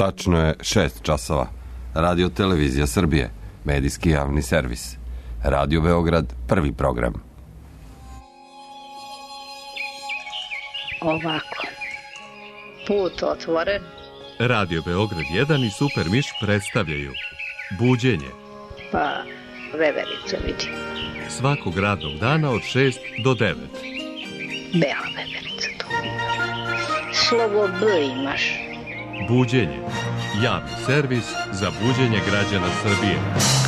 Tačno je 6 časova. Radio Televizija Srbije, medijski javni servis. Radio Beograd, prvi program. Ovako, put otvoren. Radio Beograd 1 i Super Miš predstavljaju Buđenje. Pa, veverica vidi. Svakog radnog dana od 6 do 9. Bela veverica to. Slovo B imaš. Buđenje. Javni servis za buđenje građana Srbije.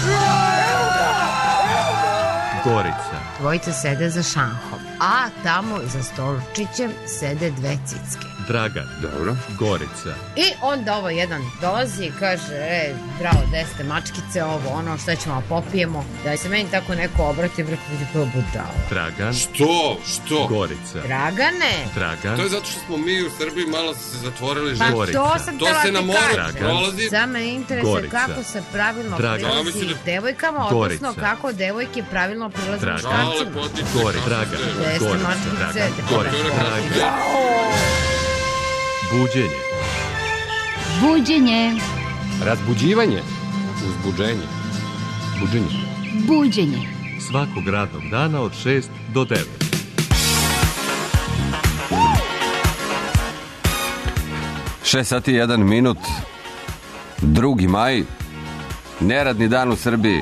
Gorica. Dvojica sede za šanhom, a tamo za stolčićem sede dve cicke. Dragan. Dobro. Gorica. I onda ovo jedan dolazi i kaže, bravo, gde ste mačkice, ovo, ono, šta ćemo popijemo. Da se meni tako neko obrati, vrlo vidi prvo budalo. Dragan. Što? Gorica. Dragane. Dragan. To je zato što smo mi u Srbiji malo se zatvorili Pa život. to sam To tela se ti na moru kažem. prolazi. Za mene interesuje Gorica. kako se pravilno Dragan. prilazi devojkama, Gorica. odnosno kako devojke pravilno prilaze Dragan. muškarcima. Gorica. Dragan. Jeste Gorica. mačkice. Dragan. Gorica. Dragan. Buđenje. Buđenje. Razbuđivanje. Uzbuđenje. Buđenje. Buđenje. Svakog radnog dana od 6 do 9. Šest sati 1 minut. 2. maj. Neradni dan u Srbiji.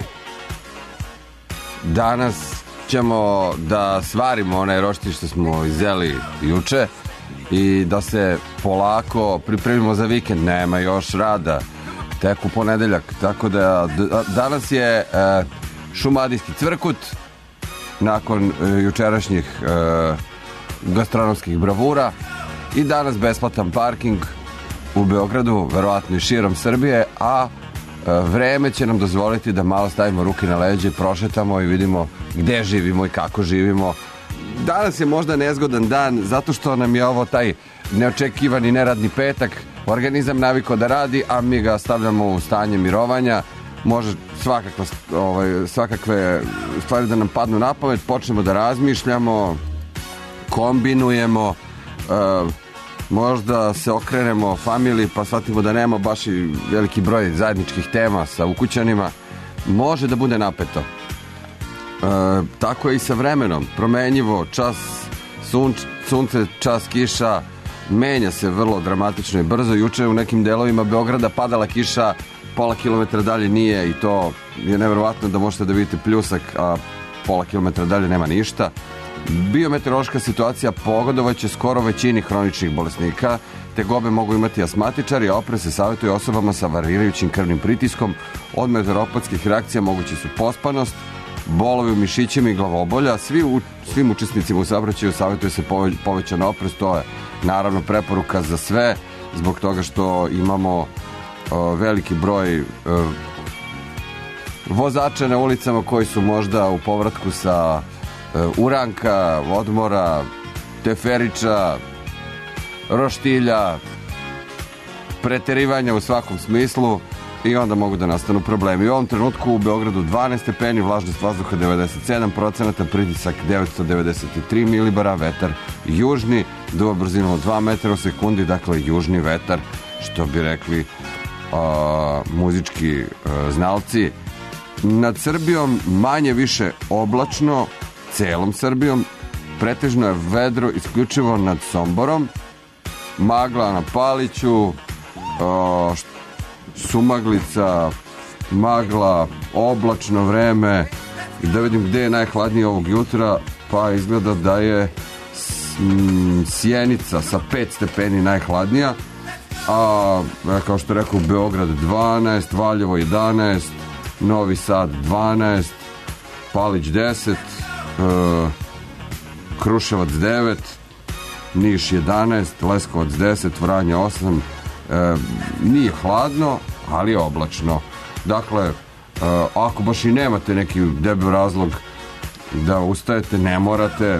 Danas ćemo da svarimo onaj roštilj što smo izjeli juče i da se polako pripremimo za vikend. Nema još rada, tek u ponedeljak, tako da danas je šumadijski cvrkut nakon jučerašnjih gastronomskih bravura i danas besplatan parking u Beogradu, verovatno i širom Srbije, a vreme će nam dozvoliti da malo stavimo ruke na leđe, prošetamo i vidimo gde živimo i kako živimo. Danas je možda nezgodan dan zato što nam je ovo taj neočekivani neradni petak. Organizam navikao da radi, a mi ga stavljamo u stanje mirovanja. Može svakakve stvari da nam padnu na pamet, počnemo da razmišljamo, kombinujemo, možda se okrenemo familiji pa shvatimo da nema baš i veliki broj zajedničkih tema sa ukućanima. Može da bude napeto. Tako je i sa vremenom, promenjivo, čas sunce, čas kiša, menja se vrlo dramatično i brzo. Juče u nekim delovima Beograda padala kiša, pola kilometra dalje nije i to je neverovatno da možete da vidite pljusak, a pola kilometra dalje nema ništa. Biometeorološka situacija pogodovaće skoro većini hroničnih bolesnika. Tegobe mogu imati astmatičari, a oprez se savjetuje osobama sa varirajućim krvnim pritiskom. Od meteoropatskih reakcija mogući su pospanost, bolovi u mišićima i glavobolja. Svim učesnicima u saobraćaju savjetuje se povećan oprez. To je naravno preporuka za sve, zbog toga što imamo veliki broj vozača na ulicama koji su možda u povratku sa uranka, odmora, teferića, roštilja, preterivanja u svakom smislu i onda mogu da nastanu problemi. U ovom trenutku u Beogradu 12 stepeni, vlažnost vazduha 97%, pritisak 993 milibara, vetar južni, duva brzinom od 2 metra u sekundi, dakle južni vetar, što bi rekli muzički znalci. Nad Srbijom manje više oblačno, celom Srbijom, pretežno je vedro isključivo nad Somborom, magla na Paliću, sumaglica, magla, oblačno vreme. I da vidim gde je najhladnije ovog jutra, pa izgleda da je Sjenica sa 5 stepeni najhladnija, a kao što rekao Beograd 12, Valjevo 11, Novi Sad 12, Palić 10, Kruševac 9, Niš 11, Leskovac 10, Vranje 8. Nije hladno, ali je oblačno. Dakle, ako baš i nemate neki debel razlog da ustajete, ne morate.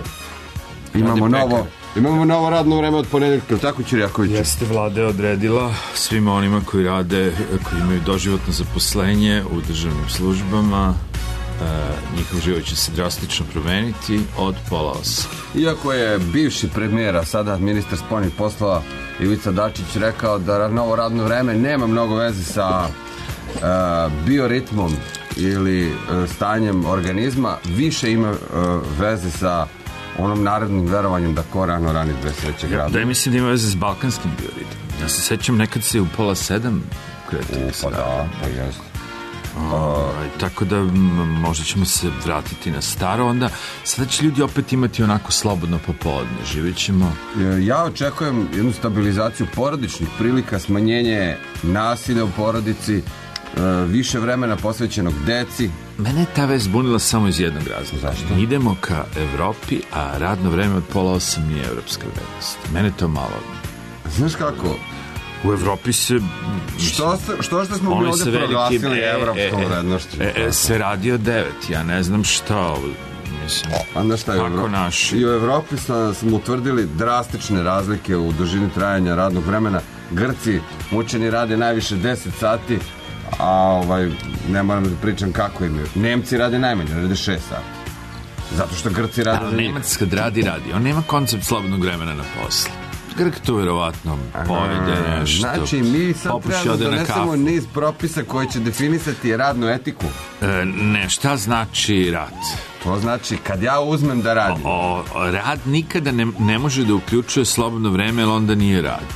Imamo novo radno vreme od ponedeljka, tako Ćirjaković? Jeste, Vlada je odredila svima onima koji rade, koji imaju doživotno zaposlenje u državnim službama njihov život će se drastično promeniti od 7:30. Iako je bivši premijer, sada ministar spoljnih poslova Ivica Dačić rekao da novo radno vreme nema mnogo veze sa bioritmom ili stanjem organizma, više ima veze sa onom narodnim verovanjem da ko rano rani dve sreće grada. Da, ja mislim da ima veze s balkanskim bioritmom. Ja se sećam nekad se u 6:30 kretali. Pa da, pa jeste. Tako da možda ćemo se vratiti na staro, onda sada će ljudi opet imati onako slobodno popodne, živjet ćemo. Ja očekujem jednu stabilizaciju porodičnih prilika, smanjenje nasilja u porodici, više vremena posvećenog deci. Mene je ta vez zbunila samo iz jednog razloga. Zašto? Idemo ka Evropi, a radno vreme od 7:30 nije evropska vrednost. Mene to malo... Znaš kako? U Evropi se... Što smo mi ovde proglasili evropskom vrednošću? Se radi od 9, ja ne znam šta, mislim, a na šta je kako naši? I u Evropi smo utvrdili drastične razlike u dužini trajanja radnog vremena. Grci mučeni rade najviše 10 sati, a ne moram da pričam kako imaju. Nemci rade najmanje, rade 6 sati. Zato što Grci rade... Ali Nemac kad radi, on nema koncept slobodnog vremena na poslu. Grk to vjerovatno povede nešto. Znači, mi sad treba da donesemo niz propisa koji će definisati radnu etiku. Ne, šta znači rad? To znači, kad ja uzmem da radim. Rad nikada ne može da uključuje slobodno vreme, jer onda nije rad.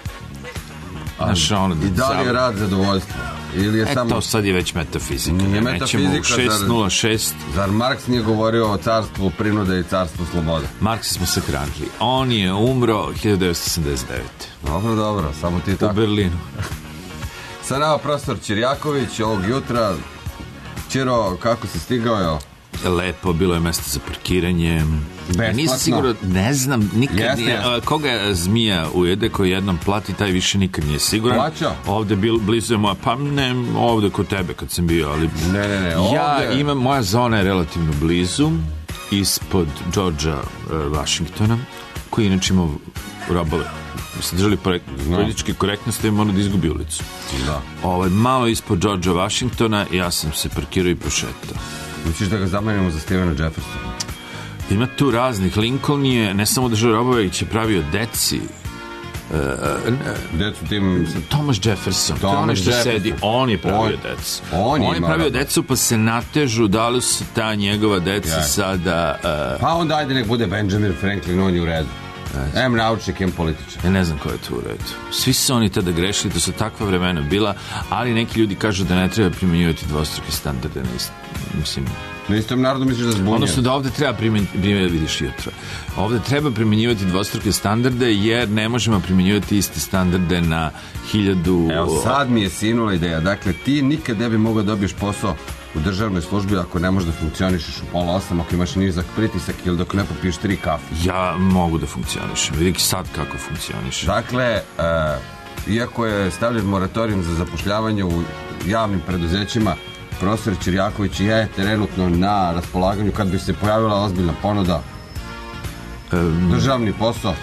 I da li je rad zadovoljstvo? Ili je samo... to sad je već metafizika. Nije metafizika. 6:06. Zar Marks nije govorio o carstvu prinude i carstvu slobode? Marks smo sakranili. On je umro 1989. Dobro, samo ti tako. U Berlinu. Sa nama profesor Ćirjaković ovog jutra. Ćiro, kako si stigao? Lepo, bilo je mesto za parkiranje. Besplatno. Nisam sigurno, ne znam, nikad nije. Koga zmija ujede koji jednom plati, taj više nikad nije siguran. Plaća? Ovde blizu je moja, pa ne ovde kod tebe kad sam bio, ali... Ne, ja imam, moja zona je relativno blizu, ispod Georgea Washingtona, koji inače ima robove. Se držali političke korektnosti, ima ono da izgubi ulicu. Da. Malo ispod Georgea Washingtona, ja sam se parkirao i prošetao. Misliš da ga zamenimo za Stevena Jeffersona? Ima tu raznih. Lincoln je ne samo držao robove, već je pravio deci. Decu tim... Thomas Jefferson. Thomas što sedi. On je pravio decu. On je pravio decu, pa se natežu da li su ta njegova deca sada... Pa onda ajde nek bude Benjamin Franklin, on je u redu. Em naučnik, em političar. Ja ne znam ko je tu u redu. Svi su oni tada grešili, to su takva vremena bila, ali neki ljudi kažu da ne treba primjenjivati dvostruke standarde na istom narodu misliš da zbunjaju? Odnosno da ovde treba vidiš jutro. Ovde treba primjenjivati dvostruke standarde, jer ne možemo primjenjivati iste standarde na 1000... Evo sad mi je sinula ideja. Dakle, ti nikad ne bi mogao dobiješ posao u državnoj službi ako ne možeš da funkcionišeš u 7:30, ako imaš nizak pritisak ili dok ne popiješ 3 kafe. Ja mogu da funkcionišem. Vidi sad kako funkcionišem. Dakle, iako je stavljen moratorijum za zapošljavanje u javnim preduzećima, profesor Ćirjaković je trenutno na raspolaganju kad bi se pojavila ozbiljna ponuda. Državni posao.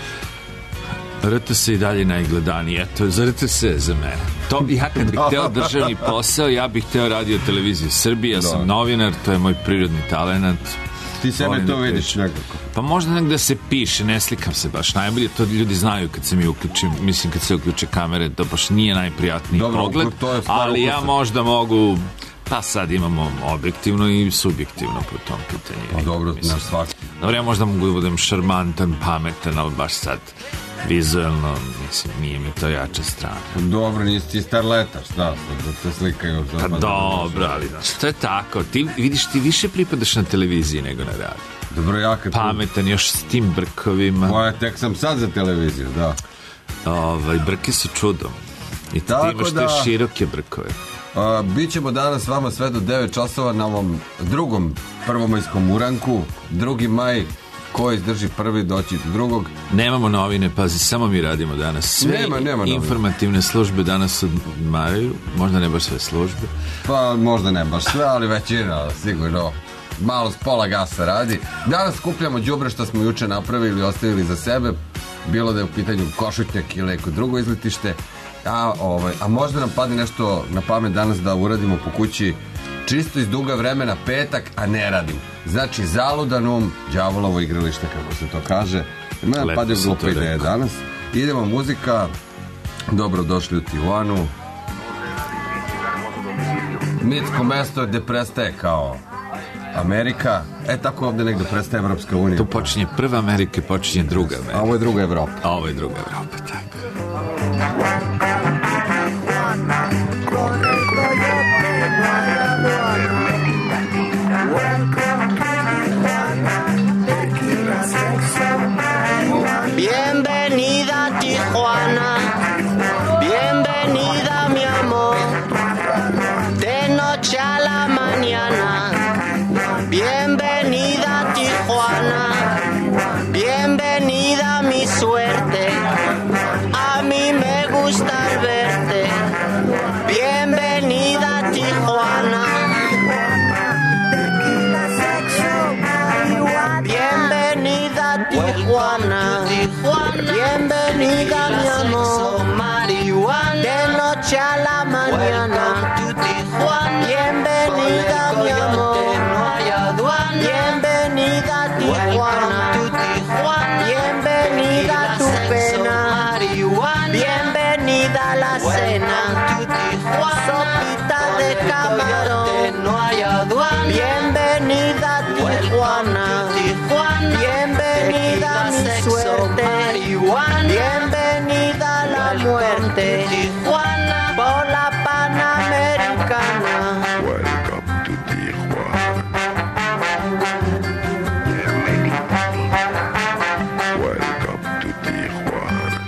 RTS i dalje najgledaniji. Eto, za RTS za mene. Ja kad bih hteo državni posao, ja bih hteo radio televiziju Srbije, ja sam novinar, to je moj prirodni talent. Ti sebe to vidiš nekako. Pa možda negde se piše, ne slikam se baš najbolje, to ljudi znaju kad se mi uključim, mislim kad se uključe kamere, to baš nije najprijatniji pogled, ali ja možda mogu... Pa sad imamo objektivno i subjektivno po tom pitanju. Pa dobro, naš svaki. Dobro, ja možda mogu da budem šarmantan, pametan, ali baš sad vizualno, mislim, nije mi to jača strana. Dobro, nisi ti starletaš, da se slikaju. Pa dobro, ali to je tako. Ti vidiš, ti više pripadaš na televiziji nego na radiju. Dobro, ja kad... Pametan, još s tim brkovima. Pa tek sam sad za televiziju, da. Brke su čudom. I ti imaš te široke brkove. Bićemo danas s vama sve do 9 časova na ovom drugom prvomajskom uranku. 2. maj, ko izdrži prvi doći do drugog. Nemamo novine, pazi, samo mi radimo danas. Sve nema informativne službe danas odmaraju, možda ne baš sve službe. Pa možda ne baš sve, ali većina sigurno malo s pola gasa radi. Danas skupljamo đubre što smo juče napravili i ostavili za sebe, bilo da je u pitanju Košutnjak ili neko drugo izletište. A možda nam padne nešto na pamet danas da uradimo po kući čisto iz duga vremena, petak, a ne radim. Znači, zaludan đavolovo igralište, kako se to kaže. Ima padaju glupe ideje danas. Idemo, muzika. Dobro došli u Tijuanu. Mitsko mesto gde prestaje kao Amerika. Tako ovde negde prestaje Evropska unija. Tu počinje prva Amerika i počinje druga Amerika. A ovo je druga Evropa. Tako. Bienvenida Tijuana, bienvenida mi amor, de noche a la mañana. Bienvenida Tijuana, bienvenida mi suerte, a mí me gusta verte. Bienvenida Tijuana, bienvenida Tijuana, bienvenida mi amor, de noche a la mañana. Bienvenida mi amor, bienvenida Tijuana, bienvenida tu pena, bienvenida la cena, sopita de camarón, bienvenida Tijuana, bienvenida mi suerte, bienvenida la muerte, por la Panamericana. Welcome to Tijuana. Welcome to Tijuana.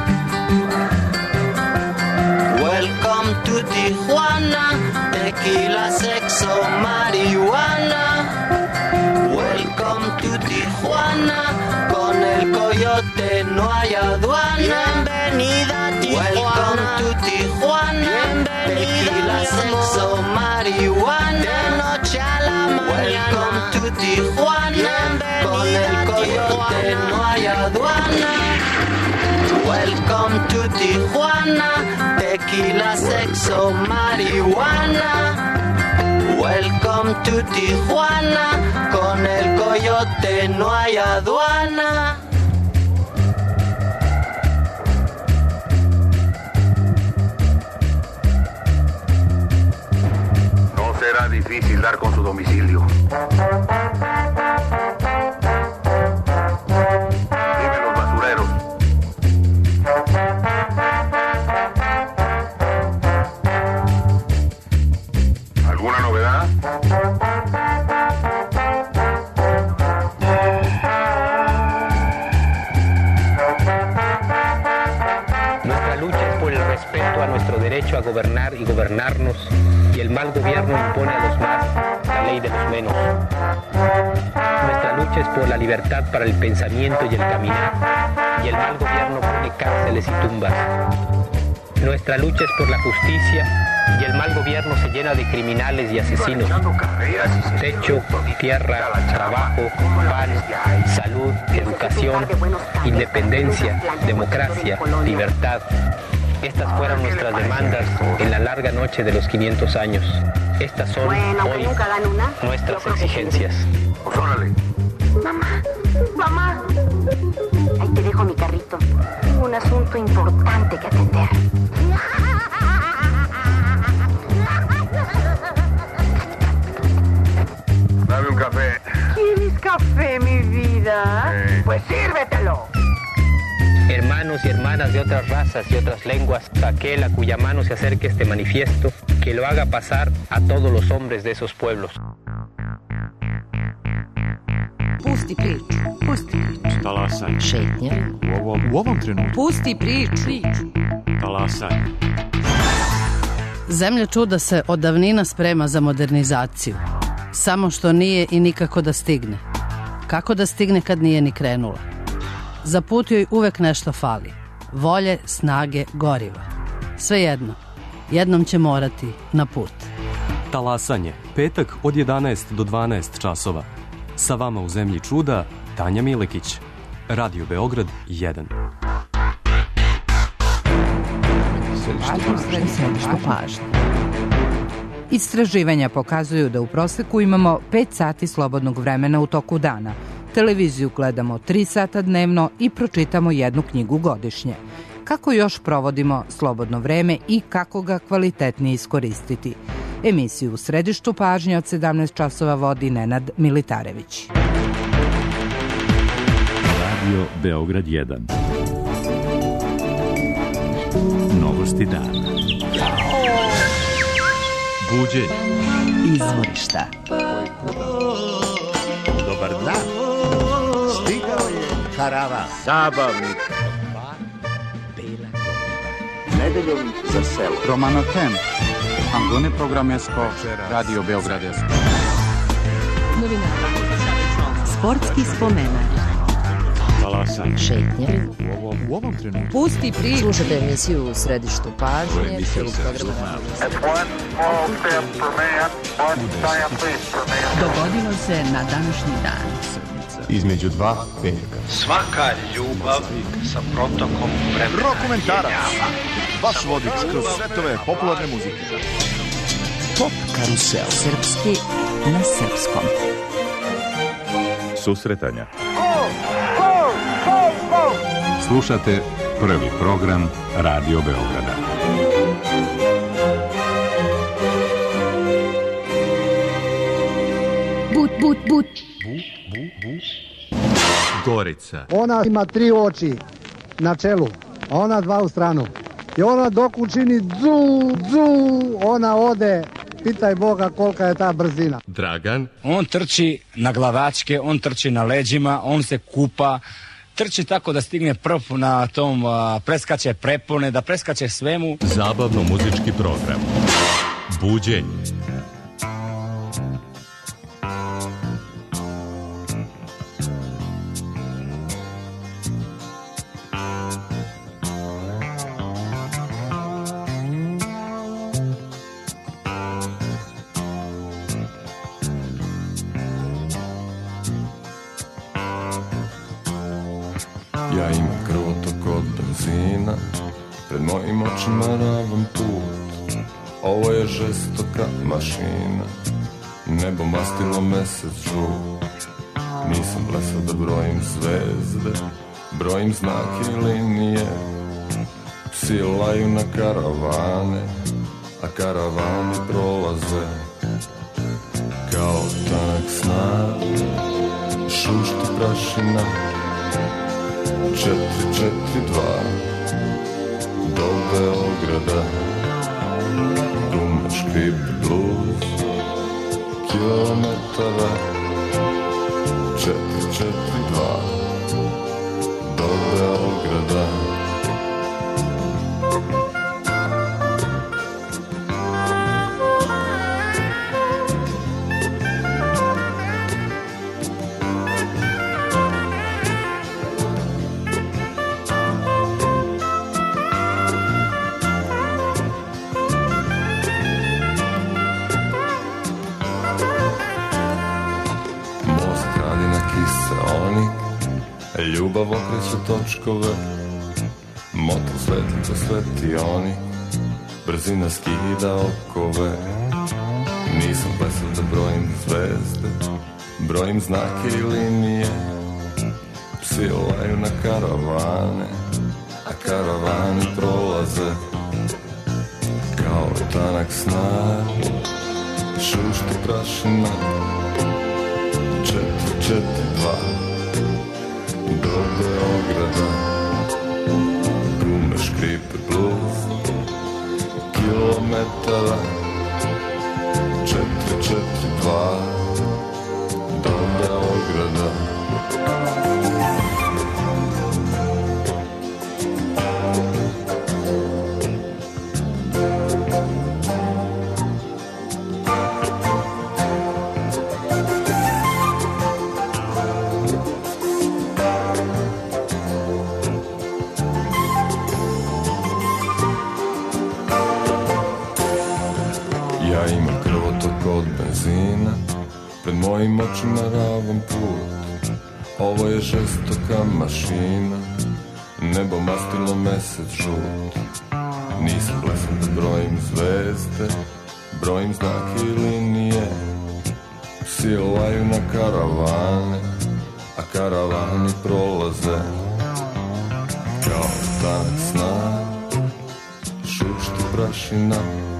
Welcome to Tijuana, tequila, sexo, marihuana. Welcome to Tijuana, con el coyote no hay aduana. Bienvenida Tijuana, welcome to Tijuana, tequila, sexo, marihuana. De noche a la mañana. Welcome to Tijuana, con el coyote no hay aduana. Welcome to Tijuana, tequila, sexo, marihuana. Welcome to Tijuana, con el coyote no hay aduana. No será difícil dar con su domicilio. Dime los basureros. ¿Alguna novedad? Nuestra lucha es por el respeto a nuestro derecho a gobernar y gobernarnos, y el mal gobierno impone a los más la ley de los menos. Nuestra lucha es por la libertad para el pensamiento y el caminar, y el mal gobierno pone cárceles y tumbas. Nuestra lucha es por la justicia, y el mal gobierno se llena de criminales y asesinos. Techo, tierra, trabajo, pan, salud, educación, independencia, democracia, libertad. Estas fueron nuestras demandas en la larga noche de los 500 años. Estas son hoy nuestras exigencias. Órale. Mamá, ahí te dejo mi carrito. Tengo un asunto importante que atender. Dame un café. ¿Quieres café, mi vida? Pues sírvetelo. Hermanos y hermanas de otras razas y otras lenguas, aquel a cuya mano se acerque este manifiesto, que lo haga pasar a todos los hombres de esos pueblos. Pusti priču. Talasanje. Šetnja. U ovom trenutku. Pusti priču. Talasanje. Zemlja čuda se od davnina sprema za modernizaciju. Samo što nije i nikako da stigne. Kako da stigne kad nije ni krenula? Za put joj uvek nešto fali. Volje, snage, goriva. Svejedno, jednom će morati na put. Talasanje, petak od 11 do 12 časova. Sa vama u Zemlji čuda, Tanja Milekić. Radio Beograd 1. Središte pažnje. Istraživanja pokazuju da u proseku imamo 5 sati slobodnog vremena u toku dana. Televiziju gledamo 3 sata dnevno i pročitamo 1 knjigu godišnje. Kako još provodimo slobodno vreme i kako ga kvalitetnije iskoristiti? Emisiju U središtu pažnje od 17 časova vodi Nenad Militarević. Radio Beograd 1. Novosti dana. Buđenje. Izvorišta. Dobar dan. Stigao je karavan. Zabavnik. Nedeljom za selo. Romano Ten. Angone programesko. Radio Beograd 1. Novinara. Sportski spomenak. Talasan. Šetnje. U ovom trenutku. Pusti priču. Slušajte emisiju U središtu pažnje. Dogodilo se na današnji dan. Između dva petka. Svaka ljubav sa protokom vremena. Rokomentarac. Vaš vodič kroz svetove popularne muzike. Pop karusel. Srpski na srpskom. Susretanja. Slušate prvi program Radio Beograda. But. Gorica. Ona ima 3 oči na čelu, a ona 2 u stranu. I ona dok učini dzu, ona ode, pitaj Boga kolika je ta brzina. Dragan. On trči na glavačke, on trči na leđima, on se kupa, trči tako da stigne prv na tom, preskače prepone, da preskače svemu. Zabavno-muzički program. Buđenje. Ja imam krvotok od benzina, pred mojim očima ravan put. Ovo je žestoka mašina, nebo mastilo mesec žut. Nisam blesao da brojim zvezde, brojim znake i linije. Psi laju na karavane, a karavani prolaze. Kao tanak snag, šušti prašina. 442 do Beograda, gume, škrip, bluz, kilometara. 442 do Beograda. Ljubav okreće točkove, motor sveti ko svetioni, brzina skida okove. Nisam blesao da brojim zvezde, brojim znake i linije. Psi laju na karavane, a karavani prolaze. Kao tanak snag, šušti prašina. 442 do Beograda, gume, škripe, bluz, kilometara. 442 do Beograda. Pred mojim očima ravan put. Ovo je žestoka mašina, nebo mastilo mesec žut. Nisam blesan da brojim zvezde, brojim znake i linije, silaju na karavane, a karavani prolaze kao tanak sna, šušti prašina.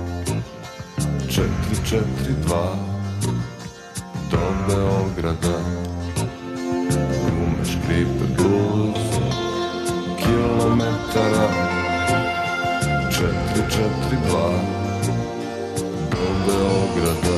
442 do Beograda, gume škripe bluz kilometara. 442 do Beograda.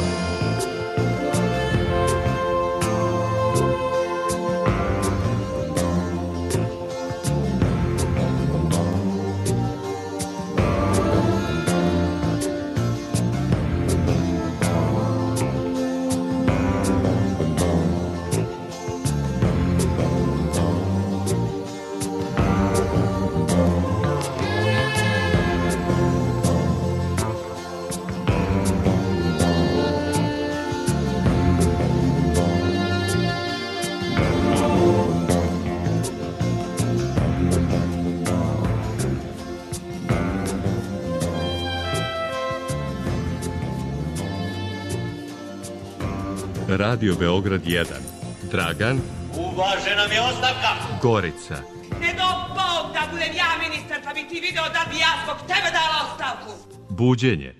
Radio Beograd 1. Dragan. Uvažena mi je ostavka. Gorica. Ne do Bog da budem ja ministar, pa bi ti video da bi ja zbog tebe dala ostavku. Buđenje.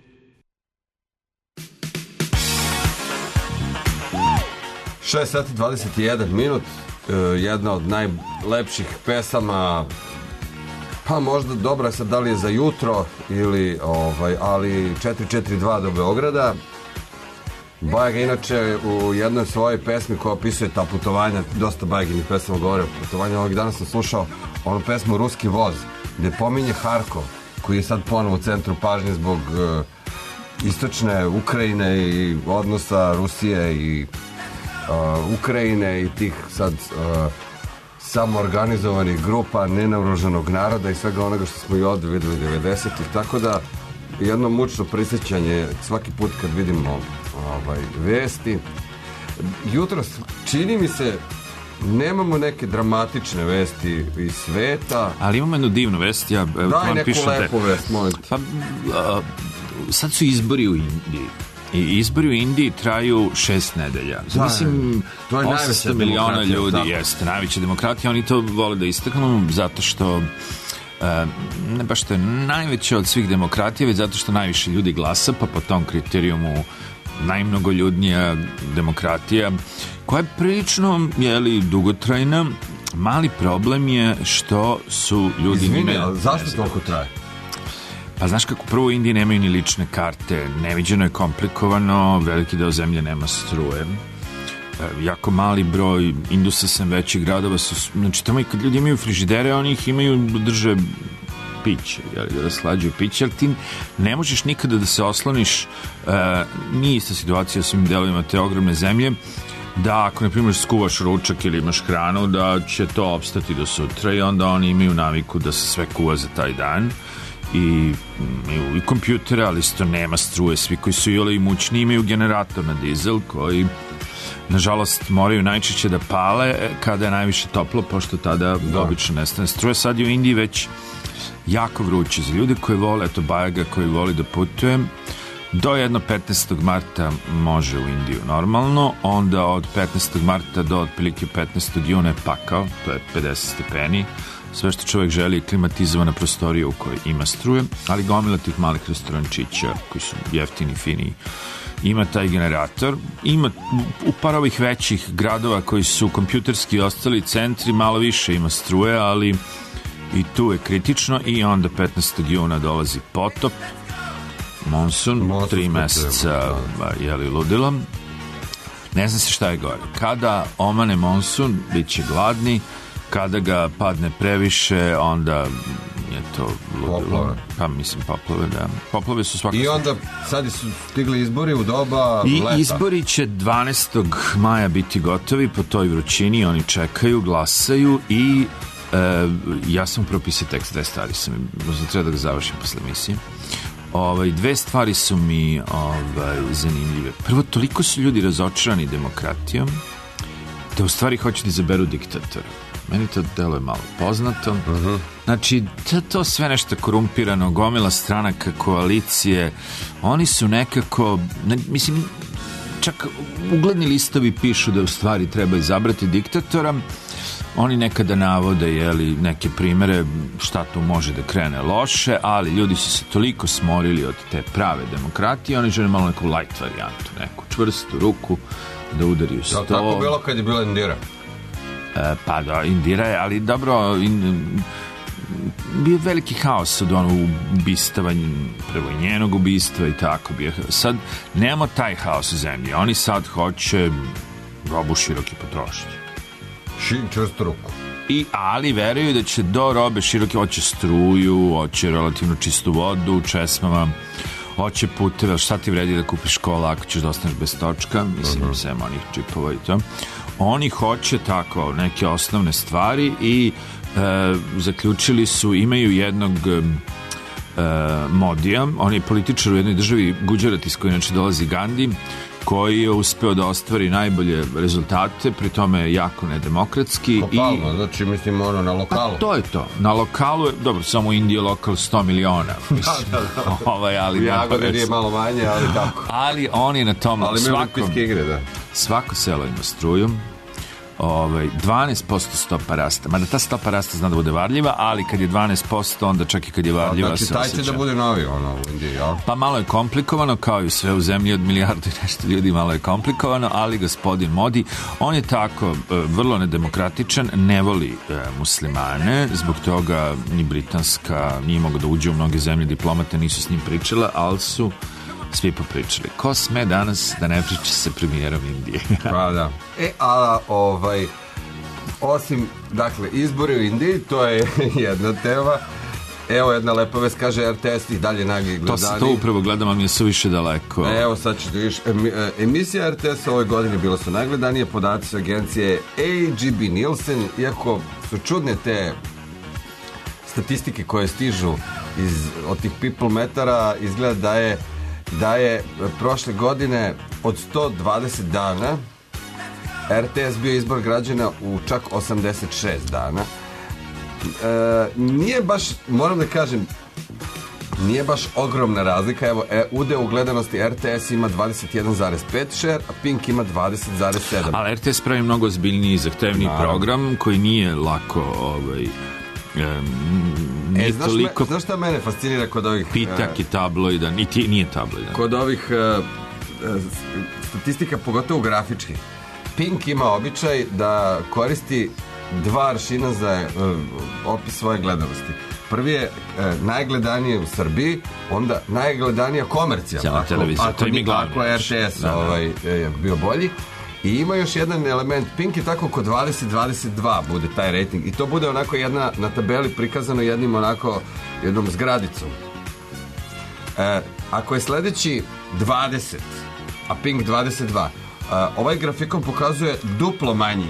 Šest sati 21 minut. Jedna od najlepših pesama, pa možda dobra, sad da li je za jutro ili ali 442 do Beograda. Bajaga inače u jednoj svojoj pesmi koja opisuje ta putovanja, dosta Bajaginih pesama govore o putovanju. Ovih dana sam slušao onu pesmu Ruski voz, gde pominje Harkov, koji je sad ponovo u centru pažnje zbog istočne Ukrajine i odnosa Rusije i Ukrajine i tih sad samoorganizovanih grupa nenaoružanog naroda i svega onoga što smo i ovdje videli 90-ih, tako da jedno mučno prisjećanje svaki put kad vidimo vesti. Jutros čini mi se nemamo neke dramatične vesti iz sveta, ali imamo jednu divnu vest. Ja, daj neku lepu vest, molim. Pa, sad su izbori u Indiji. I izbori u Indiji traju 6 nedelja. Mislim, 800 miliona ljudi jeste najveća demokratija. Oni to vole da istaknu zato što ne baš to je najveća od svih demokratija, već zato što najviše ljudi glasa, pa po tom kriterijumu najmnogoljudnija demokratija, koja je prilično dugotrajna. Mali problem je što su ljudi... Izvini, ali zašto toliko traje? Pa znaš kako, prvo u Indiji nemaju ni lične karte, neviđeno je komplikovano, veliki deo zemlje nema struje, jako mali broj Indusa sam većih gradova su, znači tamo i kad ljudi imaju frižidere, oni ih imaju da drže piće, da raslađuju piće, ali ti ne možeš nikada da se osloniš, nije ista situacija u svim delovima te ogromne zemlje, da ako, na primjer, skuvaš ručak ili imaš hranu, da će to opstati do sutra i onda oni imaju naviku da se sve kuva za taj dan i kompjutere, ali isto nema struje, svi koji su i imućni imaju generator na dizel koji nažalost moraju najčešće da pale kada je najviše toplo, pošto tada obično nestane struje. Sad je u Indiji već jako vruće. Za ljude koji vole, eto Bajaga koji voli da putuje, do jedno 15. marta može u Indiju normalno, onda od 15. marta do otprilike 15. juna je pakao, to je 50 stepeni, sve što čovjek želi je klimatizovana prostorija u kojoj ima struje, ali gomila tih malih restorančića koji su jeftini, fini, ima taj generator. Ima u par ovih većih gradova koji su kompjuterski ostali centri, malo više ima struje, ali i tu je kritično. I onda 15. juna dolazi potop, monsun, 3 meseca ludilo. Ne zna se šta je gore. Kada omane monsun, bit će gladni, kada ga padne previše, onda je to ludilo. Pa mislim poplave, da. Poplave su svakako. I onda sad su stigli izbori u doba leta. I izbori će 12. maja biti gotovi po toj vrućini, oni čekaju, glasaju i ja sam propisao tekst, 2 stvari sam, možda treba da ga završim posle emisije. 2 stvari su mi zanimljive. Prvo, toliko su ljudi razočarani demokratijom da u stvari hoće da izaberu diktatora. Meni to delo je malo poznato. Znači, to sve nešto korumpirano, gomila stranaka, koalicije, oni su nekako, mislim, čak ugledni listovi pišu da u stvari treba izabrati diktatora. Oni nekada navode neke primere šta tu može da krene loše, ali ljudi su se toliko smorili od te prave demokratije, oni žele malo neku light varijantu, neku čvrstu ruku da udari u sto. Da, tako bilo kad je bila Indira? Pa da, Indira je, ali dobro, bio veliki haos od onog ubistava, prvo i njenog ubistva i tako. Sad nemamo taj haos u zemlji, oni sad hoće robu široke potrošnje. Čvrstu ruku. Ali veruju da će do robe široke, hoće struju, hoće relativno čistu vodu u česmama, hoće puteve, šta ti vredi da kupiš kola ako ćeš da ostaneš bez točka, mislim, sem onih čipova i to. Oni hoće tako neke osnovne stvari i zaključili su, imaju jednog Modija, on je političar u jednoj državi Guđarat iz koje inače dolazi Gandhi, koji je uspeo da ostvari najbolje rezultate, pri tome je jako nedemokratski. Kopalno, znači mislim ono na lokalu. Pa to je to. Na lokalu je, dobro, samo u Indiji je lokal 100 miliona. Ali Jagodin je malo manje, ali tako. Ali on je na tom, svako selo ima struju. 12% stopa rasta. Mada ta stopa rasta zna da bude varljiva, ali kad je 12%, onda čak i kad je varljiva znači, se osjeća. Znači taj će da bude novi u Indiji, jel? Pa malo je komplikovano, kao i sve u zemlji od milijardu i nešto ljudi, malo je komplikovano, ali gospodin Modi, on je tako vrlo nedemokratičan, ne voli muslimane, zbog toga ni britanska nije mogla da uđe u mnoge zemlje, diplomate nisu s njim pričale, ali su svi popričali. Ko sme danas da ne priča sa premijerom Indije? Pa da. Osim, dakle, izbori u Indiji, to je jedna tema. Evo jedna lepa vest, kaže RTS i dalje nagi gledani. To upravo gledam, ali mi je suviše daleko. Evo sad ćete viš. Emisija RTS ove godine bila su najgledanije, podaci su agencije AGB Nielsen, iako su čudne te statistike koje stižu od tih people metara, izgleda da je prošle godine od 120 dana RTS bio izbor građana u čak 86 dana. Nije baš, moram da kažem, nije baš ogromna razlika. Evo, udeo u gledanosti RTS ima 21,5 share, a Pink ima 20,7. Ali RTS pravi mnogo ozbiljniji i zahtevniji program koji nije lako Znaš šta mene fascinira kod ovih pitak i tabloida, nije tabloida. Kod ovih statistika, pogotovo grafičkih. Pink ima običaj da koristi dva aršina za opis svoje gledanosti. Prvi je najgledanije u Srbiji, onda najgledanija komercijalna televizija, to je mi glavno. Ako je RTS je bio bolji. I ima još jedan element, Pink je tako oko 20-22 bude taj rating i to bude onako jedna na tabeli prikazano jednom zgradicom. Ako je sledeći 20, a Pink 22, ovaj grafikon pokazuje duplo manji.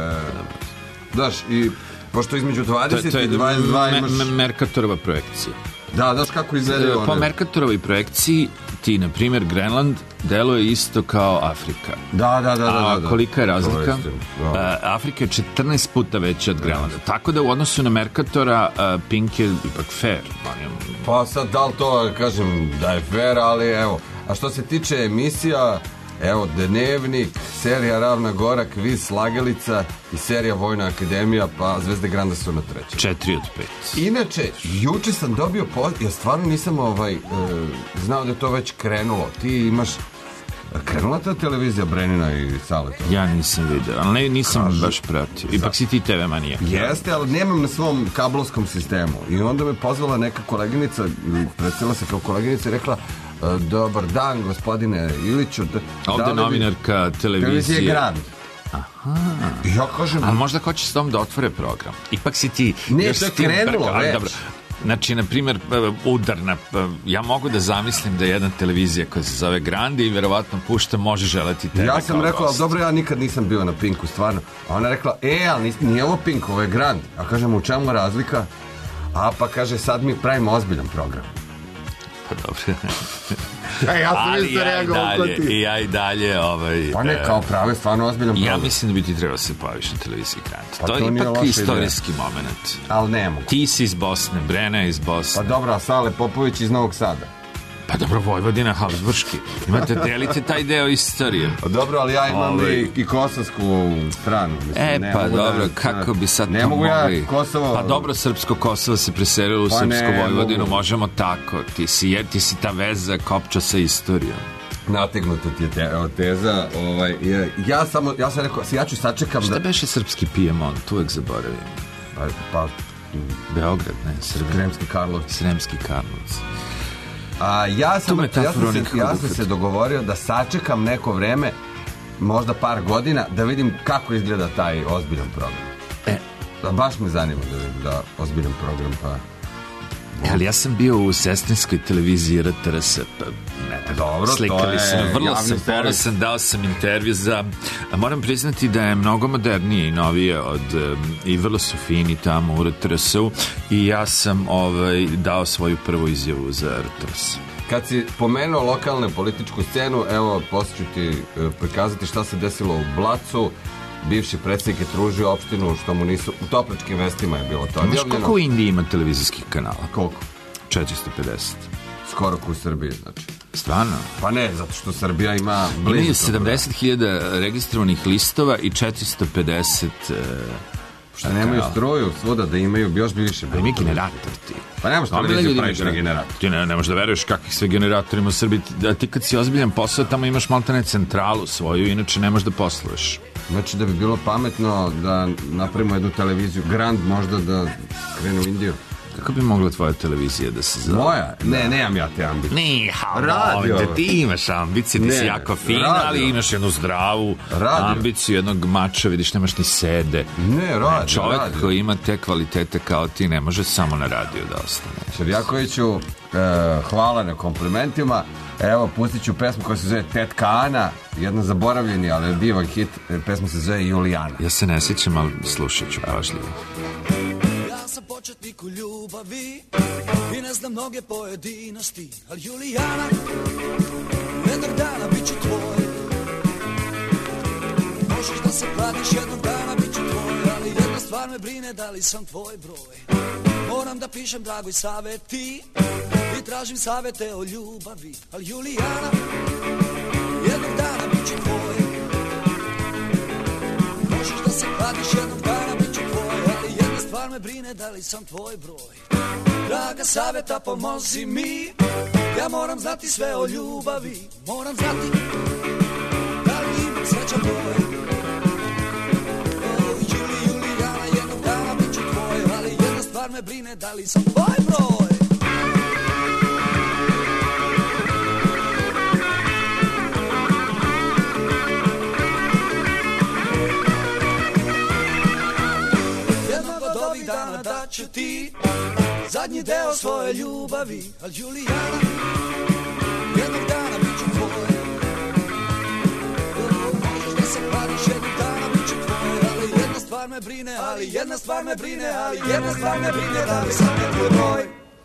Daš, i pošto između 20 i 22 imaš... Mercatorova projekcija. Da, daš kako izgledaju one. Po Mercatorovoj projekciji ti, na primjer, Grenland deluje isto kao Afrika. Da. A kolika je razlika? Afrika je 14 puta veća od Grenlanda. Tako da u odnosu na Mercatora Pink je ipak fair. Pa sad, da li to kažem da je fair, ali evo. A što se tiče emisija, evo, Dnevnik, serija Ravna Gora, Kviz Slagalica i serija Vojna akademija, pa Zvezde Granda su na 3. 4 od 5. Inače, juče sam dobio ja stvarno nisam znao da je to već krenulo. Ti imaš krenula ta televizija Brenina i Saleta? Ja nisam vidio, ali nisam baš pratio. Ipak si ti TV manija. Jeste, ali nemam na svom kablovskom sistemu. I onda me pozvala neka koleginica, predstavila se kao koleginica i rekla: dobar dan, gospodine Iliću. Ovdje novinarka televizije Grand. Aha. Ja kažem... Ali možda hoće s tom da otvore program. Ipak si ti... Ne, to je krenulo već. Dobro. Znači, na primjer, udarna... Ja mogu da zamislim da je jedna televizija koja se zove Grandi i verovatno pušta Može želeti tebe. Ja sam rekao, ali dobro, ja nikad nisam bio na Pinku, stvarno. A ona rekla, ali nije ovo Pink, ovo je Grand. A kažem, u čemu razlika? A pa kaže, sad mi pravimo ozbiljan program. Pa dobro. Ja sam isto reagovao kod ti. I ja i dalje... Pa ne, kao pravo je stvarno ozbiljan problem. Ja mislim da bi ti trebalo se pojaviš na televiziji Grant. Pa to je ipak istorijski moment. Ali ne mogu. Ti si iz Bosne, Brena je iz Bosne. Pa dobro, a Sale Popović iz Novog Sada. Pa dobro, Vojvodina, Habsburški. Delite taj deo istorije. Pa dobro, ali ja imam i kosovsku stranu. Mislim, pa dobro, kako bi sad to mogli? Ja Kosovo... Pa dobro, srpsko Kosovo se preselilo u srpsku Vojvodinu, možemo tako. Ti si ta veza kopča sa istorijom. Nategnuta ti je teza. Ja sam rekao, ja ću sačekam Šta beše srpski Pijemont? Uvek zaboravim. Pa Beograd, ne? Sremski Karlovci. Ja sam se dogovorio da sačekam neko vreme, možda par godina, da vidim kako izgleda taj ozbiljan program. Baš me zanima da vidim ozbiljan program, pa... Ali ja sam bio u sestrinskoj televiziji RTRS. Dobro, slikali su me, vrlo sam ponosan, dao sam intervju za... Moram priznati da je mnogo modernije i novije i vrlo su fini tamo u RTRS-u i ja sam dao svoju prvu izjavu za RTRS. Kad si pomenuo lokalnu političku scenu, evo, poslije ću ti prikazati šta se desilo u Blacu. Bivši predsjednik je tužio opštinu što mu nisu... U Topličkim vestima je bilo to. Znaš koliko u Indiji ima televizijskih kanala? Koliko? 450. Skoro ko u Srbiji, znači. Stvarno? Pa ne, zato što Srbija ima... Imaju 70.000 registrovanih listova i 450... Šta nemaju struju svuda, da imaju još bi više. Pa imaju generator ti. Pa nemaš televiziju praviš na generator. Ti ne možeš da veruješ kakvih sve generatora ima u Srbiji. Ti kad si ozbiljan posao, tamo imaš maltene centralu svoju, inače ne možeš da posluješ. Znači da bi bilo pametno da napravimo jednu televiziju, Grand možda da krenu u Indiju. Kako bi mogla tvoja televizija da se zove? Moja? Ne, nemam ja te ambicije. Radio. Ti imaš ambicije, ti si jako fin, ali imaš jednu zdravu ambiciju, jednog mača, vidiš, nemaš ni sede. Ne, radio. Čovjek koji ima te kvalitete kao ti ne može samo na radio da ostane. Čerjakoviću, hvala na komplimentima. Evo, pustit ću pesmu koja se zove Tetka Ana, jedan zaboravljeni, ali divan hit, pesma se zove Julijana. Ja se ne sjećam, ali slušat ću pažljivo. Ja sam početnik u ljubavi i ne znam mnoge pojedinosti, ali Julijana, jednog dana bit ću tvoj. Možeš da se kladiš, jednog dana bit ću tvoj, ali jedna stvar me brine, da li sam tvoj broj. Moram da pišem dragoj saveti i tražim savete o ljubavi, ali Julijana, jednog dana bit ću tvoj. Možeš da se kladiš, jednog dana bit ću tvoj, ali jedna stvar me brine, da li sam tvoj broj. Draga saveta, pomozi mi, ja moram znati sve o ljubavi, moram znati da li imam srećan broj. Julijana, jednog dana bit ću tvoj, ali jedna stvar me brine, da li sam tvoj broj. Jednog od ovih dana daću ti zadnji deo svoje ljubavi, ali Julijana, jednog dana bit ću tvoj. Možeš da se kladiš, jednog dana bit ću tvoj, ali jedna stvar me brine, ali jedna stvar me brine, ali jedna stvar me brine, da li sam tvoj broj.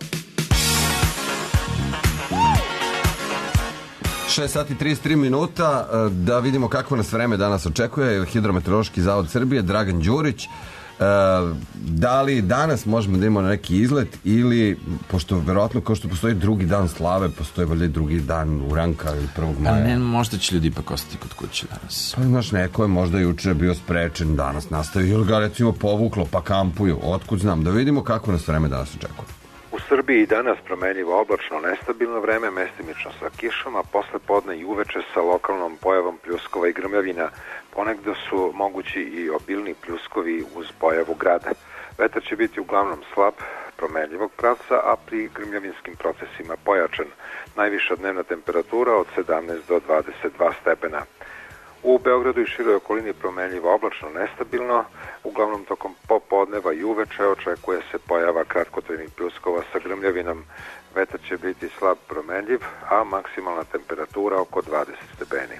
6 sati 33 minuta, da vidimo kako nas vreme danas očekuje. Hidrometeorološki zavod Srbije, Dragan Đurić. Da li danas možemo da imamo neki izlet ili, pošto verovatno kao što postoji drugi dan slave, postoji valjda i drugi dan Uranka ili 1. maja. Ne, možda će ljudi ipak ostati kod kuće danas. Pa znaš, neko je možda juče bio sprečen, danas nastavio ili ga recimo povuklo pa kampuju, otkud znam. Da vidimo kako nas vreme danas očekuje. U Srbiji danas promenljivo oblačno nestabilno vreme, mestimično sa kišom, a posle podne i uveče sa lokalnom pojavom pljuskova i grmljavina. Ponegde su mogući i obilni pljuskovi uz pojavu grada. Vetar će biti uglavnom slab, promenljivog pravca, a pri grmljavinskim procesima pojačan. Najviša dnevna temperatura od 17 do 22 stepena. U Beogradu i široj okolini promenljivo oblačno nestabilno, uglavnom tokom popodneva i uveče očekuje se pojava kratkotrajnih pljuskova sa grmljavinom. Vetar će biti slab promenljiv, a maksimalna temperatura oko 20 stepeni.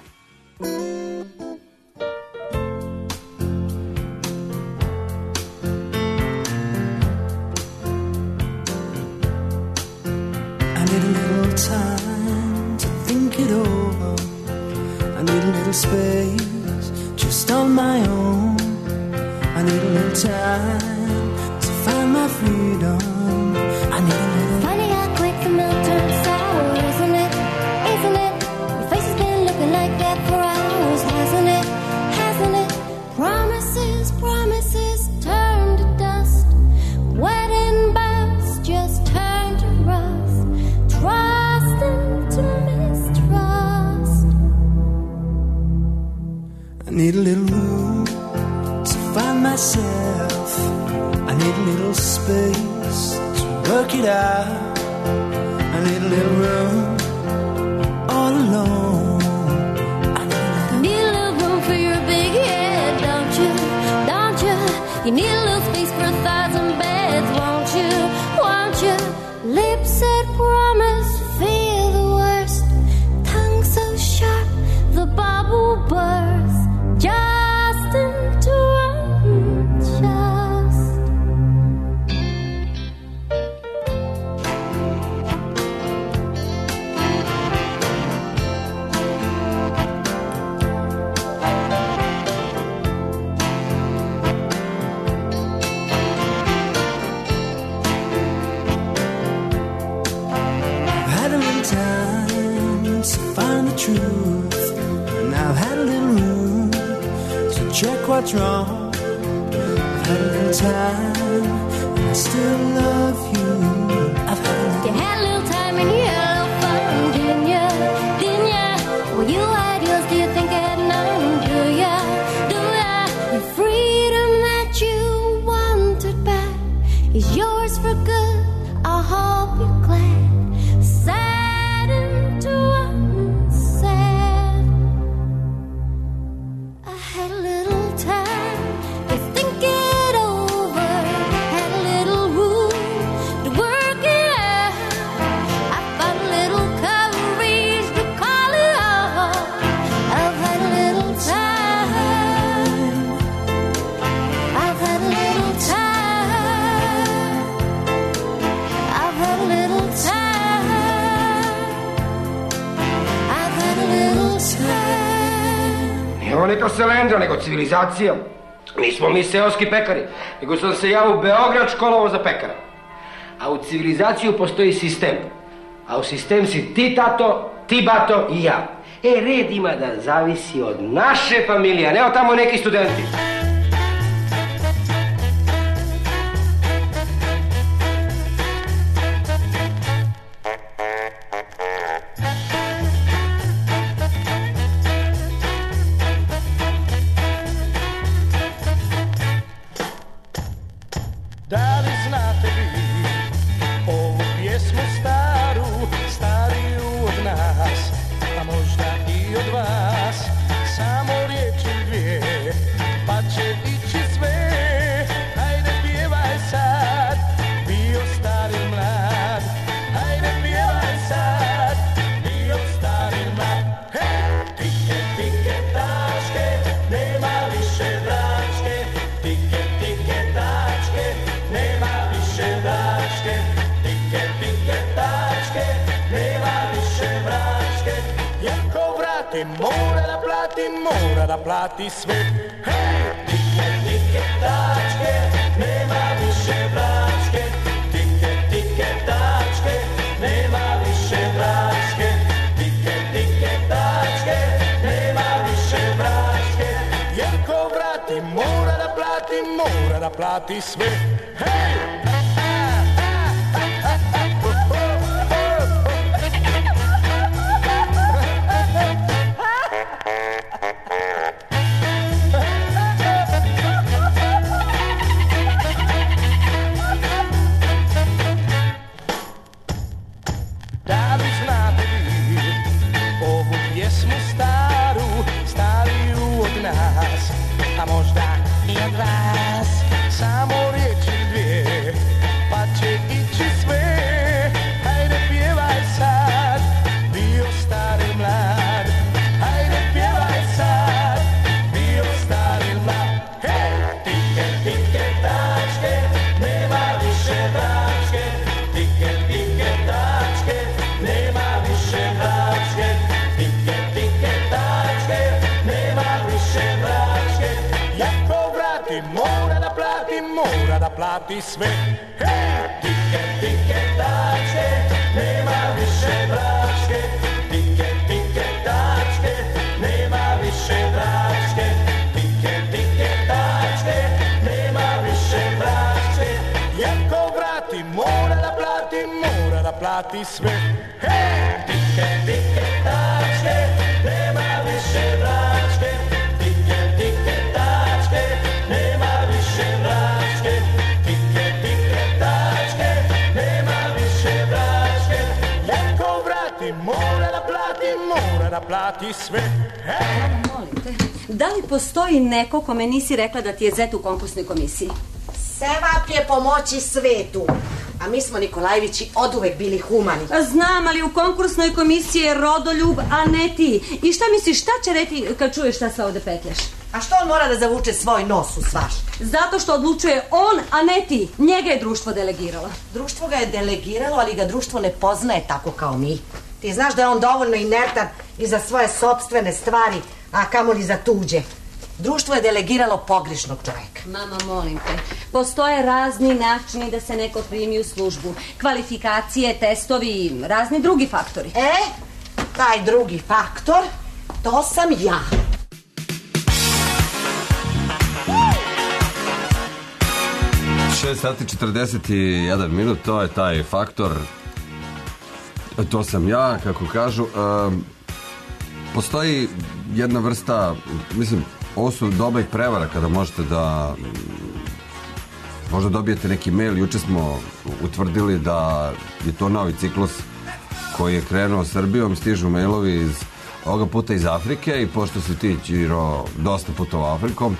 I need a little time to think it over. I need a little space just on my own. I need a little time to find my freedom. I need a little. Funny how quick the milk turns sour, isn't it? Isn't it? Your face has been looking like that for hours, hasn't it? Hasn't it? Promises, promises turn to dust. Wedding bells just turn to rust. Trust into mistrust. I need a little room to find myself. I need a little space to work it out. I need a little room all alone. You need a little room for your big head, don't you? Don't you? You need a little space for 1,000 beds, won't you? Won't you? Lips that promise, feel the worst. Tongue so sharp, the bubble bursts. Just into unjust. I've had a little time to find the truth, and I've had a little room to check what's wrong. I've had a little time, and I still love you. I've had a little. You had a little time and you had a little fun, didn't ya? Didn't ya? Well, you had yours, do you think I had none? Do ya? Do ya? The freedom that you wanted back is yours for good. I hope you're glad. Sad into unsaid. I had a little time to think it over. Had a little room to work it out. I found a little courage to call it off. I've had a little time. I've had a little time. I've had a little time. I've had a little time. Nije ovo neka Selendra, nego civilizacija. Nismo mi seoski pekari, nego sam se ja u Beograd školovao za pekara. A u civilizaciju postoji sistem. A u sistem si ti tato, ti bato i ja. Red ima da zavisi od naše familije, a ne od tamo neki studenti. Da li znate vi ovu pjesmu staru, stariju od nas, a možda i od vas? Samo riječi dvije, pa će ići sve. Hajde pjevaj sad, bio stari mlad. Hajde pjevaj sad, bio stari mlad. Hej! Tike, tike, tačke, nema više bračke. Tike, tike, tačke, nema više bračke. Tike, tike, tačke, nema više bračke. Jako vrati, mora da plati sve. Hej! Tike, tike, tačke, nema više bračke. Tike, tike, tačke, nema više bračke. Tike, tike, tačke, nema više bračke. Jako vrati, mora da plati sve. Hej! Da li znate vi ovu pjesmu staru, stariju od nas, a možda i od vas? Samo riječi dvije, pa će ići sve. Hajde pjevaj sad, bio stari mlad. Hajde pjevaj sad, bio stari mlad. Hej! Tike, tike, tačke, nema više bračke. Tike, tike, tačke, plati sve. Hej, tike, tačke, nema više bračke. Tike, tačke, nema više bračke. Tike, tačke, nema više bračke. Jako vrati, mora da plati sve. Hej, tike, tačke, nema više bračke. Tike, tačke, nema više bračke. Tike, tačke, nema više bračke. Jako vrati, mora da plati sve. Hej. Molim te, da li postoji neko kome nisi rekla da ti je zet u konkursnoj komisiji? Sevap je pomoći svetu. A mi smo, Nikolajevići, oduvek bili humani. Znam, ali u konkursnoj komisiji je Rodoljub, a ne ti. I šta misliš, šta će reći kad čuješ šta sve ovde petljaš? A što on mora da zavuče svoj nos u svaš? Zato što odlučuje on, a ne ti. Njega je društvo delegiralo. Društvo ga je delegiralo, ali ga društvo ne poznaje tako kao mi. Ti znaš da je on dovoljno inertan i za svoje sopstvene stvari, a kamoli za tuđe. Društvo je delegiralo pogrešnog čovjeka. Mama, molim te, postoje razni načini da se neko primi u službu. Kvalifikacije, testovi i razni drugi faktori. Taj drugi faktor, to sam ja. Sati 41 minut, to je taj faktor. To sam ja, kako kažu. Postoji jedna vrsta, mislim, ovo su doba i prevara kada možete da možda dobijete neki mail. Juče smo utvrdili da je to novi ciklus koji je krenuo Srbijom. Stižu mailovi ovoga puta iz Afrike i pošto si ti, Ćiro, dosta putovao Afrikom,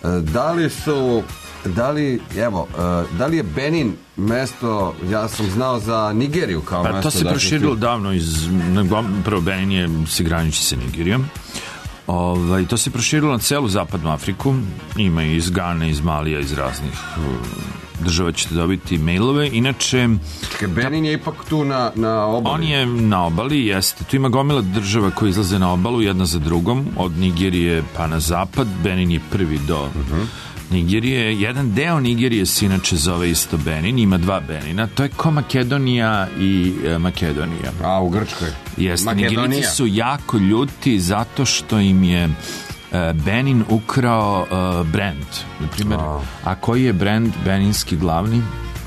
da li je Benin mesto, ja sam znao za Nigeriju kao mesto. To se proširilo davno prvo Benin je se graniči sa Nigerijom. To se proširilo na celu zapadnu Afriku. Ima i iz Gane, iz Malija, iz raznih država ćete dobiti mailove. Inače, Benin je ipak tu na obali. On je na obali, jeste. Tu ima gomila država koji izlaze na obalu jedna za drugom, od Nigerije pa na zapad. Benin je prvi do Nigerije. Jedan deo Nigerije se inače zove isto Benin, ima dva Benina, to je ko Makedonija i Makedonija. A u Grčkoj? Jeste, Nigerici su jako ljuti zato što im je Benin ukrao brand, na primjer. A koji je brand beninski glavni?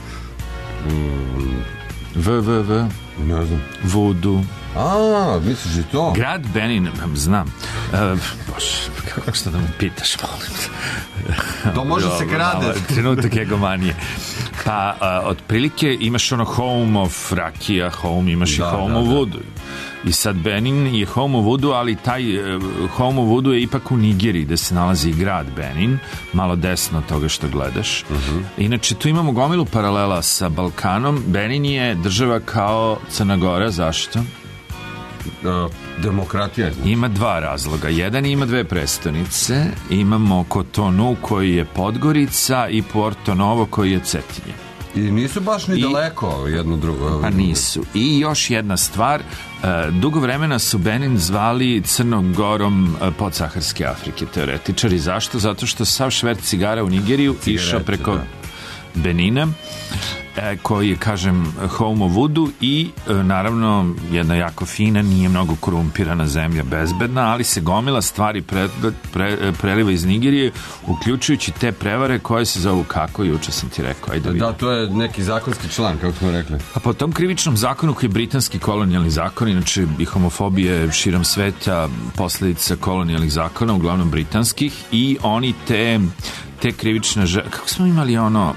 Ne znam. Voodoo. Misliš i to? Grad Benin, znam. Kako što da me pitaš, molim. To može se krade. Trenutak egomanije. Pa, otprilike imaš ono home of rakija, imaš i home of voodoo. I sad Benin je home of voodoo, ali taj home of voodoo je ipak u Nigeriji, gde se nalazi grad Benin, malo desno od toga što gledaš. Inače, tu imamo gomilu paralela sa Balkanom. Benin je država kao Crna Gora, zašto? Demokratija. Ima dva razloga. Jedan ima dve prestonice. Imamo Kotonu koji je Podgorica i Porto Novo koji je Cetinje. I nisu baš ni daleko jedno drugo. Pa nisu. I još jedna stvar, dugo vremena su Benin zvali Crnom Gorom podsaharske Afrike, teoretičari. Zašto? Zato što sav šverc cigara u Nigeriju išao preko Benina, koji je, kažem, home of voodoo i naravno jedna jako fina, nije mnogo korumpirana zemlja, bezbedna, ali se gomila stvari preliva iz Nigerije, uključujući te prevare koje se zovu kako, juče sam ti rekao. Da, to je neki zakonski član, kako smo rekli. A po tom krivičnom zakonu koji je britanski kolonijalni zakon, inače i homofobije širom sveta posljedica kolonijalnih zakona, uglavnom britanskih, i oni te krivične kako smo imali onaj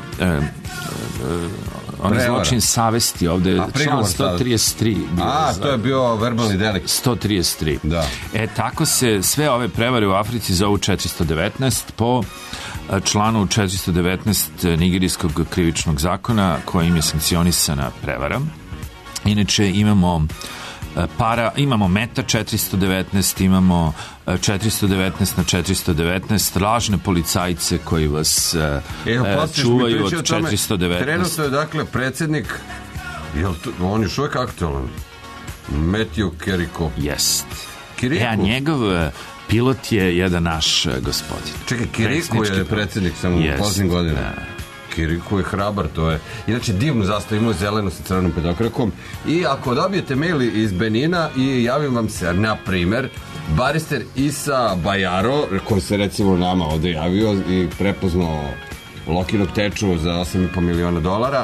zločin savesti ovde, član 133. To je bio verbalni delikt. 133. Da. Tako se sve ove prevare u Africi zovu 419 po članu 419 nigerijskog krivičnog zakona kojim je sankcionisana prevara. Inače imamo imamo meta 419, imamo 419 na 419, lažne policajce koji vas čuvaju od 419. Trenutno je, dakle, predsjednik, on je još uvijek aktualan, Matthew Keriko. Jest. A njegov pilot je jedan naš gospodin. Čekaj, Keriko je predsjednik samo u poznim godinama. Kirikou je hrabar, to je. Inače, divnu zastavu, imao zelenu sa crvenom petokrakom. I ako dobijete mail iz Benina i javim vam se, na primer, barister Isa Bajaro, koji se recimo nama ovde javio i prepoznao Lokinog teču za $8,5 miliona,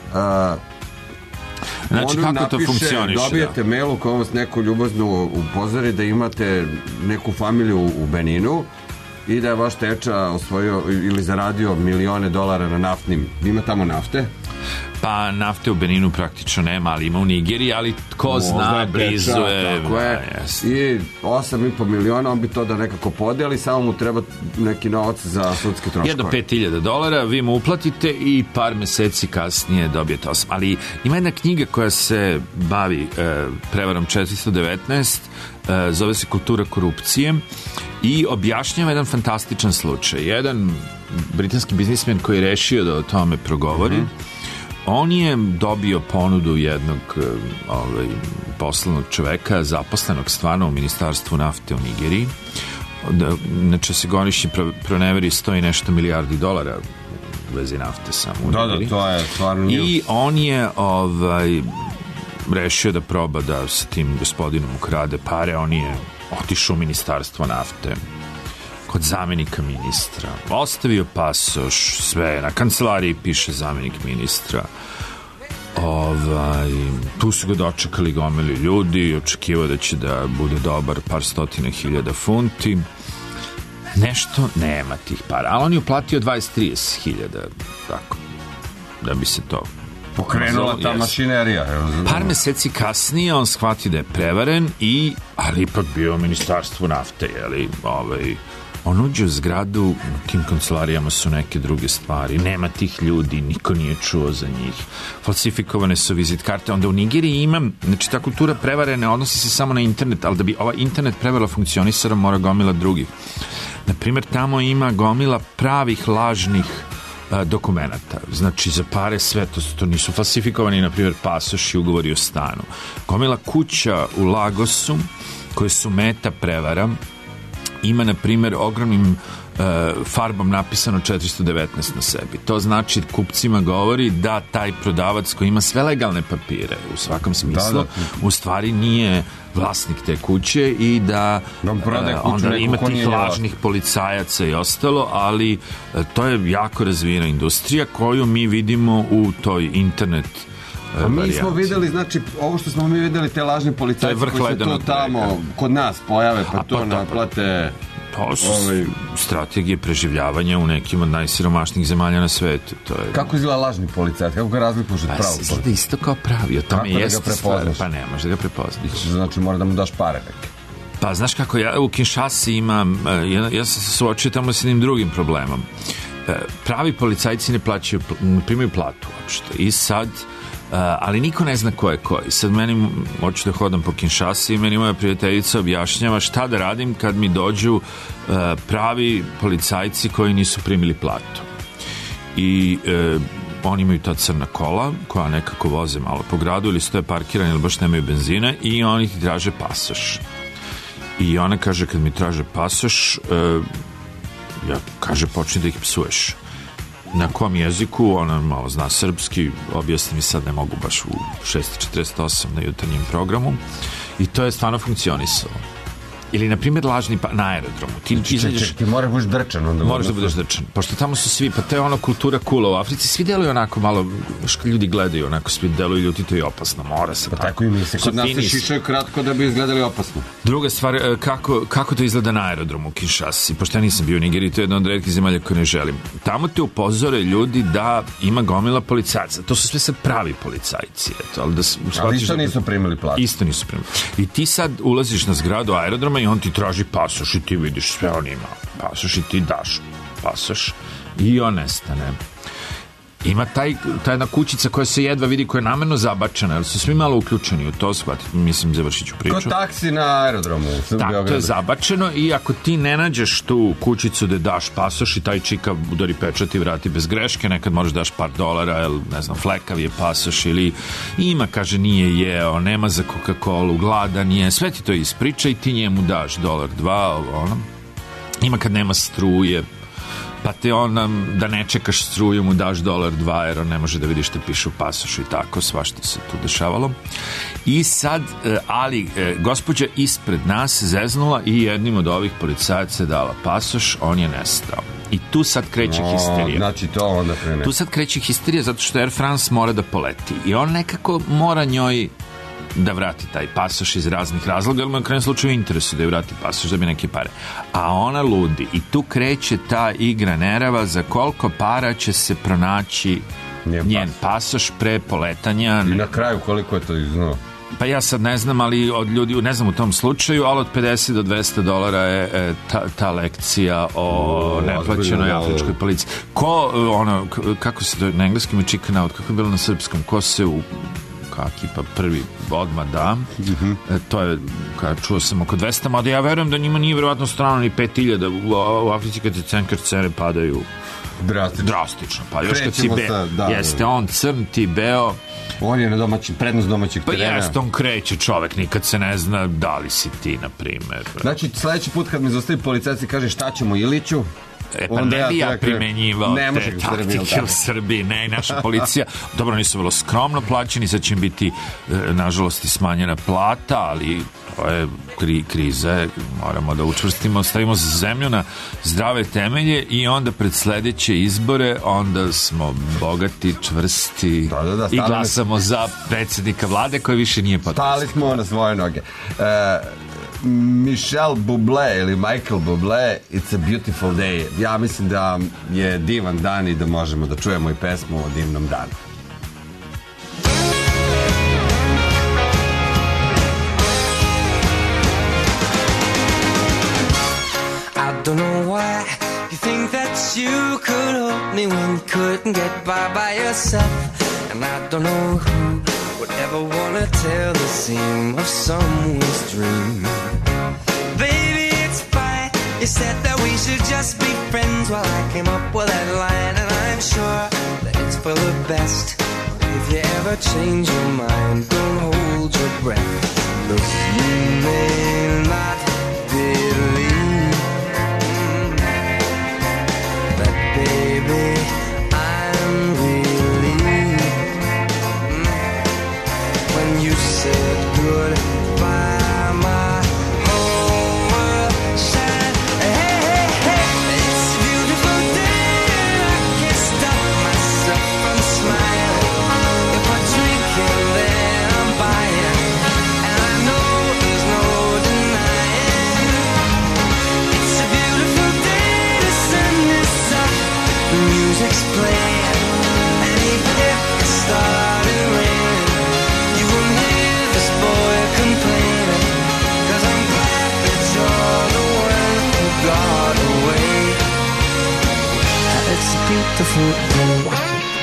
znači, kako napiše, to funkcioniše? Dobijete mail u kojem vas neko ljubazno upozori da imate neku familiju u Beninu i da je vaš teča osvojio ili zaradio $milione na naftnim. Ima tamo nafte? Pa nafte u Beninu praktično nema, ali ima u Nigeriji, ali ko zna, blizu je. Tako je. I $8,5 miliona, on bi to da nekako podeli, samo mu treba neki novac za sudske troškove. $1 do $5,000, vi mu uplatite i par meseci kasnije dobijete 8. Ali ima jedna knjiga koja se bavi prevarom 419, zove se Kultura korupcije i objašnjava jedan fantastičan slučaj. Jedan britanski biznismen koji je rešio da o tome progovori, on je dobio ponudu jednog poslovnog čoveka, zaposlenog stvarno u Ministarstvu nafte u Nigeriji. Znači se godišnje proneveri $100 i nešto milijardi u vezi nafte samo u Nigeriji. Da, to je stvarno... I on je rešio da proba da s tim gospodinom ukrade pare. On je otišao u Ministarstvo nafte kod zamenika ministra, ostavio pasoš, sve, na kancelariji piše zamenik ministra. Tu su ga dočekali gomili ljudi, očekivao da će da bude dobar par stotina hiljada funti. Nešto nema tih para, ali on je uplatio 20-30 hiljada, tako, da bi se to pokrenula ta mašinerija. Par meseci kasnije on shvati da je prevaren ali ipak bio u Ministarstvu nafte, on uđe u zgradu, u tim kancelarijama su neke druge stvari, nema tih ljudi, niko nije čuo za njih, falsifikovane su vizit karte. Onda u Nigeriji imam, znači ta kultura prevare ne odnosi se samo na internet, ali da bi ova internet prevara funkcionisala mora gomila drugih. Naprimjer, tamo ima gomila pravih lažnih dokumenata, znači za pare sve to nisu falsifikovani, na primjer pasoš i ugovori o stanu. Gomila kuća u Lagosu koje su meta prevara ima, na primjer, ogromnim farbom napisano 419 na sebi. To znači kupcima govori da taj prodavac koji ima sve legalne papire u svakom smislu u stvari nije vlasnik te kuće i da onda ima tih lažnih policajaca i ostalo, ali to je jako razvijena industrija koju mi vidimo u toj internet mi smo videli, znači, ovo što smo mi videli, te lažne policajce koji se to tamo kod nas pojave, pa to naplate. To su strategije preživljavanja u nekim od najsiromašnijih zemalja na svetu. Kako izgleda lažni policajac? Kako ga razlikuješ od pravog policajca? Izgleda isto kao pravi, o tome jeste stvar. Pa ne, možeš da ga prepoznaš. Znači mora da mu daš pare neke. Pa znaš kako, ja u Kinshasi imam, ja sam se suočio tamo s jednim drugim problemom. Pravi policajci ne primaju platu uopšte. I sad, ali niko ne zna ko je ko. I sad meni, hoću da hodam po Kinshasi i meni moja prijateljica objašnjava šta da radim kad mi dođu pravi policajci koji nisu primili platu. I oni imaju ta crna kola koja nekako voze malo po gradu ili stoje parkirani ili baš nemaju benzina i oni ti traže pasoš. I ona kaže, kad mi traže pasoš, ja kaže, počni da ih psuješ. Na kom jeziku, ona malo zna srpski, objasni mi, sad ne mogu baš u 6:48 na jutarnjem programu, i to je stvarno funkcionisalo. Ili, na primjer, lažni na aerodromu. Ti moraš budeš drčan. Moraš da budeš drčan. Pošto tamo su svi, pa to je ono kultura kula u Africi, svi deluju onako malo, što ljudi gledaju, onako svi deluju ljutito i opasno. Mora se tako. Tako i mi se kod nas se šišaju kratko da bi izgledali opasno. Druga stvar, kako to izgleda na aerodromu u Kinshasi? Pošto ja nisam bio u Nigeriji, to je jedna od retkih zemalja koje ne želim. Tamo te upozore ljudi da ima gomila policajaca. To su sve sad pravi policajci. Ali isto nisu primili platu. Isto nisu primili. I ti sad ulaziš na zgradu aerodroma i on ti traži pasoš i ti vidiš sve on ima pasoš i ti daš pasoš i on nestane. Ima ta jedna kućica koja se jedva vidi, koja je namerno zabačena, jer su svi malo uključeni u to, shvatiti, mislim, završit ću priču. Ko taksi na aerodromu. Tako, to je zabačeno i ako ti ne nađeš tu kućicu da daš pasoš i taj čika udari pečat i vrati bez greške, nekad možeš daš par dolara, ili ne znam, flekav je pasoš, ili ima, kaže, nije jeo, nema za Coca-Cola, gladan je, sve ti to ispriča i ti njemu daš $1, $2, ono. Ima kad nema struje, pa te onda da ne čekaš struju mu daš $1-2 jer on ne može da vidi što piše u pasošu i tako, svašta se tu dešavalo. I sad, ali gospođa ispred nas zeznula i jednim od ovih policajaca je dala pasoš, on je nestao. I tu sad kreće histerija. Znači to onda krene. Tu sad kreće histerija zato što Air France mora da poleti i on nekako mora njoj da vrati taj pasoš iz raznih razloga, ali mu je u krajnjem slučaju interesu da je vrati pasoš da bi neke pare. A ona ludi i tu kreće ta igra nerava za koliko para će se pronaći njen pasoš pre poletanja. I na kraju koliko je to iznuo? Pa ja sad ne znam, ali od ljudi, ne znam u tom slučaju, ali od $50 do $200 je ta lekcija o neplaćenoj afričkoj policiji. Ko, ono, kako se to na engleskom je chicken out, kako je bilo na srpskom, ko se u kaki pa prvi odmah da, to je, čuo sam oko 200, mada ja verujem da njima nije verovatno strano ni 5000 u Africi kad te cene padaju drastično. Pa još kad si jeste on crn, ti beo, on je na prednost domaćeg terena. Pa jeste, on kreće čovek, nikad se ne zna da li si ti, na primer. Znači, sledeći put kad mi zostavi policajac i kaže šta ćemo Iliću, pa ne bi ja primenjivao te taktike u Srbiji, ne, i naša policija, dobro, nisu vrlo skromno plaćeni, sad će im biti, nažalost, i smanjena plata, ali to je kriza, moramo da učvrstimo, stavimo zemlju na zdrave temelje i onda pred sledeće izbore, onda smo bogati, čvrsti i glasamo za predsjednika vlade koji više nije potrebno. Stali smo na svoje noge. Michel Bublé ili Michael Bublé, It's a Beautiful Day. Ja mislim da je divan dan i da možemo da čujemo i pesmu o divnom danu. I don't know why you think that you could hold me when you couldn't get by yourself. And I don't know who would ever wanna tell the seam of someone's dream. Baby, it's fine. You said that we should just be friends. Well, I came up with that line, and I'm sure that it's for the best. If you ever change your mind, don't hold your breath. Look, you may not believe that, baby, I'm relieved when you said goodbye. My whole world shined. Hey, hey, hey, it's a beautiful day. I can't stop myself from smiling. If I drink and then I'm buying, and I know there's no denying. It's a beautiful day, the sun is up, the music's playing, and even if it started raining, you won't hear this boy complaining, 'cause I'm glad that you're the one who got away. It's a beautiful day.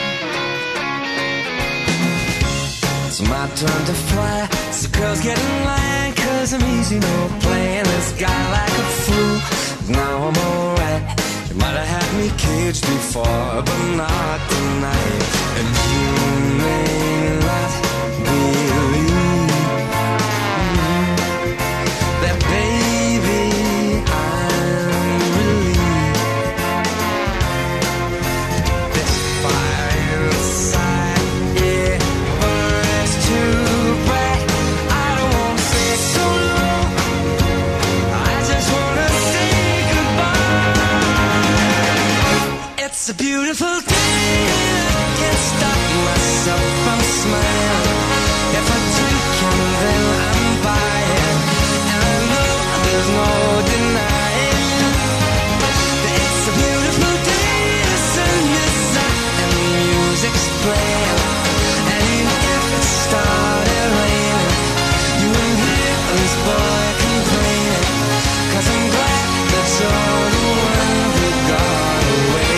It's my turn to fly. So girls get in line, 'cause I'm easy, no playing this guy like a fool. Now I'm alright. You might have had me caged before, but not tonight. And you may not believe that, baby, I'm relieved. This fire inside, yeah, burns too bright. I don't want to stay so long. I just want to say goodbye. It's a beautiful day, and I can't stop myself from smiling. If I drink and then I'm buying, and I know there's no denying that it's a beautiful day. The sun is up and the music's playing, and even if it started raining, you wouldn't hear this boy complaining, 'cause I'm glad that you're the one who got away.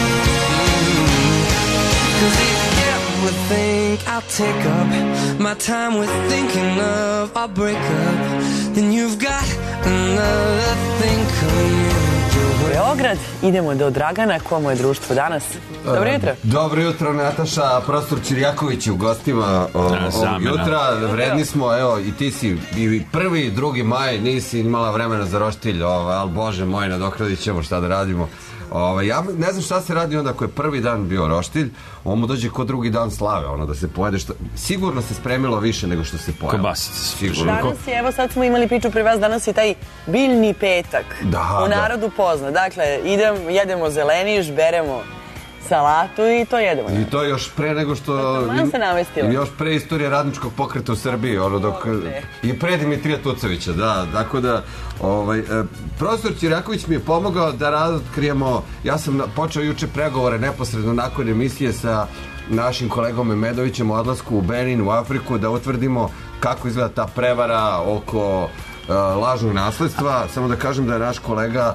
'Cause if you ever think I'll take up my time with thinking of our breakup, then you've got another thing coming. Beograd, idemo do Dragana, komu je društvo danas. Dobro jutro. Dobro jutro, Nataša, profesor Čirjaković je u gostima ovog jutra. Vredni smo, evo, i ti si i 1. i 2. maj, nisi imala vremena za roštilj, ali bože moj, nadokradit ćemo, šta da radimo. Ja ne znam šta se radi onda ako je prvi dan bio roštilj, on mu dođe ko drugi dan slave, ono da se pojede što... Sigurno se spremilo više nego što se pojelo. Kobasice. Sigurno. Danas je, evo sad smo imali priču pri vas, danas je taj biljni petak. U narodu poznat. Dakle, jedemo zeleniš, beremo salatu i to jedemo. I to još pre nego što... se namestilo. Još pre istorije radničkog pokreta u Srbiji, ono dok... I pre Dimitrija Tucovića, da. Tako da, profesor Ćirjaković mi je pomogao da razotkrijemo... Ja sam počeo juče pregovore neposredno nakon emisije sa našim kolegom Memedovićem o odlasku u Benin, u Afriku, da utvrdimo kako izgleda ta prevara oko lažnog nasledstva. Samo da kažem da je naš kolega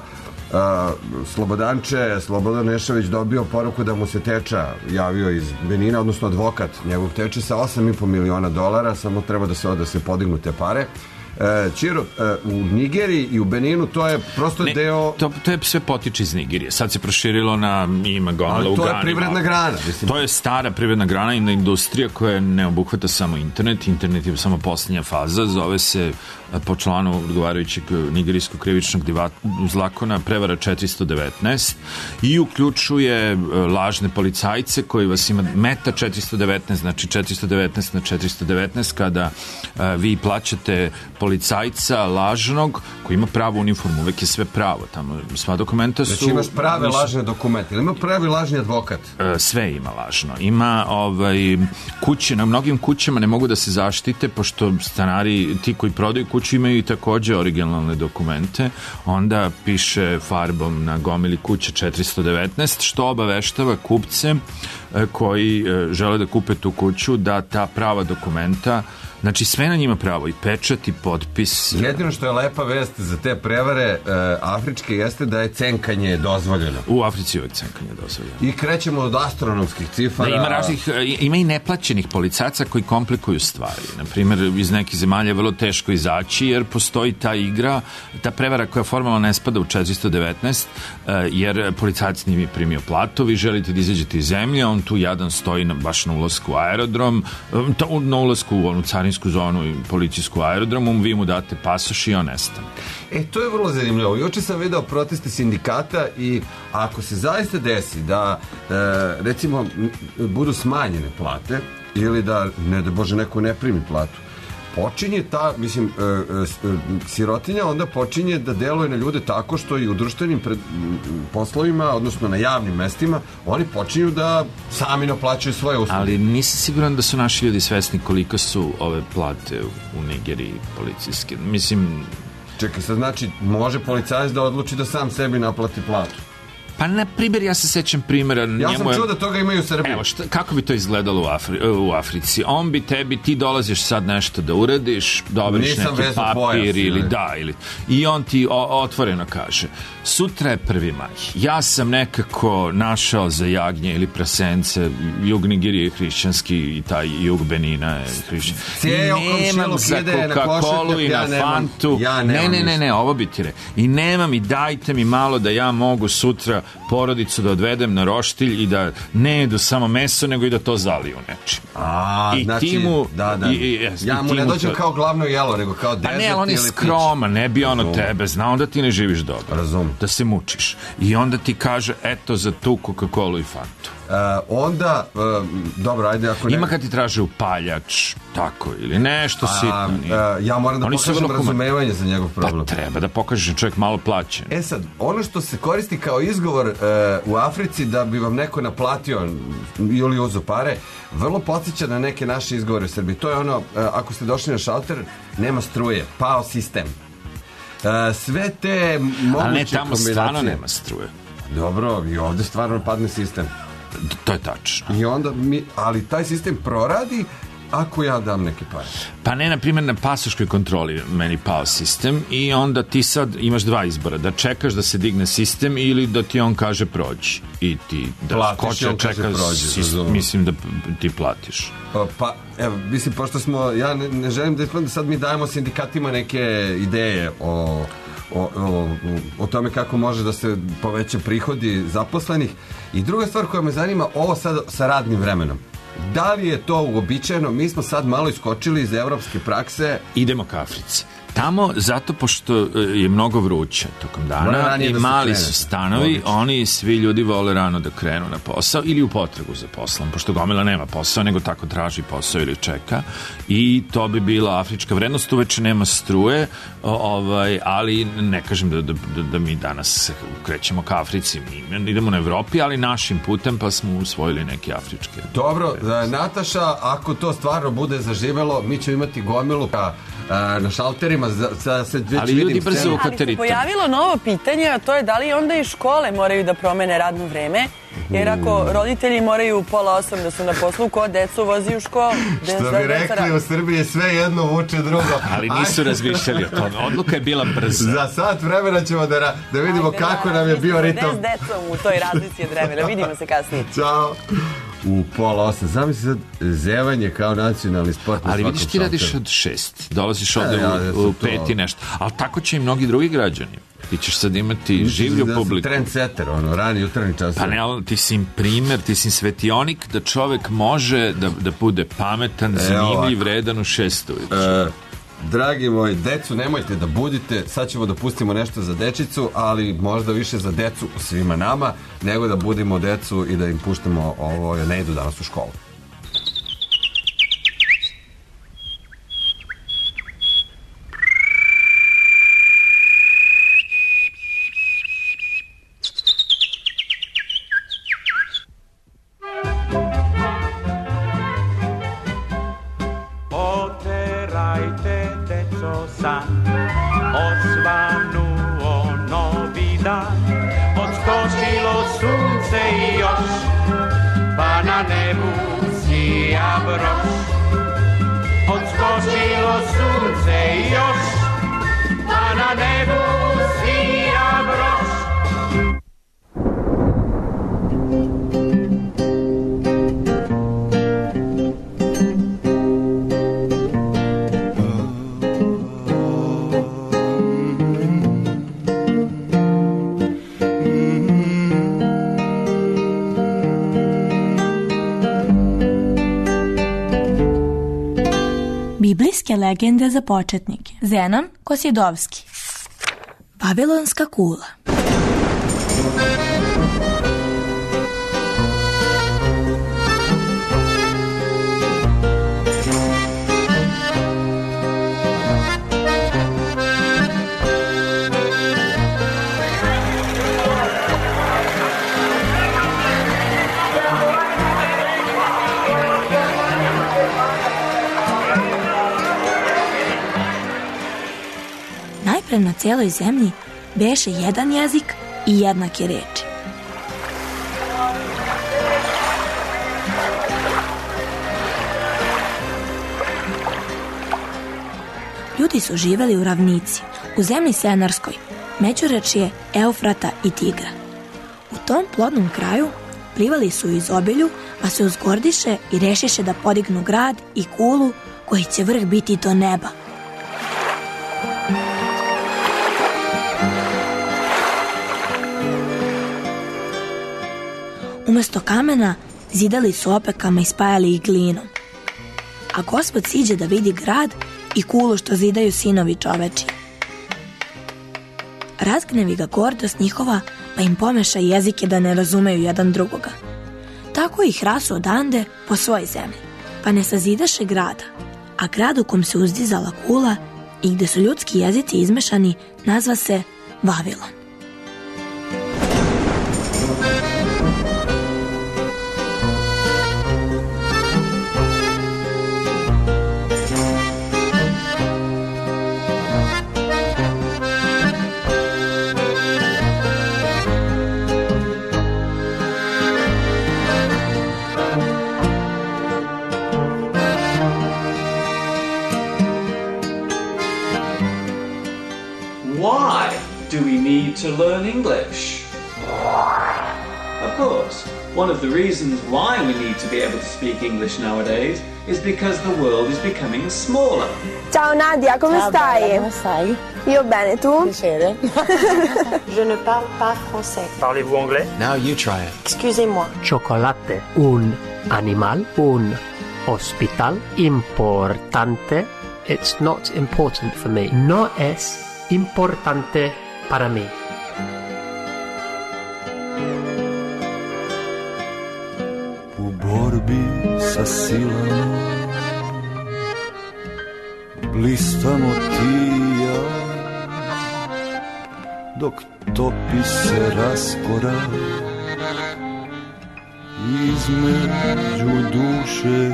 Slobodan Nešović dobio poruku da mu se teča javio iz Benina, odnosno advokat njegov teče sa $8,5 miliona, samo treba da se podignu te pare. Čiro, u Nigeriji i u Beninu to je prosto deo... To je sve potiče iz Nigerije. Sad se proširilo ima gomila u Gani. To je privredna grana. To je stara privredna grana i industrija koja ne obuhvata samo internet. Internet je samo posljednja faza. Zove se po članu odgovarajućeg nigerijskog krivičnog zakona prevara 419 i uključuje lažne policajce koji vas ima meta 419, znači 419 na 419 kada vi plaćate policajca lažnog koji ima pravu uniformu, uvek je sve pravo tamo, sva dokumenta su... Znači imaš prave lažne dokumente, ili ima pravi lažni advokat? Sve ima lažno. Ima kuće, na mnogim kućama ne mogu da se zaštite, pošto stanari, ti koji prodaju kuću imaju i takođe originalne dokumente, onda piše farbom na gomili kuće 419, što obaveštava kupce koji žele da kupe tu kuću da ta prava dokumenta, znači sve na njima pravo, i pečat i potpis. Jedino što je lepa vest za te prevare afričke jeste da je cenkanje dozvoljeno. U Africi uvek cenkanje dozvoljeno. I krećemo od astronomskih cifara. Ima i neplaćenih policajaca koji komplikuju stvari. Naprimjer, iz nekih zemalja je vrlo teško izaći jer postoji ta igra, ta prevara koja formalno ne spada u 419, jer policajac nije mi primio platu, vi želite da izađete iz zemlje, on tu jadan stoji baš na ulasku u aerodrom, na ulasku u onu carinsku zonu i policijsku aerodromu, vi mu date pasoš i on nestane. To je vrlo zanimljivo. Juče sam video proteste sindikata i ako se zaista desi da recimo budu smanjene plate ili da, ne da Bože, neko ne primi platu, počinje ta, sirotinja onda počinje da deluje na ljude tako što i u društvenim poslovima, odnosno na javnim mestima, oni počinju da sami naplaćaju svoje usluge. Ali nisam siguran da su naši ljudi svesni koliko su ove plate u Nigeriji policijske. Čekaj, sad znači, može policajac da odluči da sam sebi naplati platu? Pa, na primjer, ja se sećam primjera... Ja sam čuo da toga imaju u Srbiji. Evo, kako bi to izgledalo u Africi? On bi tebi, ti dolaziš sad nešto da uradiš, dobiješ neki papir i on ti otvoreno kaže, sutra je 1. maj. Ja sam nekako našao za jagnje ili prasence, jug Nigerije je hrišćanski i taj jug Benina je hrišćanski. Nemam za Coca-Colu i na Fantu. Ne, ovo bi ti i nemam i dajte mi malo da ja mogu sutra porodicu da odvedem na roštilj i da ne jedu samo meso, nego i da to zaliju nečim. Ja mu ne dođem kao glavno jelo, nego kao desert ili pić. On je skroman, ne bi ono tebe znao da ti ne živiš dobro. Razum. Da se mučiš. I onda ti kaže, eto za tu Coca-Colu i Fantu. Onda, dobro, ajde ako ne... Ima kad ti traže upaljač, tako, ili nešto sitno. Ja moram da pokažem razumevanje za njegov problem. Pa treba da pokažeš, čovjek malo plaće. Sad, ono što se koristi kao izgovor u Africi da bi vam neko naplatio ili uzo pare, vrlo podsjeća na neke naše izgovore u Srbiji. To je ono, ako ste došli na šalter, nema struje, pao sistem. Sve te moguće kombinacije... Ali ne, tamo stvarno nema struje. Dobro, i ovdje stvarno padne sistem. To je tačno. I onda ali taj sistem proradi ako ja dam neke pare. Pa ne, na primjer, na pasoškoj kontroli meni pao sistem i onda ti sad imaš dva izbora, da čekaš da se digne sistem ili da ti on kaže prođi. I ti da mislim da ti platiš. Pa, evo, mislim, pošto smo, ja ne želim da ispadam da sad mi dajemo sindikatima neke ideje o tome kako može da se poveća prihodi zaposlenih. I druga stvar koja me zanima, ovo sad sa radnim vremenom. Da li je to uobičajeno? Mi smo sad malo iskočili iz evropske prakse. Idemo ka Africi. Tamo, zato pošto je mnogo vruće tokom dana i mali su stanovi, oni svi ljudi vole rano da krenu na posao ili u potragu za poslom, pošto gomila nema posao, nego tako traži posao ili čeka, i to bi bila afrička vrednost. Uveče nema struje, ali ne kažem da mi danas krećemo ka Africi, mi idemo na Evropi, ali našim putem, pa smo usvojili neke afričke. Dobro, Nataša, ako to stvarno bude zaživelo, mi ćemo imati gomilu na šalterima, ali ljudi brzo uhvate ritam. Ali se pojavilo novo pitanje, a to je da li onda i škole moraju da promene radno vreme, jer ako roditelji moraju 7:30 da su na poslu, ko decu vozi u školu? Što bi rekli, u Srbiji sve jedno vuče drugo. Ali nisu razmišljali o tome. Odluka je bila brza. Za sat vremena ćemo da vidimo kako nam je bio ritam. S decom u toj razlici od vremena. Vidimo se kasnije. Ćao. U 7:30. Zamisli sad zevanje kao nacionalni sport. Ali vidiš, ti radiš od 6. Dolaziš ovde u 5 i nešto. Ali tako će i mnogi drugi građani. Ti ćeš sad imati življu publiku. Trendsetter, rani jutarnji čas. Pa ne, ali ti si im primer, ti si svetionik da čovek može da bude pametan, zanimljiv, vredan u 6 ujutru. Dragi moji, decu nemojte da budite, sad ćemo da pustimo nešto za dečicu, ali možda više za decu svima nama, nego da budimo decu i da im puštamo ovo, jer ne idu danas u školu. Biblijske legende za početnike. Zenon Kosjedovski. Vavilonska kula. Na cijeloj zemlji beše jedan jezik i jednake reči. Ljudi su živeli u ravnici, u zemlji Senarskoj, međurečje Eufrata i Tigra. U tom plodnom kraju plivali su u izobilju, pa se uzgordiše i rešiše da podignu grad i kulu koji će vrh biti do neba. Umesto kamena zidali su opekama i spajali ih glinom. A Gospod siđe da vidi grad i kulu što zidaju sinovi čoveči. Razgnevi ga gordost njihova, pa im pomeša jezike da ne razumeju jedan drugoga. Tako ih rasu odande po svoj zemlji, pa ne sazidaše grada, a grad u kom se uzdizala kula i gde su ljudski jezici izmešani nazva se Vavilon. Why do we need to learn English? Of course, one of the reasons why we need to be able to speak English nowadays is because the world is becoming smaller. Ciao Nadia, come stai? Bella, come stai? Io bene, tu? Piacere. Je ne parle pas français. Parlez-vous anglais? Now you try it. Excusez-moi. Chocolate, un animal, un hospital importante it's not important for me. No es importante para mí. U borbi sa silama blistamo ti i ja, dok topi se raskorak između duše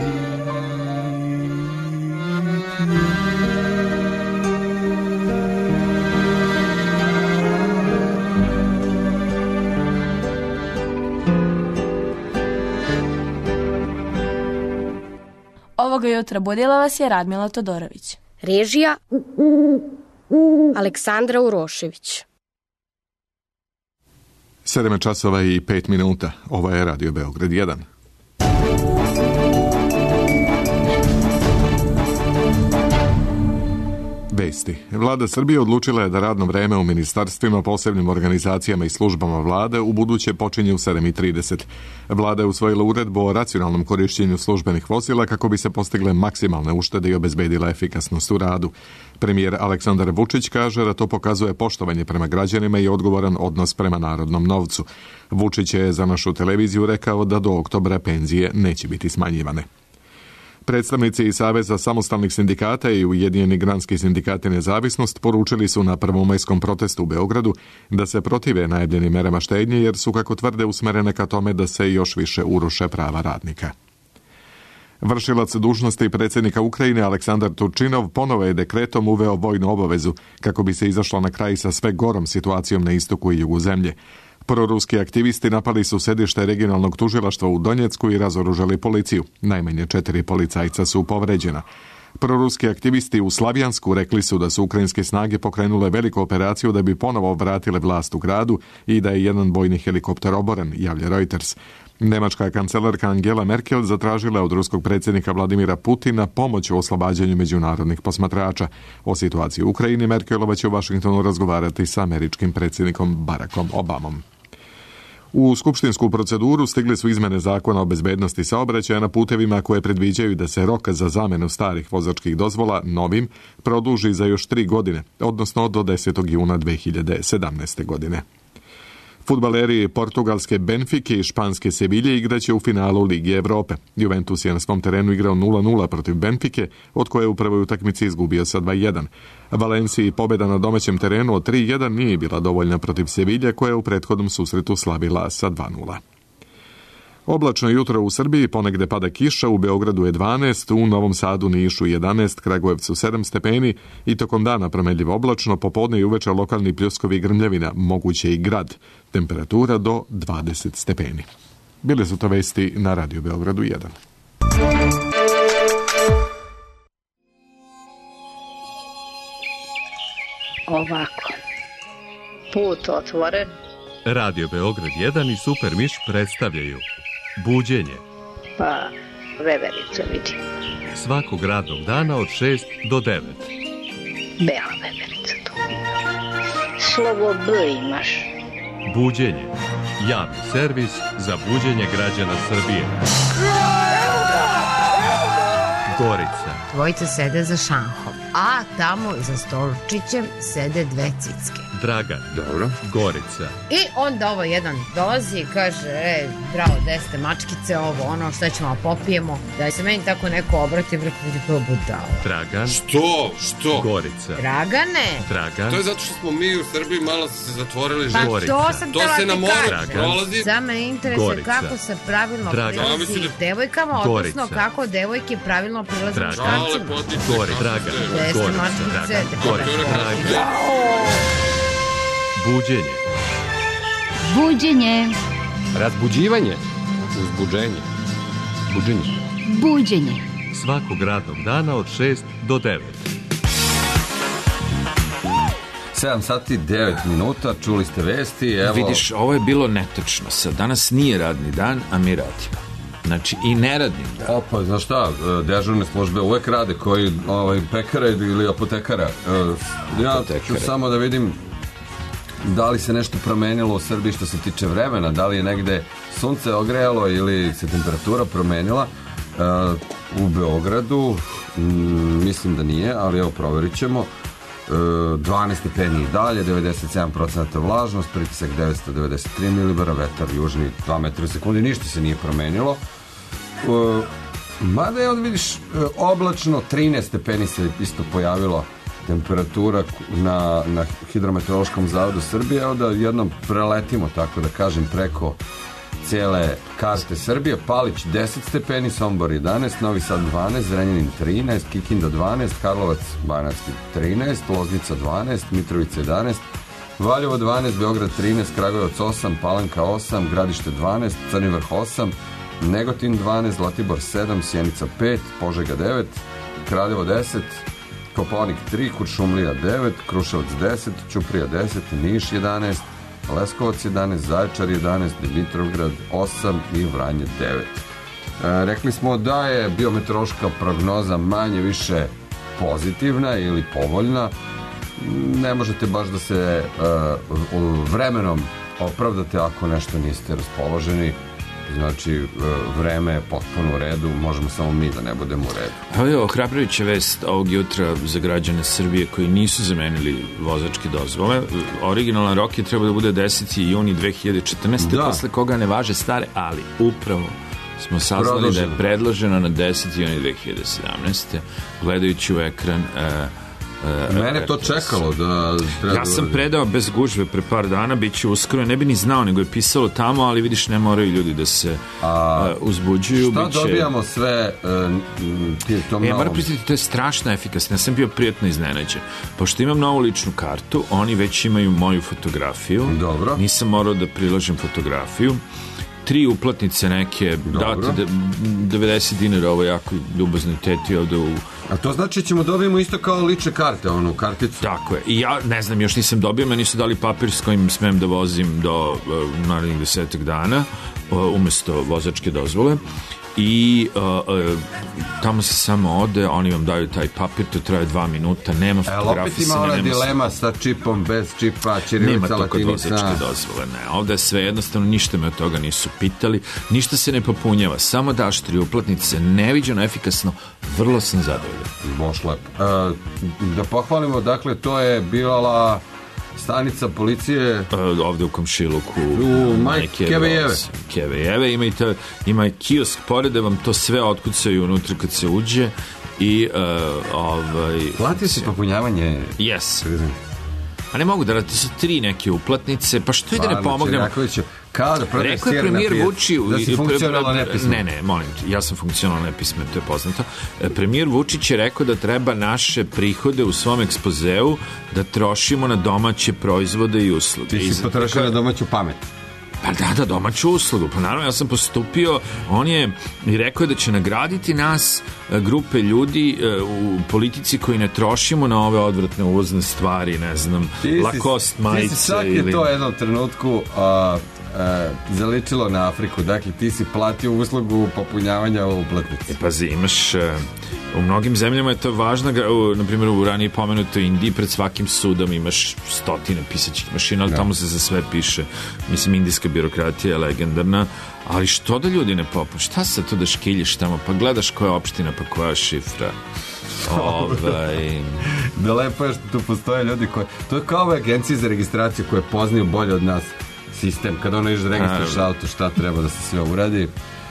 Ovoga jutra budila vas je Radmila Todorović. Režija Aleksandra Urošević. 7 časova i 5 minuta. Ovo je Radio Beograd 1. Vesti. Vlada Srbije odlučila je da radno vreme u ministarstvima, posebnim organizacijama i službama vlade u buduće počinje u 7:30. Vlada je usvojila uredbu o racionalnom korišćenju službenih vozila kako bi se postigle maksimalne uštede i obezbedila efikasnost u radu. Premijer Aleksandar Vučić kaže da to pokazuje poštovanje prema građanima i odgovoran odnos prema narodnom novcu. Vučić je za našu televiziju rekao da do oktobra penzije neće biti smanjivane. Predstavnici iz Saveza samostalnih sindikata i Ujedinjeni granski sindikati Nezavisnost poručili su na prvomajskom protestu u Beogradu da se protive najavljenim merama štednje jer su, kako tvrde, usmerene ka tome da se još više uruše prava radnika. Vršilac dužnosti predsjednika Ukrajine Aleksandar Turčinov ponovo je dekretom uveo vojnu obavezu kako bi se izašlo na kraj sa sve gorom situacijom na istoku i jugu zemlje. Proruski aktivisti napali su sedište regionalnog tužilaštva u Donjecku i razoružali policiju. Najmanje 4 policajca su povređena. Proruski aktivisti u Slavjansku rekli su da su ukrajinske snage pokrenule veliku operaciju da bi ponovo vratile vlast u gradu i da je jedan vojni helikopter oboren, javlja Reuters. Nemačka kancelarka Angela Merkel zatražila od ruskog predsjednika Vladimira Putina pomoć u oslobađanju međunarodnih posmatrača. O situaciji u Ukrajini Merkelova će u Vašingtonu razgovarati sa američkim predsjednikom Barackom Obamom. U skupštinsku proceduru stigli su izmene zakona o bezbednosti saobraćaja na putevima koje predviđaju da se rok za zamenu starih vozačkih dozvola novim produži za još 3 godine, odnosno do 10. juna 2017. godine. Fudbaleri portugalske Benfike i španske Sevilje igraće u finalu Ligi Evrope. Juventus je na svom terenu igrao 0:0 protiv Benfike, od koje je u prvoj utakmici izgubio sa 2:1. Valenciji pobjeda na domaćem terenu od 3:1 nije bila dovoljna protiv Sevilje, koja je u prethodnom susretu slavila sa 2:0. Oblačno jutro u Srbiji, ponegde pada kiša, u Beogradu je 12, u Novom Sadu, Nišu 11, Kragujevcu 7 stepeni i tokom dana promjenljivo oblačno, popodne i uveče lokalni pljuskovi i grmljavina, moguće i grad, temperatura do 20 stepeni. Bile su to vesti na Radio Beogradu 1. Ovako, put otvoren. Radio Beograd 1 i Super Miš predstavljaju Buđenje. Pa, veverica vidi. Svakog radnog dana od 6 do 9. Bela veverica tu. Slovo B imaš. Buđenje. Javni servis za buđenje građana Srbije. Gorica. Dvojica sede za šanhom, a tamo za stolčićem sede 2 cicke. Dragan. Dobro. Gorica. I onda ovo jedan dolazi i kaže, bravo, gde ste mačkice, ovo, ono, šta ćemo popijemo, da se meni tako neko obrati, breko vidi kao budala. Dragan. Što? Gorica. Dragane. Dragan. To je zato što smo mi u Srbiji malo se zatvorili. Pa to sam to se na moru prolazi. Za me interesuje kako se pravilno prilazi devojkama, odnosno kako devojke pravilno prilaze muškarcima. Dragan. Gorica. Buđenje. Buđenje. Razbuđivanje. Uzbuđenje. Buđenje. Buđenje. Svakog radnog dana od 6 do 9. 7 sati 9 minuta, čuli ste vesti. Evo... Vidiš, ovo je bilo netočno. Danas nije radni dan, a mi radimo. Znači i neradnim dan. Pa znaš šta, dežurne službe uvek rade, koji pekara ili apotekara. Ja ću samo da vidim da li se nešto promenilo u Srbiji što se tiče vremena, da li je negde sunce ogrejalo ili se temperatura promenila. u Beogradu, mislim da nije, ali evo proverit ćemo. 12 stepeni i dalje, 97% vlažnost, pritisak 993 milibara, vetar južni 2 metra u sekundi, ništa se nije promenilo. Mada je, vidiš, oblačno, 13 stepeni se isto pojavilo temperatura na Hidrometeorološkom zavodu Srbije. Evo da jednom preletimo, tako da kažem, preko cijele karte Srbije. Palić 10 stepeni, Sombor 11, Novi Sad 12, Zrenjanin 13, Kikinda 12, Karlovac Banatski 13, Loznica 12, Mitrovica 11, Valjevo 12, Beograd 13, Kragujevac 8, Palanka 8, Gradište 12, Crni Vrh 8, Negotin 12, Zlatibor 7, Sjenica 5, Požega 9, Kraljevo 10, Kopaonik 3, Kuršumlija 9, Kruševac 10, Ćuprija 10, Niš 11, Leskovac 11, Zaječar 11, Dimitrovgrad 8 i Vranje 9. Rekli smo da je biometeorološka prognoza manje više pozitivna ili povoljna. Ne možete baš da se vremenom opravdate ako nešto niste raspoloženi. Znači, vreme je potpuno u redu, možemo samo mi da ne budemo u redu. Ovo je ohrabrujuća vest ovog jutra za građane Srbije koji nisu zamenili vozačke dozvole. Originalan rok je trebao da bude 10. juni 2014. Posle koga ne važe stare, ali upravo smo saznali da je predloženo na 10. juni 2017. Gledajući u ekran mene to čekalo da treba. Ja sam predao bez gužve pre par dana, bit će uskoro, ne bi ni znao, nego je pisalo tamo, ali vidiš, ne moraju ljudi da se uzbuđuju. Šta dobijamo sve moram priznati, to je strašno efikasno. Ja sam bio prijatno iznenađen. Pošto imam novu ličnu kartu, oni već imaju moju fotografiju. Dobro. Nisam morao da priložim fotografiju. 3 uplatnice neke, date 90 dinara, ovo jako ljubazni teti ovde u... A to znači ćemo dobijemo isto kao lične karte, onu karticu? Tako je. I ja, ne znam, još nisam dobio, meni su dali papir s kojim smem da vozim do narednih 10 dana, umesto vozačke dozvole. I tamo se samo ode, oni vam daju taj papir, to traje 2 minuta, nema fotografije. Opet ima ona dilema sa čipom, bez čipa, ćirilica, latinica. Nema to kod vozačke dozvole, ne. Ovde je sve jednostavno, ništa me od toga nisu pitali, ništa se ne popunjava, samo daš 3 uplatnice, neviđeno efikasno, vrlo sam zadovoljan. Boš lepo. Da pohvalimo, dakle, to je bila stanica policije ovde u komšiluku u Kevejeve. Ima kiosk pored da vam to sve otkucaju unutra kad se uđe i platio si popunjavanje? Yes. A ne mogu da radite, su 3 neke uplatnice, pa što i da ne pomognem? Rekao je premijer Vučić da si funkcionalno nepismen. Ne, molim te, ja sam funkcionalno nepismen, to je poznato. Premijer Vučić je rekao da treba naše prihode u svom ekspozeu da trošimo na domaće proizvode i usluge. Ti si potrošio na domaću pamet. Pa da, domaću uslugu. Pa naravno, ja sam postupio, on je i rekao da će nagraditi nas, grupe ljudi u politici koji ne trošimo na ove odvratne uvozne stvari, ne znam, Lacoste majice. Ti si čak je to jednom trenutku zaličilo na Afriku. Dakle, ti si platio uslugu popunjavanja uplatnice. Pazi, imaš... U mnogim zemljama je to važno, na primjer u ranije pomenutoj Indiji pred svakim sudom imaš 100 pisaćih mašina, ali tamo se za sve piše. Mislim, indijska birokratija je legendarna, ali što da ljudi ne popunu? Šta sad to da škiljiš tamo? Pa gledaš koja je opština, pa koja je šifra. Da lepo je što tu postoje ljudi koji... To je kao ove agencije za registraciju koje poznaju bolje od nas sistem. Kada ono da registraš auto, šta treba da se sve uradi.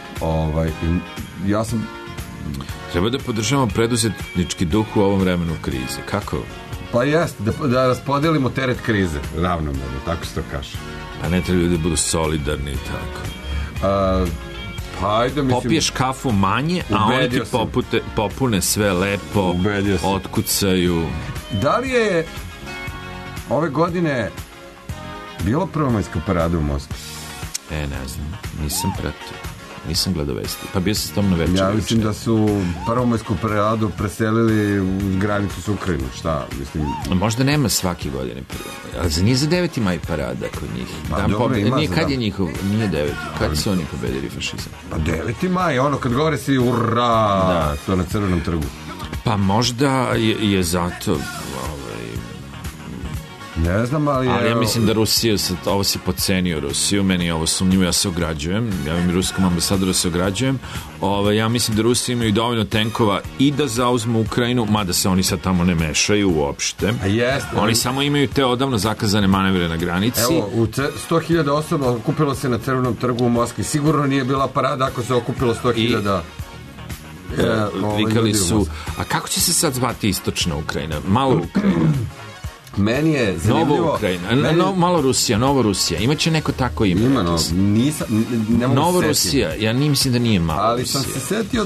Ja sam... Treba da podržavamo preduzetnički duh u ovom vremenu krize. Kako? Pa jest, da raspodelimo teret krize ravnomerno, tako se to kaže. A ne treba ljudi da budu solidarni i tako. Pa ajde, mislim... Popiješ kafu manje, a oni ti popune sve lepo, otkucaju. Da li je ove godine bilo prvomajska parada u Moskvi? Ne znam, nisam pratio. Nisam gledao vesti. Pa bio sam s tom na večer. Ja mislim da su prvomajsku paradu preselili u granicu s Ukrajinom. Šta, mislim... Možda nema svake godine prvomaj. Ali nije za 9. maj parada kod njih. Kad je njihov? Nije 9. Kad su oni pobedili fašizam? Pa 9. maj, ono kad govore svi ura, to na Crvenom trgu. Pa možda je zato... Ne znam, ali ja mislim da Rusija, ovo si pocenio Rusiju, meni je ovo sumnjivo, ja se ograđujem, ja im ruskom ambasadoru se ograđujem, ja mislim da Rusiji imaju dovoljno tenkova i da zauzmu Ukrajinu, mada se oni sad tamo ne mešaju uopšte. Oni samo imaju te odavno zakazane manevre na granici. Evo, 100.000 osoba okupilo se na Crvenom trgu u Moskvi. Sigurno nije bila parada ako se okupilo 100.000. Vikali su, a kako će se sad zvati istočna Ukrajina? Malo Ukrajina. Meni je zanimljivo... Novo Ukrajina, malo Rusija, Novo Rusija. Imaće neko tako ime? Ima, Novo Rusija, ja mislim da nije malo ali Rusija. Ali sam se setio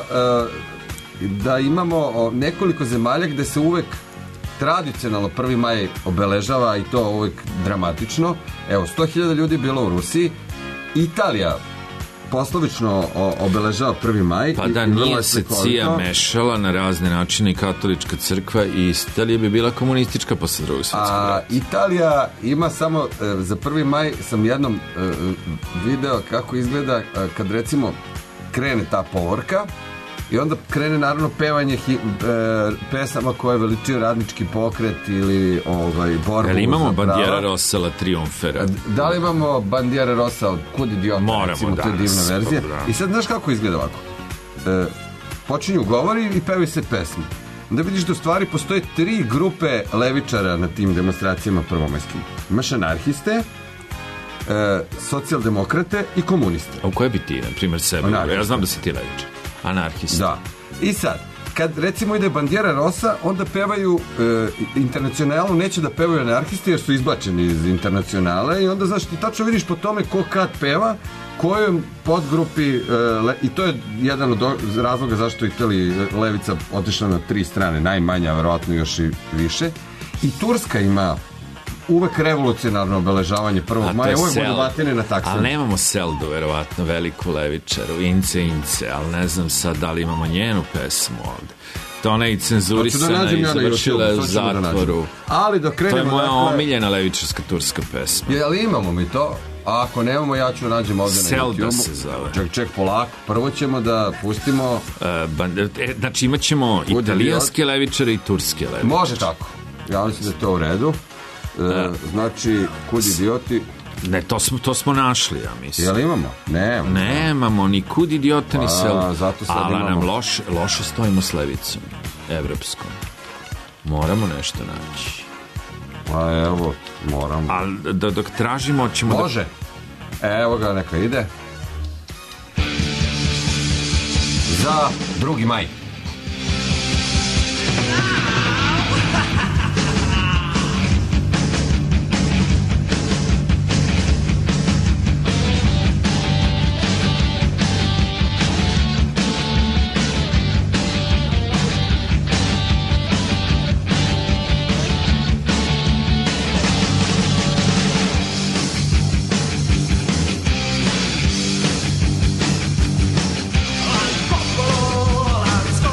da imamo nekoliko zemalja gde se uvek tradicionalno 1. maj obeležava i to uvek dramatično. Evo, 100.000 ljudi bilo u Rusiji. Italija poslovično obeležava 1. maj. Pa da nije se CIA mešala na razne načine i katolička crkva i Italija bi bila komunistička posle Drugog svjetskog rata. Italija ima samo za 1. maj sam jednom video kako izgleda kad recimo krene ta povorka i onda krene naravno pevanje pesama koje veličaju radnički pokret ili borbu. Ali imamo Bandiera Rossa la Triumfera? Da li imamo Bandiera Rossa od Kud idiota? Moramo danas. To je divna verzija. I sad znaš kako izgleda ovako? Počinju govori i pevaju se pesme. Onda vidiš da u stvari postoje 3 grupe levičara na tim demonstracijama prvomajskim. Imaš anarhiste, socijaldemokrate i komuniste. A u koje bi ti, na primjer, sebe? Ja znam da si ti levičar. Anarhista. Da. I sad, kad recimo ide Bandiera Rossa, onda pevaju Internacionalu, neće da pevaju anarhisti jer su izbačeni iz Internacionale i onda znaš ti tačno vidiš po tome ko kad peva, kojoj podgrupi i to je jedan od razloga zašto je Italiji levica otišla na 3 strane, najmanja, verovatno još i više. I Turska ima uvek revolucionarno obeležavanje 1. maja, uvek budu batine na taksama. Ali nemamo Seldu, verovatno, veliku levičaru, Ince, ali ne znam sad da li imamo njenu pesmu ovde. To ona je cenzurisana i završila u zatvoru. Ali dok krenemo... To je moja omiljena levičarska turska pesma. Ali imamo mi to, a ako nemamo, ja ću nađem ovde na YouTube. Selda se zove. Ček, polako. Prvo ćemo da pustimo... Znači imat ćemo italijanske levičare i turske levičare. Može tako. Ja mislim da je to u redu. Znači, Kud idioti... Ne, to smo našli, ja mislim. Jel imamo? Nemamo ni Kud idiota, ni Selda. Zato sad ali imamo. Nam loše stojimo s levicom, evropskom. Moramo nešto naći. Pa evo, moramo. Ali dok tražimo ćemo... Može. Evo ga, neka ide. Za 2. maj. Popolo, la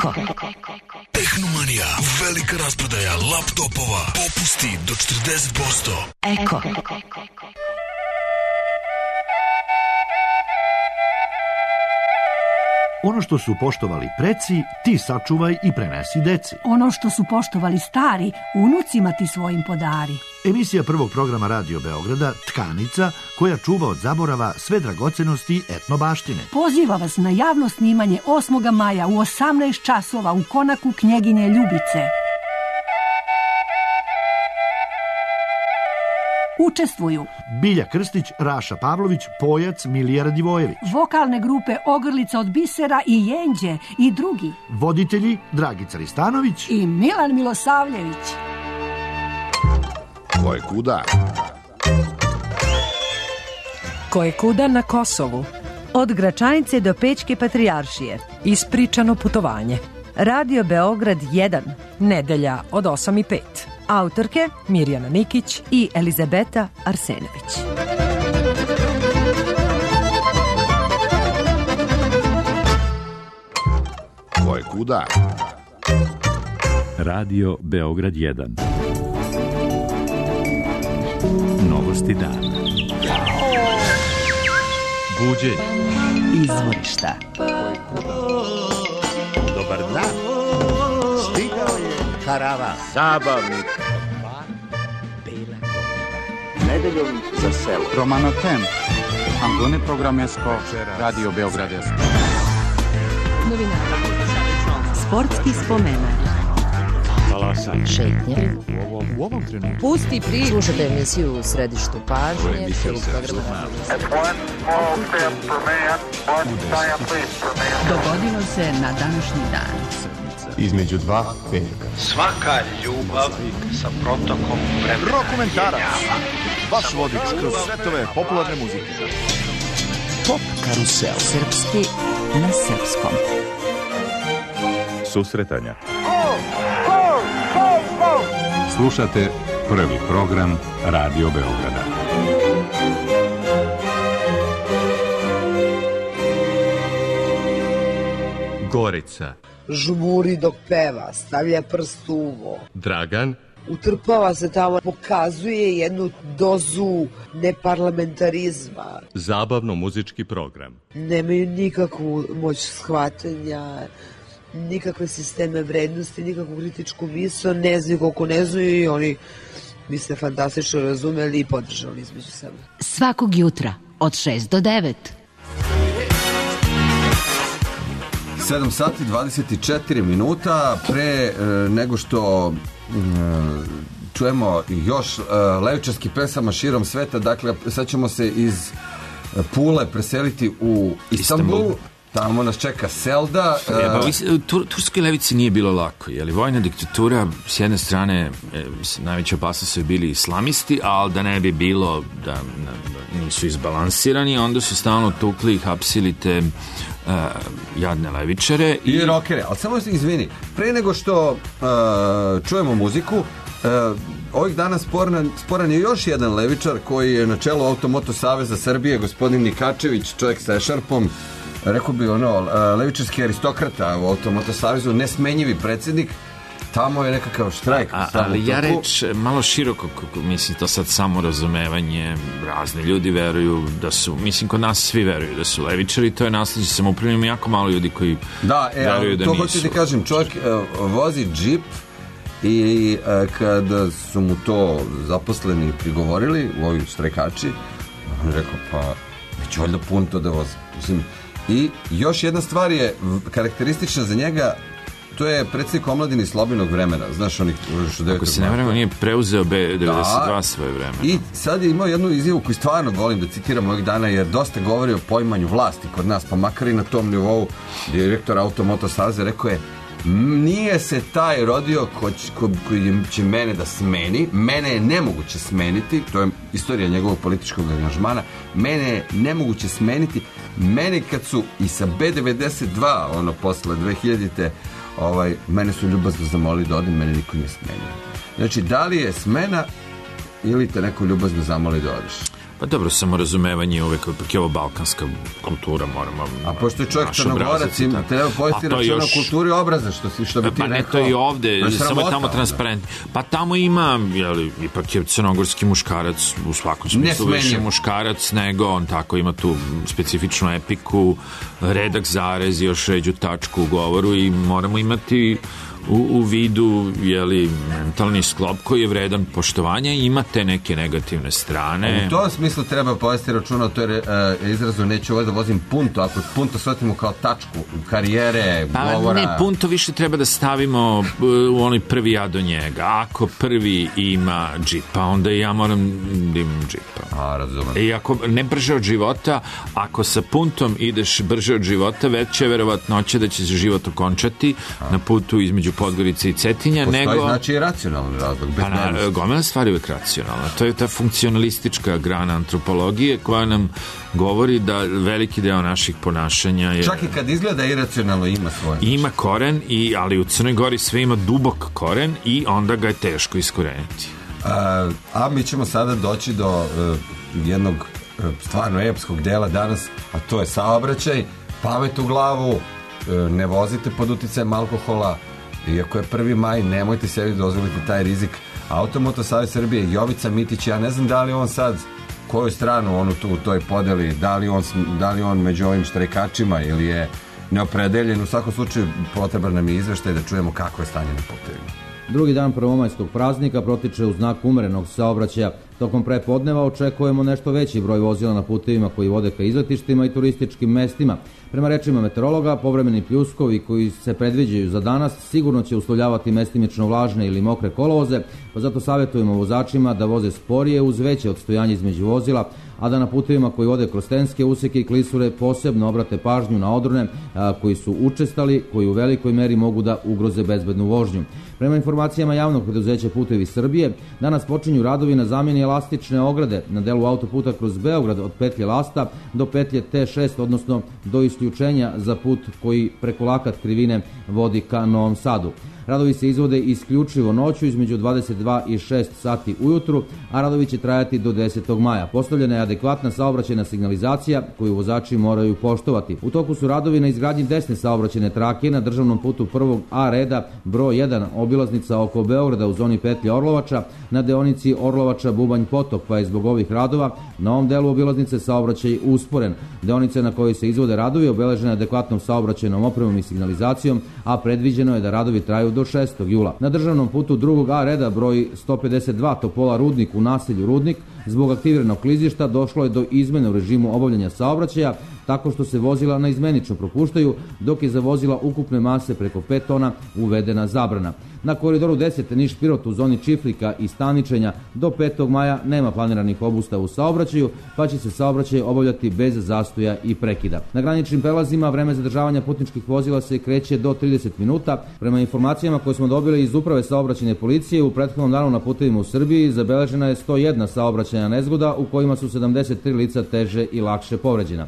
Eko. Tehnomanija, velika rasprodaja laptopova, popusti do 40%. Eko. Ono što su poštovali preci, ti sačuvaj i prenesi deci. Ono što su poštovali stari, unucima ti svojim podari. Emisija prvog programa Radio Beograda, Tkanica, koja čuva od zaborava sve dragocenosti etnobaštine. Poziva vas na javno snimanje 8. maja u 18 časova u konaku Knjeginje Ljubice. Učestvuju Bilja Krstić, Raša Pavlović, Pojac, Milija Radivojević. Vokalne grupe Ogrlica od bisera i Jenđe i drugi. Voditelji Dragica Ristanović i Milan Milosavljević. Ko je kuda? Ko je kuda na Kosovu? Od Gračanice do Pećke patrijaršije. Ispričano putovanje. Radio Beograd 1. Nedelja od 8:05. Autorke Mirjana Nikić i Elizabeta Arsenović. Ko je kuda? Radio Beograd 1. Novosti dana. Buđenje. Izvorišta. Dobar dan. Stigao je karavan. Zabavnik. Nedeljom za selo. Romano Tem. Antone Programesko. Radio Beogradesko. Novinara. Sportski spomenak. Talasan. Šetnje. U ovom trenutku. Pusti priču. Slušajte emisiju u središtu pažnje. Dogodilo se na današnji dan. Između dva petka. Svaka ljubav sa protokom vremena. Rokomentarac. Vaš vodič kroz svetove popularne muzike. Pop karusel. Srpski na srpskom. Susretanja. Slušate prvi program Radio Beograda. Gorica. Žmuri dok peva, stavlja prst u uvo. Dragan. Utrpava se tamo, pokazuje jednu dozu neparlamentarizma. Zabavno-muzički program. Nemaju nikakvu moć shvatanja, nikakve sisteme vrednosti, nikakvu kritičku misao, ne znaju koliko ne znaju i oni bi se fantastično razumeli i podržali između sebe. Svakog jutra od 6 do 9. 7 sati 24 minuta. Pre nego što čujemo još levičarskih pesama širom sveta, dakle sad ćemo se iz Pule preseliti u Istanbul. Tamo nas čeka Selda. Turskoj levici nije bilo lako, jer vojna diktatura, s jedne strane, najveća opasnost su bili islamisti, ali da ne bi bilo da nisu izbalansirani, onda su stalno tukli i hapsili te jadne levičare. I rokere, ali samo izvini, pre nego što čujemo muziku, ovih dana sporan je još jedan levičar koji je na čelu Automoto Saveza Srbije, gospodin Nikačević, čovjek sa ešarpom, rekao bi levičarski aristokrata u Automoto Savezu, nesmenjivi predsjednik. Tamo je nekakav štrajk. Ali ja reč malo široko, mislim, to sad samo razumevanje, razni ljudi veruju da su, mislim, kod nas svi veruju da su levičari, to je nasljeđe samoupravljeno, jako malo ljudi koji veruju da to nisu. hoću ti kažem, čovjek vozi džip i kada su mu to zaposleni prigovorili, ovi štrajkači, on je rekao, pa neću valjda puno to da vozim. Mislim, i još jedna stvar je karakteristična za njega, to je predsjednik omladine Slobinog vremena, znaš onih što 9. Ako se ne vremena nije preuzeo B92 svoje vremena. I sad je imao jednu izjavu koju stvarno volim da citiram ovih dana, jer dosta govori o poimanju vlasti kod nas, pa makar i na tom nivou. Direktor Automoto Saveza rekao je, nije se taj rodio koji će mene da smeni, mene je nemoguće smeniti, to je istorija njegovog političkog angažmana, mene je nemoguće smeniti, mene kad su i sa B92, posle 2000-te, mene su ljubazno zamolili da odem, mene niko nije smenio. Znači, da li je smena ili te neko ljubazno zamoli da odeš? Pa dobro, samorazumevanje uvek, ipak je ovo balkanska kultura, moramo... A pošto je čovjek Crnogorac, treba pojesti računa kulturi obraza, što bi ti rekao. Pa ne, to je i ovde, samo je tamo transparentno. Pa tamo ima, ipak je crnogorski muškarac, u svakom smislu više muškarac nego on, tako ima tu specifičnu epiku, redak zarez, još ređu tačku u govoru i moramo imati u vidu mentalni sklop koji je vredan poštovanja i ima te neke negativne strane. U tom smislu treba povesti računa, to je izrazu neću ovaj da vozim punto, ako punto shvatimo kao tačku karijere, govora. Ne, punto više treba da stavimo u onoj prvi ja do njega. Ako prvi ima džipa, onda i ja moram da imam džipa. Razumem. I ako ne brže od života, ako sa puntom ideš brže od života, veća je verovatnoća da će se život okončati na putu između Podgorice i Cetinja. Postoji znači i racionalni razlog. Gomila stvari uvijek racionalna. To je ta funkcionalistička grana antropologije koja nam govori da veliki deo naših ponašanja je... Čak i kad izgleda iracionalno ima svoje. Ima koren, ali u Crnoj Gori sve ima dubok koren i onda ga je teško iskoreniti. A mi ćemo sada doći do jednog stvarno epskog dela danas, a to je saobraćaj, pamet u glavu, ne vozite pod uticajem alkohola, iako je 1. maj, nemojte sebi dozvoliti taj rizik. Automoto Savez Srbije, Jovica Mitić, ja ne znam da li on sad koju stranu on tu u toj podeli, da li on među ovim štrajkačima ili je neopredeljen. U svakom slučaju potreban nam je izveštaj da čujemo kako je stanje na putevima. Drugi dan prvomajskog praznika protiče u znak umerenog saobraćaja. Tokom prepodneva očekujemo nešto veći broj vozila na putevima koji vode ka izletištima i turističkim mestima. Prema rečima meteorologa, povremeni pljuskovi koji se predviđaju za danas sigurno će uslovljavati mestimično vlažne ili mokre kolovoze, pa zato savjetujemo vozačima da voze sporije uz veće odstojanje između vozila, a da na putevima koji vode kroz stenske useke i klisure posebno obrate pažnju na odrone koji su učestali, koji u velikoj meri mogu da ugroze bezbednu vožnju. Prema informacijama javnog preduzeća Putevi Srbije, danas počinju radovi na zamjeni elastične ograde na delu autoputa kroz Beograd od petlje Lasta do petlje T6, odnosno do isključenja za put koji preko Lakat krivine vodi ka Novom Sadu. Radovi se izvode isključivo noću između 22 i 6 sati ujutru, a radovi će trajati do 10. maja. Postavljena je adekvatna saobraćajna signalizacija koju vozači moraju poštovati. U toku su radovi na izgradnji desne saobraćajne trake na državnom putu 1. A reda broj 1 obilaznica oko Beograda u zoni petlje Orlovača na deonici Orlovača-Bubanj Potok, pa je zbog ovih radova na ovom delu obilaznice saobraćaj usporen. Deonice na kojoj se izvode radovi obeležene adekvatnom saobraćajnom opremom i signalizacijom, a predviđeno je da radovi traju do 6. jula. Na državnom putu 2. A reda broj 152 Topola Rudnik u naselju Rudnik zbog aktiviranog klizišta došlo je do izmene u režimu obavljanja saobraćaja tako što se vozila naizmenično propuštaju, dok je za vozila ukupne mase preko 5 tona uvedena zabrana. Na koridoru 10 Niš-Pirot u zoni Čiflika i Staničenja do 5. maja nema planiranih obustava u saobraćaju, pa će se saobraćaj obavljati bez zastoja i prekida. Na graničnim prelazima vreme zadržavanja putničkih vozila se kreće do 30 minuta. Prema informacijama koje smo dobili iz Uprave saobraćajne policije, u prethodnom danu na putevima u Srbiji zabeležena je 101 saobraćajna nezgoda u kojima su 73 lica teže i lakše povređena.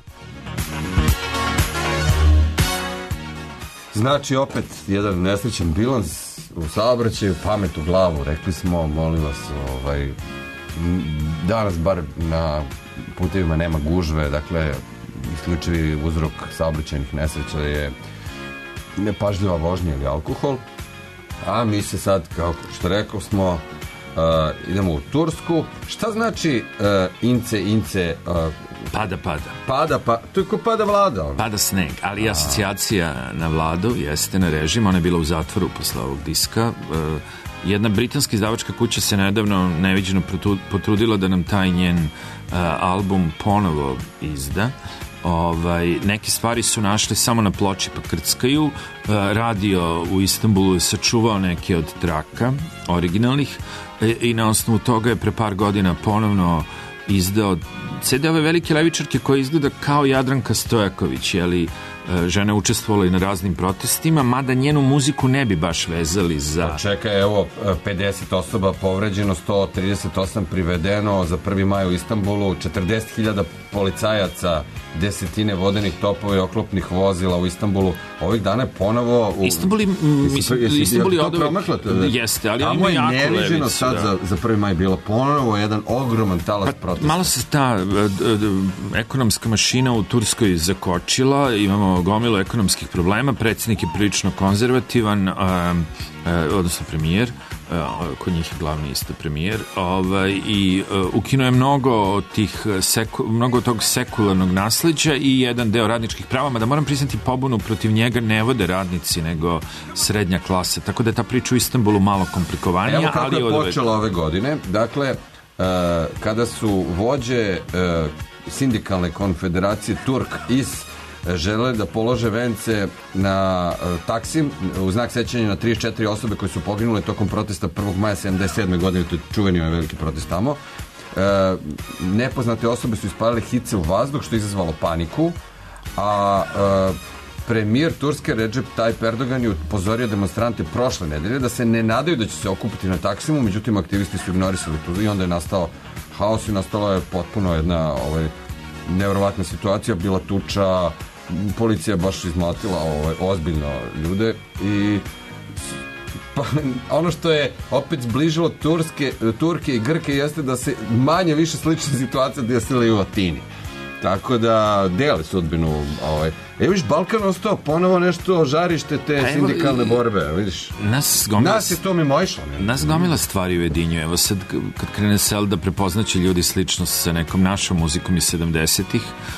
Znači opet jedan nesrećan bilans u saobraćaju, pamet u glavu, rekli smo, molim vas, danas bar na putevima nema gužve, dakle isključivi uzrok saobraćajnih nesreća je nepažljiva vožnja ili alkohol, a mi se sad, kao što rekao smo, idemo u Tursku. Šta znači ince pada, to je ko pada vlada. Pada sneg, ali asocijacija na vladu jeste na režim, ona je bila u zatvoru posle ovog diska. Jedna britanska izdavačka kuća se nedavno neviđeno potrudila da nam taj njen album ponovo izda. Neke stvari su našli samo na ploči pa krckaju. Radio u Istanbulu je sačuvao neke od traka originalnih i na osnovu toga je pre par godina ponovno izdao CD ove velike levičarke koja izgleda kao Jadranka Stojaković, žena učestvovala i na raznim protestima, mada njenu muziku ne bi baš vezali za... Pa čekaj, evo, 50 osoba povređeno, 138 privedeno za 1. maj u Istanbulu, 40.000 policajaca, desetine vodenih topova i oklopnih vozila u Istanbulu. Ovih dana je ponovo... Istanbul je jeste, ali tamo je neviđeno sad za 1. maj bilo ponovo jedan ogroman talas protesta. Malo se ta ekonomska mašina u Turskoj zakočila, imamo gomilu ekonomskih problema, predsjednik je prilično konzervativan, odnosno premijer, kod njih je glavni isto premijer, i ukinuo je mnogo tog sekularnog nasleđa i jedan deo radničkih prava, mada moram priznati pobunu protiv njega ne vode radnici, nego srednja klasa, tako da je ta priča u Istanbulu malo komplikovanija. Evo kako je počela ove godine, dakle, kada su vođe sindikalne konfederacije Turk žele da polože vence na Taksim u znak sećanja na 34 osobe koje su poginule tokom protesta 1. maja 77. godine, to je čuveni ovaj veliki protest tamo. Nepoznate osobe su ispalile hice u vazduh, što je izazvalo paniku, a premijer Turske Recep Tayyip Erdogan je upozorio demonstrante prošle nedelje da se ne nadaju da će se okupiti na Taksimu, međutim aktivisti su ignorisali to i onda je nastao haos i nastala je potpuno jedna nevjerovatna situacija, bila tuča, policija baš izmlatila ozbiljno ljude i ono što je opet zbližilo Turke i Grke jeste da se manje više slična situacija desila i u Atini. Tako da dele sudbinu. Viš, Balkan ostao ponovo nešto žarište te sindikalne borbe, vidiš. Nas je to mimoišlo. Nas gomila stvari ujedinjuje. Evo sad, kad krene sel da prepoznaće ljudi sličnost sa nekom našom muzikom iz 70-ih,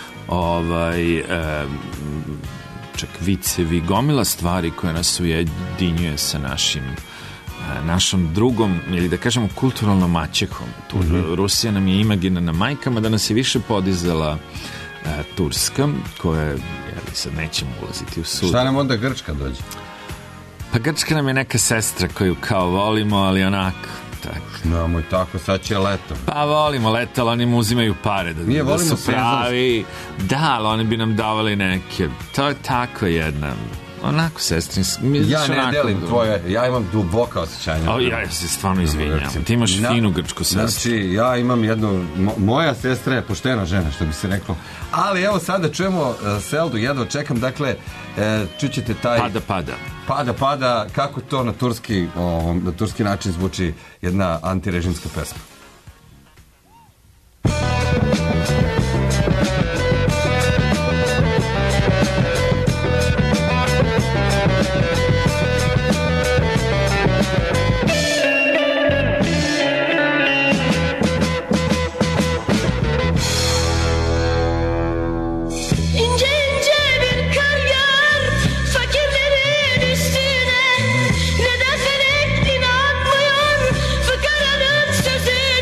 čak vicevi, gomila stvari koje nas ujedinjuje sa našom drugom, ili da kažemo kulturalnom maćehom. Rusija nam je imaginarna majkama, da nas je više podizala Turska, koja, sad nećemo ulaziti u sud. Šta nam onda Grčka dođe? Pa Grčka nam je neka sestra koju kao volimo, ali onako, tako. No, tako, sad će leto. Pa volimo leto, ali oni mu uzimaju pare da su pravi. Da, ali oni bi nam davali neke. To je tako jedna... Onako, sestrinski. Ja ne delim tvoje, ja imam duboka osjećanja. Ja se stvarno izvinjam. Ti imaš finu grčku sestru. Znači, ja imam jednu, moja sestra je poštena žena, što bi se reklo. Ali evo sada čujemo Seldu, jedva čekam, dakle, čućete taj... Pada, kako to na turski način zvuči jedna antirežimska pesma. Sözü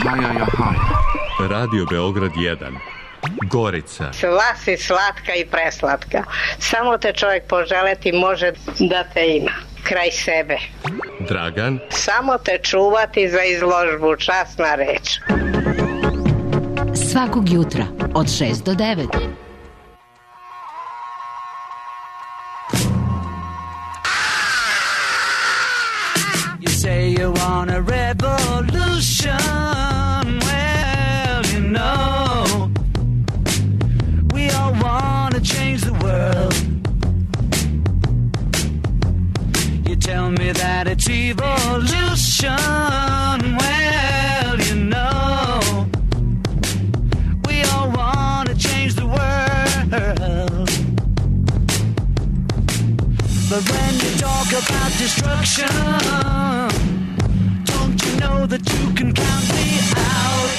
Radio Beograd 1. Gorica. Sva si slatka i preslatka. Samo te čovjek poželeti može da te ima. Kraj sebe. Dragan. Samo te čuvati za izložbu, časna reč. Svakog jutra od 6 do 9. You say you want a revolution. Well, you know, we all want to change the world. You tell me that it's evolution. Well, you know, we all want to change the world. But when you talk about destruction, don't you know that you can count me out?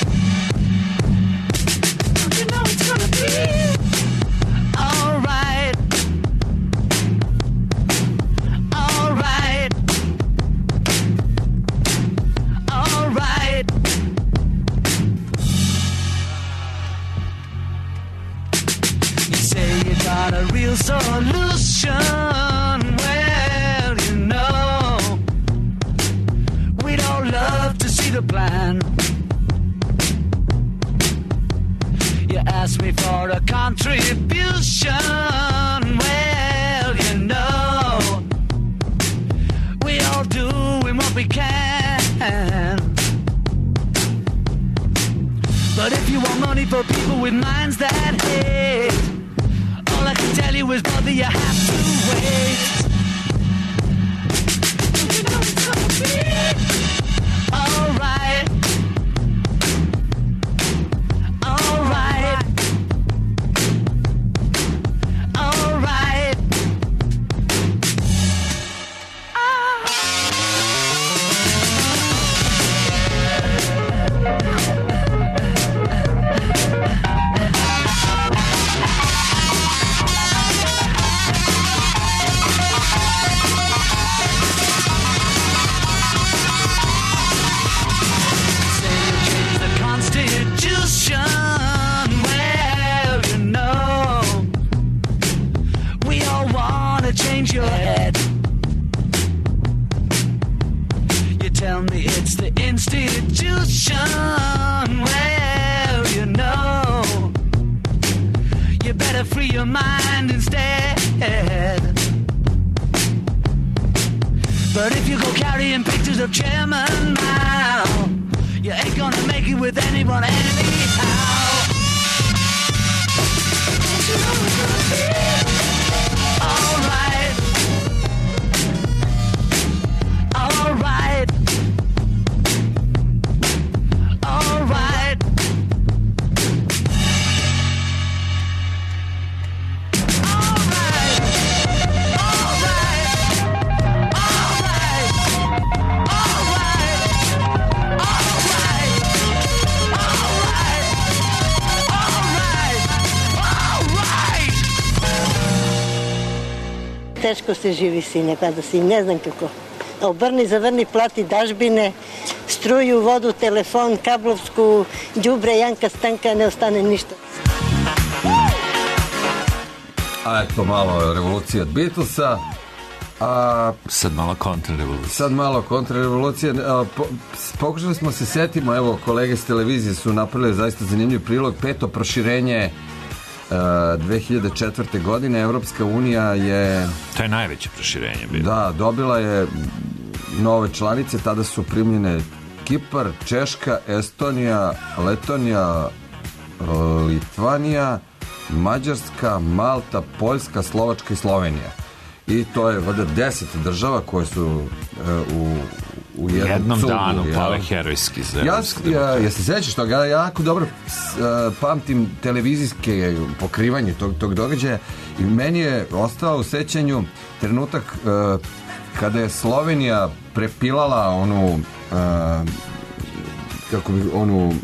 Don't you know it's gonna be alright? Alright. Alright. You say you got a real solution. Well, you know, we'd all love to see the plan. You ask me for a contribution. Well, you know, we all doing what we can. But if you want money for people with minds that hate, all I can tell you is, brother, you have to wait. Don't you know it's gonna be alright? Alright. Alright. Well, you know, we all want to change your head. You tell me it's the institution. Well, you know, you better free your mind instead. But if you go carrying pictures of Chairman Mao, you ain't gonna make it with anyone anyhow. Don't you know it's gonna be alright? Alright. Alright. Teško se živi, sine, kada si, ne znam kako. Obrni, zavrni, plati dažbine, struju, vodu, telefon, kablovsku, đubre, janka, stanka, ne ostane ništa. A eto malo revolucija od Beatlesa. Sad malo kontrarevolucija. Pokušali smo se setimo, evo kolege s televizije su napravili zaista zanimljiv prilog. 5. proširenje 2004. godine Evropska unija je... To je najveće proširenje bilo. Da, dobila je nove članice, tada su primljene Kipar, Češka, Estonija, Letonija, Litvanija, Mađarska, Malta, Poljska, Slovačka i Slovenija. I to je 10 država koje su u jednom cugu, danu pale herojski za ja se sećaš toga, ja jako dobro pamtim televizijske pokrivanje tog događaja i meni je ostao u sećanju trenutak kada je Slovenija prepilala onu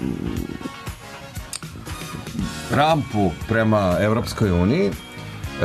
rampu prema Evropskoj uniji.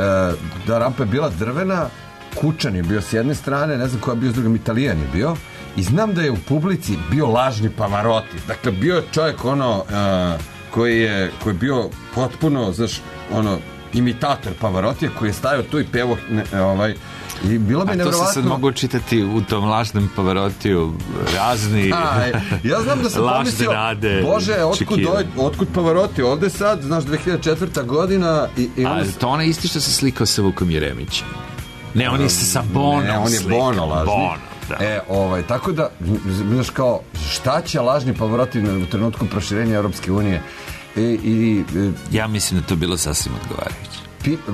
Da rampa je bila drvena, Kučan je bio s jedne strane, ne znam ko je bio s drugom, Italijan je bio, i znam da je u publici bio lažni Pavarotti. Dakle, bio je čovjek koji je bio potpuno, znaš, imitator Pavarottija koji je stavio tu i pevo i bilo bi nevjerovatno. A to se sad mogu čitati u tom lažnom Pavarottiju razni ja znam da sam pomislio, Bože, otkud Pavarotti ovde sad, znaš, 2004. godina ali to ona isti što se slikao sa Vukom Jeremićem. Ne, on je sa Bonom. Ne, on je Bono lažni. Da. Tako da, znaš, kao, šta će lažni Pavarotti u trenutku proširenja Europske unije? Ja mislim da to bilo sasvim odgovarajuće.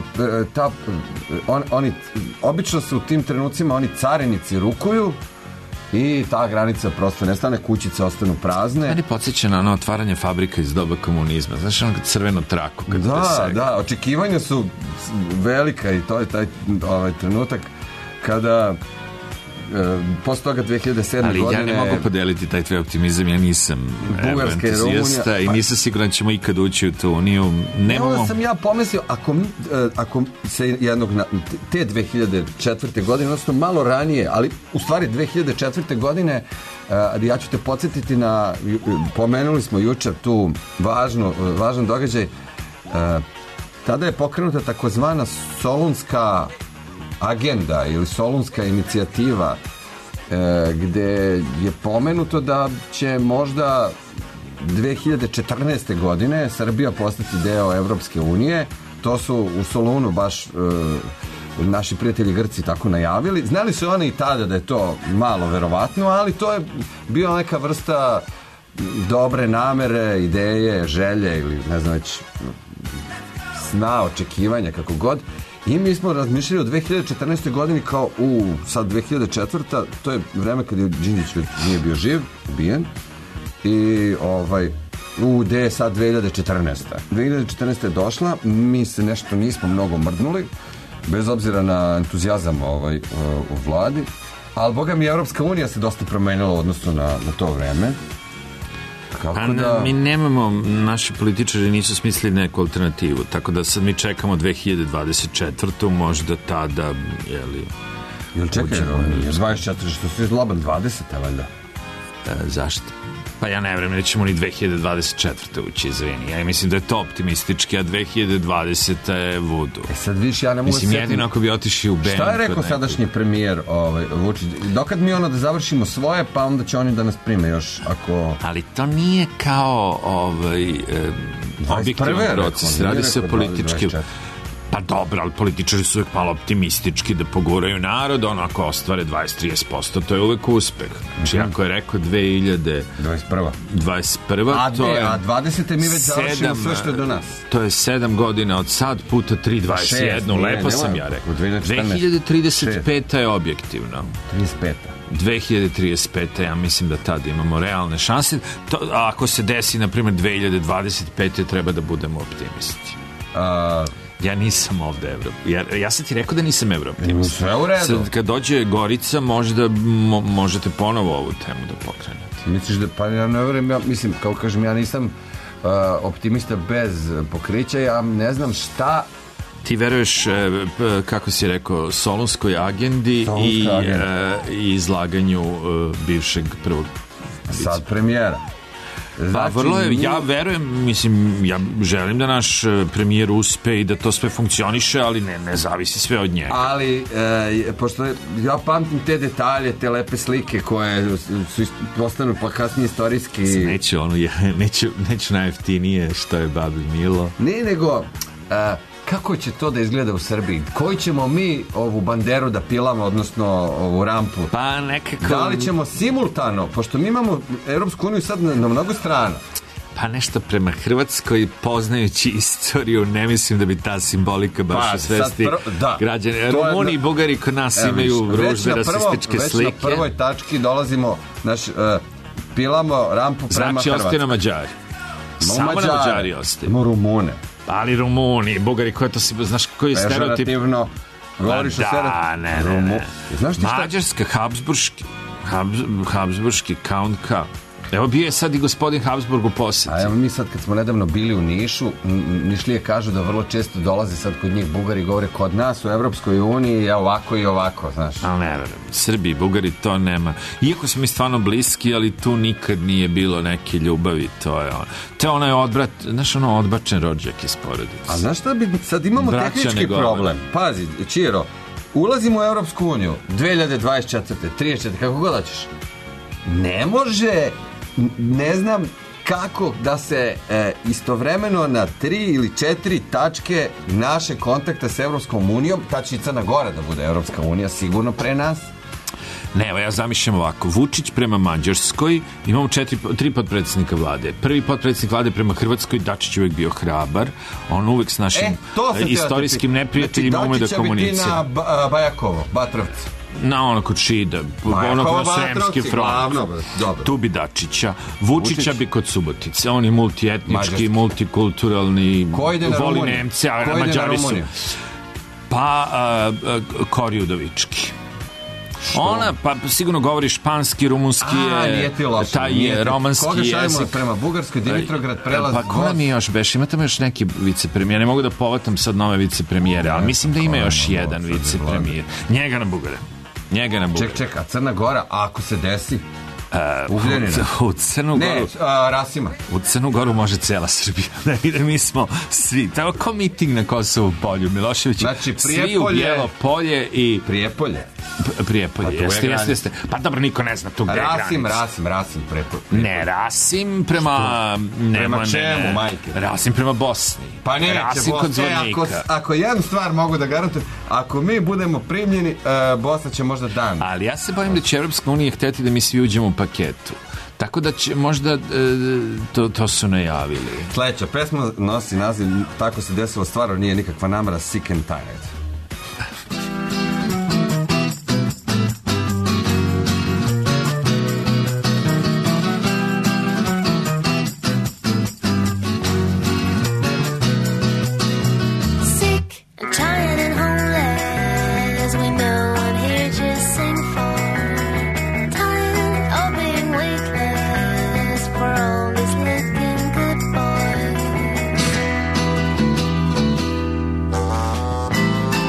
Oni obično su u tim trenucima oni carinici rukuju i ta granica prosto nestane, kućice ostanu prazne. Meni podsjeća na ono otvaranje fabrika iz doba komunizma, znaš, ono crvenu traku. Da, očekivanja su velika i to je taj trenutak kada posle toga 2007. godine... Ali ja ne mogu podeliti taj tvoj optimizam, ja nisam entuzijasta i nisam siguran da ćemo ikad ući u tu uniju. Onda sam ja pomislio, ako se te 2004. godine, odnosno malo ranije, ali u stvari 2004. godine, ja ću te podsjetiti na, pomenuli smo jučer tu važan događaj, tada je pokrenuta takozvana Solunska agenda ili Solunska inicijativa gde je pomenuto da će možda 2014. godine Srbija postati deo Evropske unije. To su u Solunu baš naši prijatelji Grci tako najavili. Znali su oni i tada da je to malo verovatno, ali to je bio neka vrsta dobre namere, ideje, želje ili ne znam već sna, očekivanja, kako god. I mi smo razmišljali o 2014. godini kao sad 2004. To je vreme kad je Đinđić nije bio živ, ubijen. I gde je sad 2014. 2014. je došla, mi se nešto nismo mnogo mrdnuli, bez obzira na entuzijazam u vladi, ali boga mi Evropska unija se dosta promenila u odnosu na to vreme. Mi nemamo, naši političari nisu smislili neku alternativu, tako da sad mi čekamo 2024. možda tada, jel čekaj, 24, što si zloban 20. valjda? Zašto? Pa ja ne vrem, nećemo ni 2024. ući, izvini. Ja mislim da je to optimistički, a 2020. je vudu. Sad viš, ja ne mogu mislim, jedino ako bi otišli u BN. Šta je rekao sadašnji premijer Vučić? Dokad mi da završimo svoje, pa onda će oni da nas prime još, ako... Ali to nije kao objektivan proces. Radi se o političkim... Pa dobro, ali političari su uvijek malo optimistički da poguraju narod, ako ostvare 20-30%, to je uvijek uspeh. Znači, ako je rekao 2021. A 20. mi već završimo sve što je do nas. To je 7 godina od sad puta 3, 21, lepo sam ja rekao. 2035. je objektivno. 35. 2035. ja mislim da tad imamo realne šanse. Ako se desi, na primjer, 2025. treba da budemo optimisti. Ja nisam ovde ja sam ti rekao da nisam evroptimist. Sve u redu. Sad kad dođe Gorica možda možete ponovo ovu temu da pokrenete. Misliš da, pa ja ne verujem, mislim, kao kažem, ja nisam optimista bez pokrića, ja ne znam šta. Ti veruješ, kako si rekao, Solunskoj agendi i izlaganju bivšeg prvog sad premijera. Znači, pa vrlo je, ja verujem, mislim, ja želim da naš premijer uspe i da to sve funkcioniše, ali ne zavisi sve od njega. Ali, pošto ja pamtim te detalje, te lepe slike koje su postanu pa kasnije istorijski... Neću najjeftinije što je Babi Milo. Ne, nego... kako će to da izgleda u Srbiji? Koji ćemo mi ovu banderu da pilamo, odnosno ovu rampu? Pa nekako... Da li ćemo simultano, pošto mi imamo Europsku uniju sad na mnogo strana. Pa nešto prema Hrvatskoj, poznajući istoriju, ne mislim da bi ta simbolika baš osvesti građane. Rumuni i Bugari kod nas imaju ružne rasističke slike. Već na prvoj tački dolazimo, pilamo rampu prema Hrvatskoj. Znači, ostaju na Mađari. Samo na Mađari ostaju. Imamo Rumune. Ali Rumuni, Bugari, koje to si, znaš koji je stereotip? Pežorativno, govoriš o stereotip. Ne. Mađarska, Habsburški Count K. Evo bio je sad i gospodin Habsburg u posjeti. A evo mi sad kad smo nedavno bili u Nišu, Nišlije kažu da vrlo često dolaze sad kod njih Bugari, govore kod nas u Evropskoj uniji je ovako i ovako, znaš. Ali ne, Srbi i Bugari to nema. Iako smo mi stvarno bliski, ali tu nikad nije bilo neke ljubavi, to je ono. Te onaj odbrat, znaš ono odbačen rođak iz porodice. A znaš šta bi, sad imamo tehnički problem. Pazi, Čiro, ulazimo u Evropsku uniju 2024. 34. kako god hoćeš. Ne može, ne znam kako da se istovremeno na 3 ili 4 tačke naše kontakta s Evropskom unijom, ta će i Crna Gora da bude Evropska unija sigurno pre nas. Ne, evo ja zamišljam ovako. Vučić prema Mađarskoj, imamo 3 potpredsjednika vlade. Prvi potpredsjednik vlade prema Hrvatskoj, Dačić uvijek bio hrabar. On uvijek s našim istorijskim neprijateljima ume da komunicira. Dačić će biti na Bajakovo, Batrovcu. Na ono kod Šida, ono kod Sremski front. Tu bi Dačića. Vučića bi kod Subotice. On je multietnički, multikulturalni, voli Nemce, a Mađari su. Pa Kori Udovički. Ona, pa sigurno govori španski, rumunski je, taj je romanski jezik. Koga šaljemo prema Bugarskoj, Dimitrograd, prelaz... Pa koja mi još beš, imate još neki vicepremijer, ne mogu da povatam sad nove vicepremijere, ali mislim da ima još jedan vicepremijer. Njega na Bugare. Ček, a Crna Gora, a ako se desi? U Crnu Goru... Ne, Rasima. U Crnu Goru može cela Srbija. Mi smo svi. Tako kao miting na Kosovu polju. Milošević, znači, svi u Bijelo polje i... Prijepolje. Jeste. Pa dobro, niko ne zna tu gde je granica. Rasim, Prijepolje. Ne, Rasim prema... Prema čemu, majke? Rasim prema Bosni. Pa neće Bosni. Ako jednu stvar mogu da garantujem, ako mi budemo primljeni, Bosna će možda dan. Ali ja se bojim da će Evropska unija hteti da mi svi uđemo u paketu. Tako da će možda to su najavili. Sledeća pesma nosi naziv Tako se desilo, stvarno nije nikakva namera, Sick and Tired. Thank you.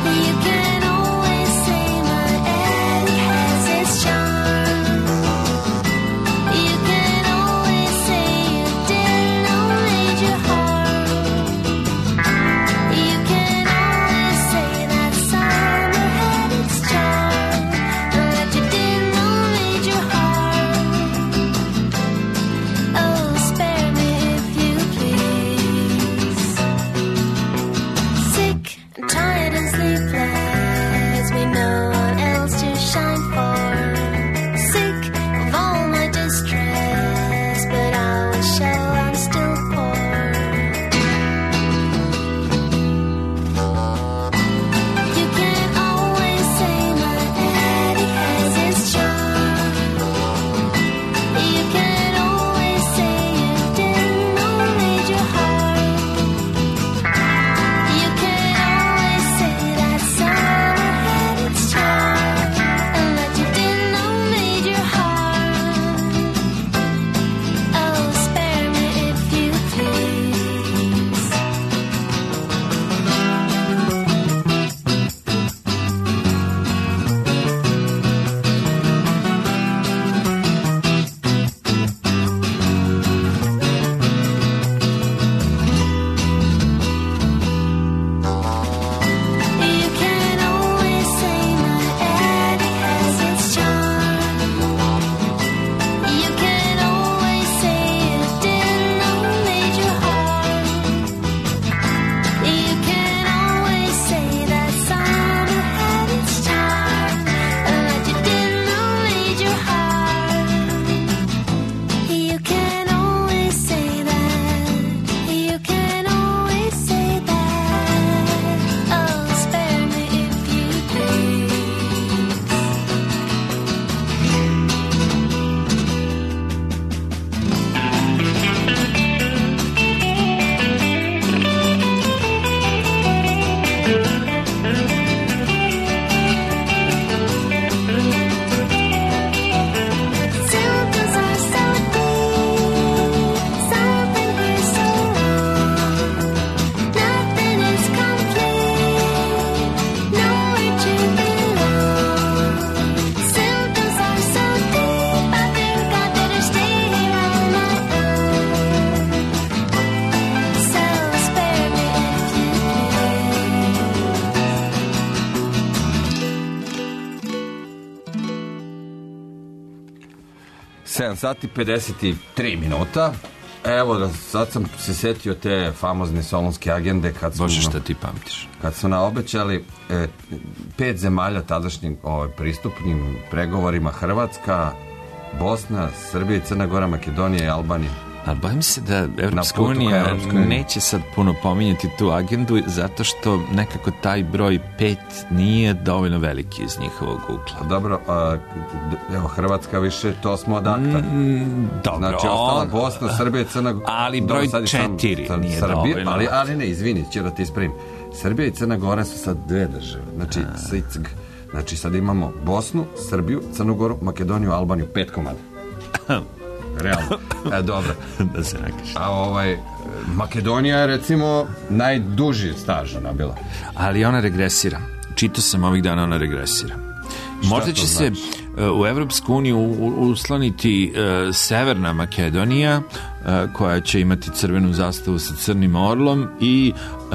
7 sati 53 minuta. Evo, sad sam se setio te famozne solunske agende kad smo, Bože, šta ti pamtiš? Kad su naobećali 5 zemalja tadašnjim pristupnim pregovorima: Hrvatska, Bosna, Srbija, Crna Gora, Makedonija i Albanija. Ali bojim se da Evropska unija neće sad puno pominjati tu agendu zato što nekako taj broj 5 nije dovoljno veliki iz njihovog ugla. Dobro, evo Hrvatska više, to smo odakle. Dobro. Znači ostala Bosna, Srbija, Crna Gora. Ali broj 4 nije Srbija, dovoljno. ali ne, izvini, ću da ti ispravim. Srbija i Crna Gora su sad dve države. Znači, znači sad imamo Bosnu, Srbiju, Crnu Goru, Makedoniju, Albaniju, 5 komada. Realno. Dobro. Da se nakaš. A Makedonija je recimo najduži staž nabila. Ali ona regresira. Čitao sam ovih dana, ona regresira. Možda će se u Evropsku uniju usloniti Severna Makedonija, koja će imati crvenu zastavu sa crnim orlom, i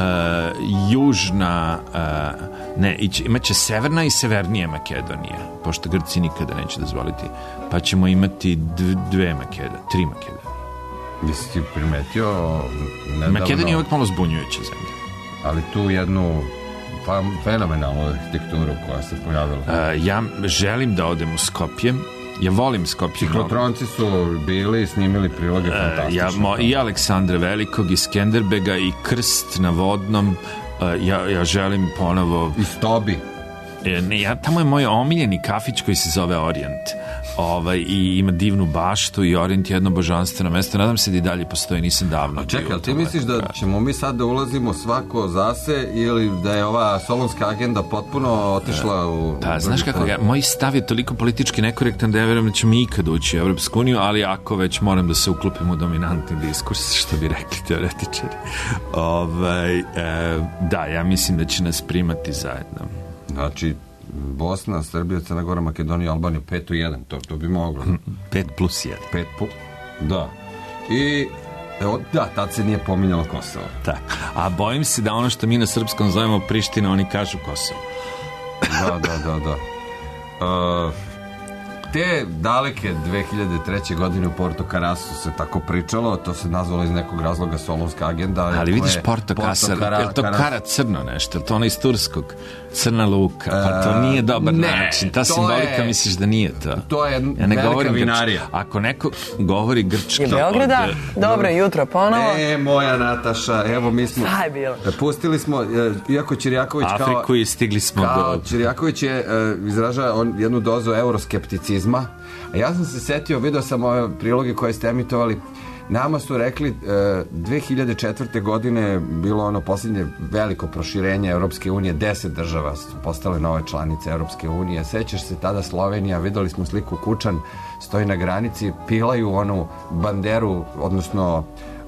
južna imaće Severna i Severnija Makedonija, pošto Grci nikada neće dozvoliti, pa ćemo imati 3 Makedonije. Jesi ti primetio nedavno... Makedonija je uvijek malo zbunjujuća zemlja. Ali tu jednu fenomenalnu arhitekturu koja se pojavila. Ja želim da odem u Skopje. Ja volim Skopje. Ciklotronci su bili i snimili priloge fantastično. I Aleksandra Velikog, i Skenderbega, i Krst na Vodnom. Ja želim ponovo... I Stobi. Tamo je moj omiljeni kafić koji se zove Orient. I ima divnu baštu, i Orient je jedno božanstveno mesto. Nadam se da i dalje postoji, nisam davno. Čekaj, ali ti misliš da ćemo mi sad da ulazimo svako zase, ili da je ova solunska agenda potpuno otišla u... Da, znaš kako, moj stav je toliko politički nekorektan da ja verujem da ćemo ikad ući u Evropsku uniju, ali ako već moram da se uklopim u dominantni diskurs, što bi rekli teoretičari. Da, ja mislim da će nas primati zajedno. Znači, Bosna, Srbija, Crna Gora, Makedonija, Albanija, 5-1, to bi moglo. 5+1. Da. I, tad se nije pominjalo Kosovo. Tak. A bojim se da ono što mi na srpskom zovemo Priština, oni kažu Kosovo. Da. Te daleke 2003. godine u Porto Carasu se tako pričalo, to se nazvalo iz nekog razloga solunska agenda. Ali vidiš Porto Caras, je to kara crno nešto, to ono iz turskog, crna luka, pa to nije dobar način, ta simbolika misliš da nije to. To je velika vinarija. Ako neko govori grčki... Je Beograda, dobro jutro ponovo. Moja Nataša, evo mi smo... Šta je bilo? Pustili smo, iako Ćirjaković Afriku i stigli smo do... Ćirjaković je izražava jednu dozu euroskepticizma. A ja sam se setio, vidio sam ove priloge koje ste emitovali. Nama su rekli 2004. godine bilo ono posljednje veliko proširenje Europske unije, 10 država su postale nove članice Europske unije. Sećaš se tada Slovenija, videli smo sliku Kučan, stoji na granici, pilaju onu banderu, odnosno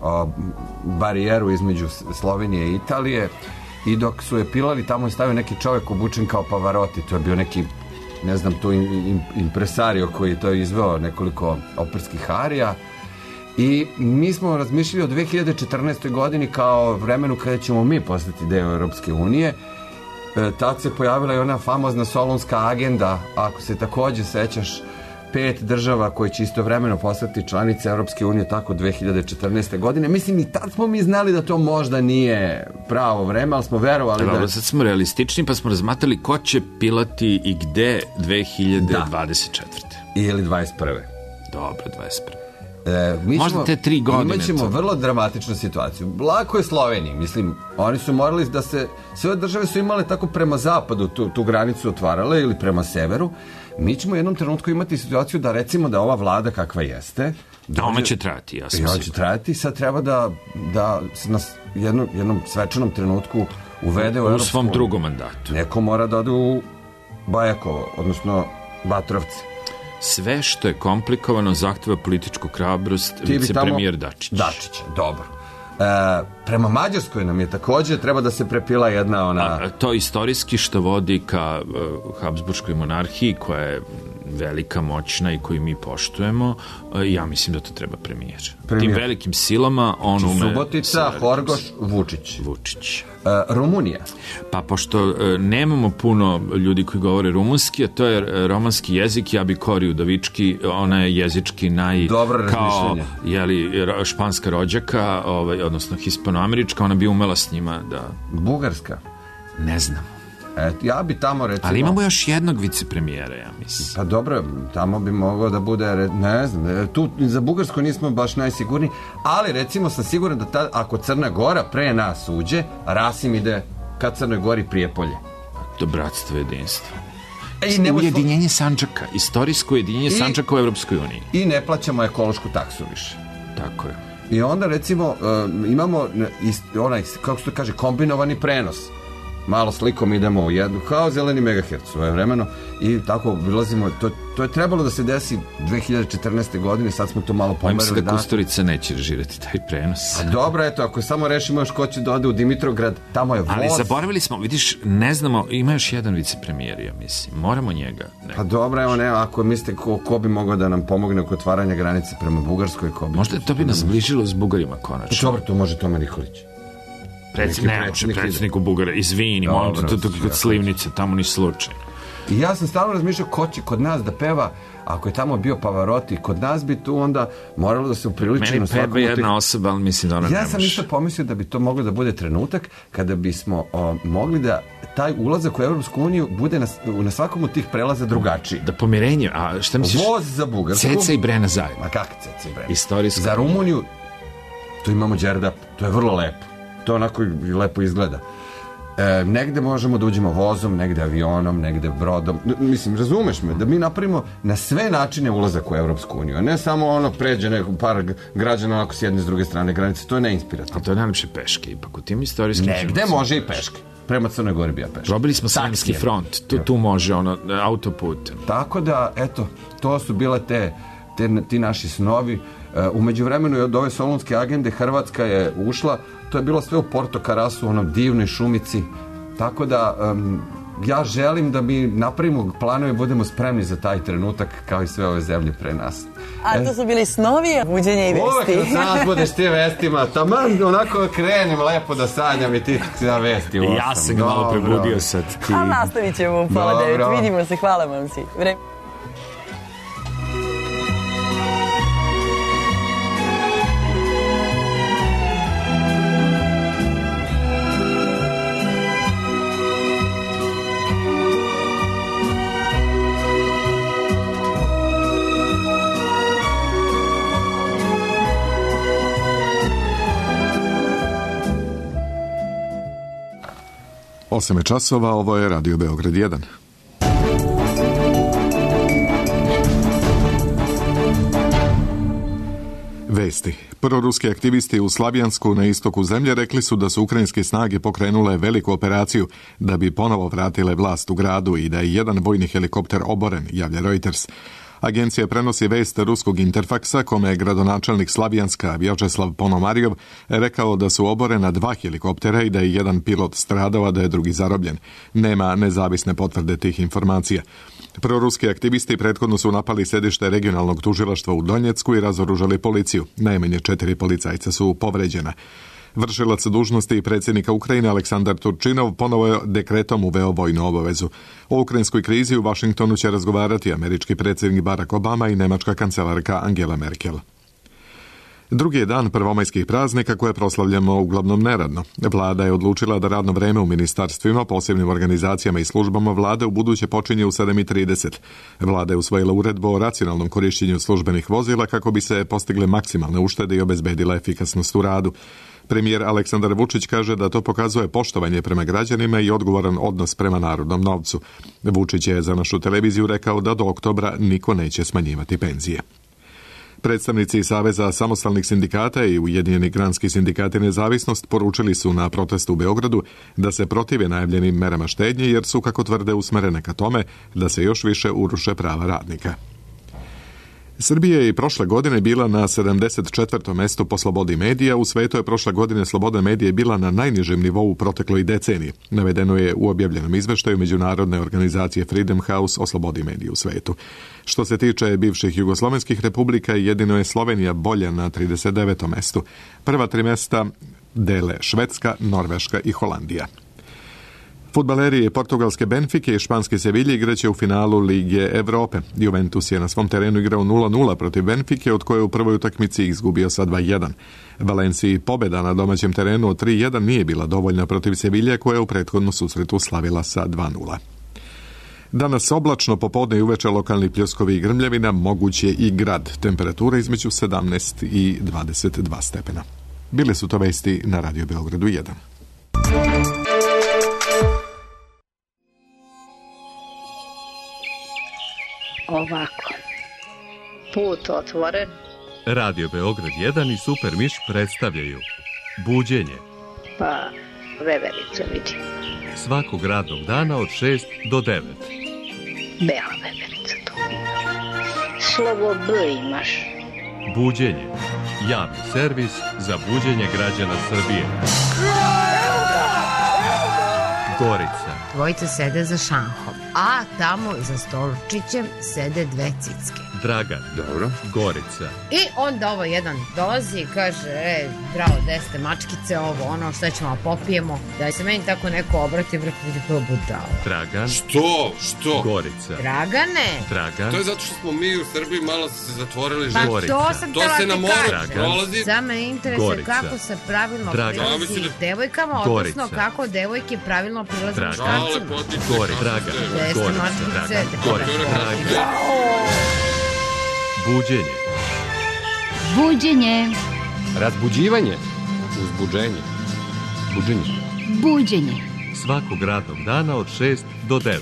barijeru između Slovenije i Italije, i dok su je pilali, tamo je stavio neki čovjek obučen kao Pavarotti, to je bio neki, ne znam, tu impresario koji je to izveo, nekoliko operskih arija. I mi smo razmišljali o 2014. godini kao vremenu kada ćemo mi postati deo Europske unije. Tad se pojavila i ona famozna solunska agenda, ako se također sećaš, 5 država koje će istovremeno postati članice Europske unije, tako 2014. godine. Mislim, i tad smo mi znali da to možda nije pravo vreme, ali smo verovali da... Sad smo realistični, pa smo razmatrali ko će pilati i gde 2024. Ili 21. Dobro, 21. Možda te 3 godine. Imat ćemo vrlo dramatičnu situaciju. Lako je Sloveniji, mislim, oni su morali da se... Sve države su imale tako prema zapadu tu granicu otvarale, ili prema severu. Mi ćemo u jednom trenutku imati situaciju da recimo da ova vlada kakva jeste... Ona će trajati, ja sam sigurno. Će trajati, sad treba da nas jednom svečanom trenutku uvede u svom drugom mandatu. Neko mora da ode u Bajakovo, odnosno Batrovce. Sve što je komplikovano zahteva političku hrabrost vicepremijer Dačić. Dačić, dobro. Prema Mađarskoj nam je također treba da se prepila jedna ona... To istorijski što vodi ka Habsburškoj monarhiji, koja je velika, moćna i koju mi poštujemo, ja mislim da to treba premijer. Tim velikim silama on ume... Subotica, Horgoš, Vučić. Rumunija? Pa pošto nemamo puno ljudi koji govore rumunski, a to je romanski jezik, ja bi Kori Udovički, ona je jezički kao španska rođaka, odnosno hispanoamerička, ona bi umela s njima da... Bugarska? Ne znam. Ja bi tamo recimo... Ali imamo još jednog vicepremijera, ja mislim. Pa dobro, tamo bi mogao da bude, ne znam, tu za Bugarsku nismo baš najsigurniji, ali recimo sam siguran da ako Crna Gora pre nas uđe, Rasim ide ka Crnoj Gori Prijepolje. To bratstvo jedinstvo. Ujedinjenje Sandžaka, istorijsko ujedinjenje Sandžaka u Evropskoj uniji. I ne plaćamo ekološku taksu više. Tako je. I onda recimo imamo onaj, kako se to kaže, kombinovani prenos. Malo slikom idemo u jednu, kao zeleni megahertz svoje vremeno i tako obilazimo, to je trebalo da se desi 2014. godine, sad smo to malo pomerili. Mislim da Kusturica neće režirati taj prenos. A dobro, eto, ako samo rešimo još ko će da ode u Dimitrograd, tamo je voz. Ali zaboravili smo, vidiš, ne znamo, ima još jedan vicepremijer, ja mislim, moramo njega. Pa dobro, evo ne, ako mislite ko bi mogao da nam pomogne oko otvaranja granice prema Bugarskoj, možda to bi nas bližilo s Bugarima konačno. Dobro, to može Toma Nikolić. Predsjednik u Bugara, izvini, molim te, to kod Slivnice, tamo ni slučaj. I ja sam stalno razmišljao ko će kod nas da peva, ako je tamo bio Pavarotti, kod nas bi tu onda moralo da se upriliči. Meni peva jedna osoba, ali mislim da ona ne može. Ja sam isto pomislio da bi to moglo da bude trenutak kada bismo mogli da taj ulazak u Evropsku uniju bude na svakom od tih prelaza drugačiji. Da pomirenje, a šta misliš? Voz za Bugarsku. Ceca i Brena zajedno. Ma kak Ceca i Brena? Istorijsko. Za Rumuniju, tu imamo Đerdap, to je vrlo lepo. To onako lepo izgleda. Negde možemo da uđemo vozom, negde avionom, negde brodom. Mislim, razumeš me, da mi napravimo na sve načine ulazak u Evropsku uniju, a ne samo pređe neko par građana onako s jedne s druge strane granice, to je neinspirativno. A to je najlepše peške, ipak u tim istorijskim... Negde može i peške. Prema Crnoj Gori bija peške. Robili smo Sremski front, tu može autoputem. Tako da, eto, to su bile ti naši snovi. U međuvremenu od ove Solunske agende Hrvatska je ušla, to je bilo sve u Porto Karasu, onom divnoj šumici, tako da ja želim da mi napravimo planove i budemo spremni za taj trenutak kao i sve ove zemlje pre nas. A to su bili snovi, buđenje i vesti. Uvek nas budeš ti vestima, taman onako krenem lepo da sanjam i ti za vesti. Ja sam ga malo prebudio sad. A nastavit ćemo u pola 9, vidimo se, hvala vam si. Osam je časova, ovo je Radio Beograd 1. Vesti. Proruski aktivisti u Slavijansku na istoku zemlje rekli su da su ukrajinske snage pokrenule veliku operaciju da bi ponovo vratile vlast u gradu i da je jedan vojni helikopter oboren, javlja Reuters. Agencija prenosi vest ruskog Interfaksa, kome je gradonačelnik Slavijanska Vjočeslav Ponomarijov rekao da su oborena 2 helikoptera i da je jedan pilot stradao, a da je drugi zarobljen. Nema nezavisne potvrde tih informacija. Proruski aktivisti prethodno su napali sedište regionalnog tužilaštva u Donjecku i razoružali policiju. Najmanje 4 policajca su povređena. Vršilac dužnosti predsjednika Ukrajine Aleksandar Turčinov ponovo je dekretom uveo vojnu obavezu. O ukrajinskoj krizi u Vašingtonu će razgovarati američki predsjednik Barack Obama i nemačka kancelarka Angela Merkel. Drugi je dan prvomajskih praznika koje proslavljamo uglavnom neradno. Vlada je odlučila da radno vreme u ministarstvima, posebnim organizacijama i službama vlade u buduće počinje u 7:30. Vlada je usvojila uredbu o racionalnom korišćenju službenih vozila kako bi se postigle maksimalne uštede i obezbedila efikasnost u radu. Premijer Aleksandar Vučić kaže da to pokazuje poštovanje prema građanima i odgovoran odnos prema narodnom novcu. Vučić je za našu televiziju rekao da do oktobra niko neće smanjivati penzije. Predstavnici Saveza samostalnih sindikata i Ujedinjeni granski sindikati Nezavisnost poručili su na protestu u Beogradu da se protive najavljenim merama štednje jer su, kako tvrde, usmerene ka tome da se još više uruše prava radnika. Srbija je i prošle godine bila na 74. mestu po slobodi medija. U svetu je prošle godine sloboda medija bila na najnižem nivou u protekloj deceniji. Navedeno je u objavljenom izveštaju Međunarodne organizacije Freedom House o slobodi medija u svetu. Što se tiče bivših jugoslovenskih republika, jedino je Slovenija bolja na 39. mestu. Prva 3 mesta dele Švedska, Norveška i Holandija. Fudbaleri portugalske Benfike i španske Sevilje igraće u finalu Lige Evrope. Juventus je na svom terenu igrao 0-0 protiv Benfike, od koje u prvoj utakmici izgubio sa 2-1. Valenciji pobjeda na domaćem terenu od 3-1 nije bila dovoljna protiv Sevilje, koja je u prethodnom susretu slavila sa 2-0. Danas oblačno, popodne i uveče lokalni pljuskovi i grmljavina, moguće i grad. Temperatura između 17 i 22 stepena. Bile su to vesti na Radio Beogradu 1. Ovako, put otvoren. Radio Beograd 1 i Super Miš predstavljaju Buđenje. Pa, veverica vidim. Svakog radnog dana od 6 do 9. Bela veverica to. Slovo B imaš. Buđenje. Javni servis za buđenje građana Srbije. Gorica. Dvojica sede za šanhom, a tamo za stolčićem sede 2 cicke. Dragan. Dobro. Gorica. I onda ovo jedan dolazi i kaže, bravo, gde ste mačkice, ovo, ono, šta ćemo popijemo, da se meni tako neko obrati, budalo. Dragan. Što? Gorica. Dragane. Dragan. To je zato što smo mi u Srbiji malo se zatvorili. Pa to sam to se na moru prolazi. Samo me interesuje kako se pravilno prilazi devojkama, odnosno kako devojke pravilno prilaze muškarcima. Dragan. Buđenje. Buđenje. Razbuđivanje. Uzbuđenje. Buđenje. Buđenje. Svakog radnog dana od 6 do 9.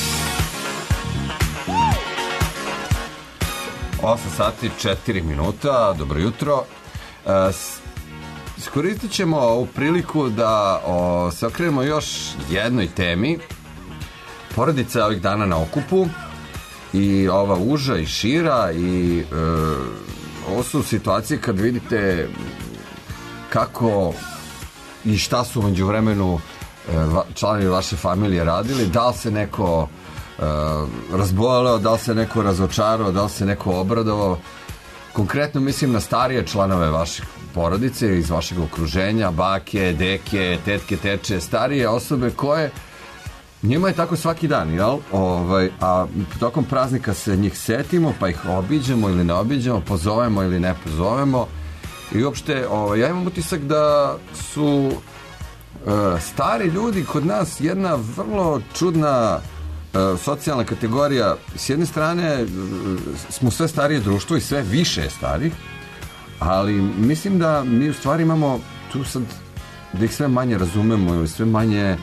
8 sati 4 minuta. Dobro jutro. Iskoristit ćemo ovu priliku da se okrenemo još jednoj temi. Porodica ovih dana na okupu i ova uža i šira i ovo su situacije kad vidite kako i šta su među vremenu članovi vaše familije radili, da li se neko razboleo, da li se neko razočarao, da li se neko obradovao. Konkretno mislim na starije članove vaših porodice, iz vašeg okruženja, bake, deke, tetke, teče, starije osobe koje njima je tako svaki dan, jel? A tokom praznika se njih setimo, pa ih obiđemo ili ne obiđemo, pozovemo ili ne pozovemo. I uopšte, ja imam utisak da su stari ljudi kod nas jedna vrlo čudna socijalna kategorija. S jedne strane smo sve starije društvo i sve više starih, ali mislim da mi u stvari imamo tu sad da ih sve manje razumemo ili sve manje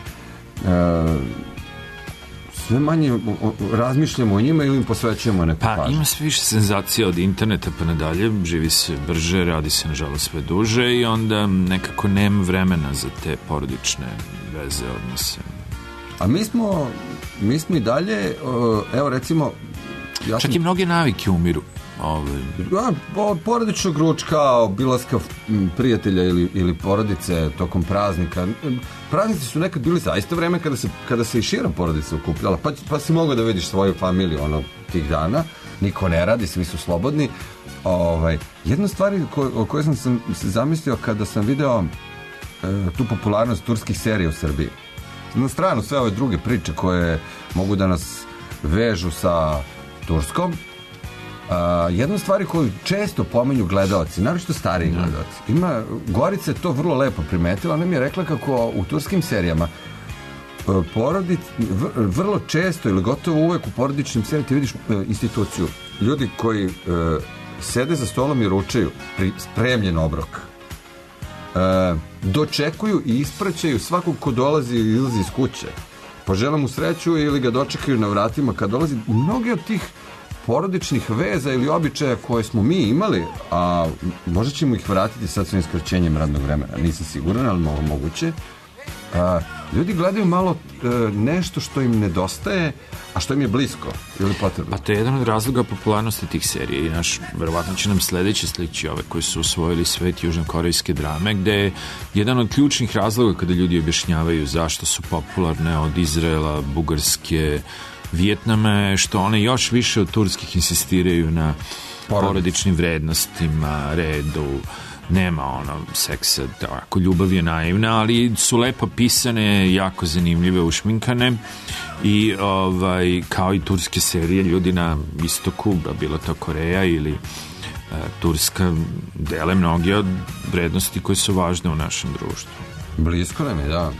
razmišljamo o njima ili im posvećujemo neku pažnju. Pa ima sve više senzacija od interneta pa nadalje, živi se brže, radi se nažalost sve duže i onda nekako nema vremena za te porodične veze, odnose. A mi smo i dalje, evo recimo... Čak i mnoge navike umiru. Porodičnog ručka, obilaska prijatelja ili porodice tokom praznika. Praznici su nekad bili zaista vreme kada se i šira porodica okupljala, pa si mogao da vidiš svoju familiju tih dana. Niko ne radi, svi su slobodni. Jedna stvar o kojoj sam se zamislio kada sam video tu popularnost turskih serija u Srbiji. Na stranu sve ove druge priče koje mogu da nas vežu sa Turskom. Jedna stvar koju često pominju gledalci, naročito stariji gledalci. Gorica je to vrlo lepo primetila, ona mi je rekla kako u turskim serijama vrlo često ili gotovo uvek u porodičnim serijama ti vidiš instituciju. Ljudi koji sede za stolom i ručaju, spremljen obrok. Dočekuju i ispraćaju svakog ko dolazi i izlazi iz kuće. Požele mu sreću ili ga dočekaju na vratima kad dolazi. Mnogi od tih porodičnih veza ili običaja koje smo mi imali, a možda ćemo ih vratiti sad svojim skraćenjem radnog vremena, nisam siguran, ali moguće, ljudi gledaju malo nešto što im nedostaje, a što im je blisko ili potrebno. Pa to je jedan od razloga popularnosti tih serija i verovatno će nam sledeći sliči ove koji su osvojili svet južnokorejske drame, gde je jedan od ključnih razloga kada ljudi objašnjavaju zašto su popularne od Izraela, Bugarske, Vijetnama, što one još više od turskih insistiraju na porodičnim vrednostima, redu, nema seksa, tako, ljubav je naivna, ali su lepo pisane, jako zanimljive, ušminkane i kao i turske serije, ljudi na istoku, bilo to Koreja ili Turska, dele mnoge od vrednosti koje su važne u našem društvu. Blisko nam je, da.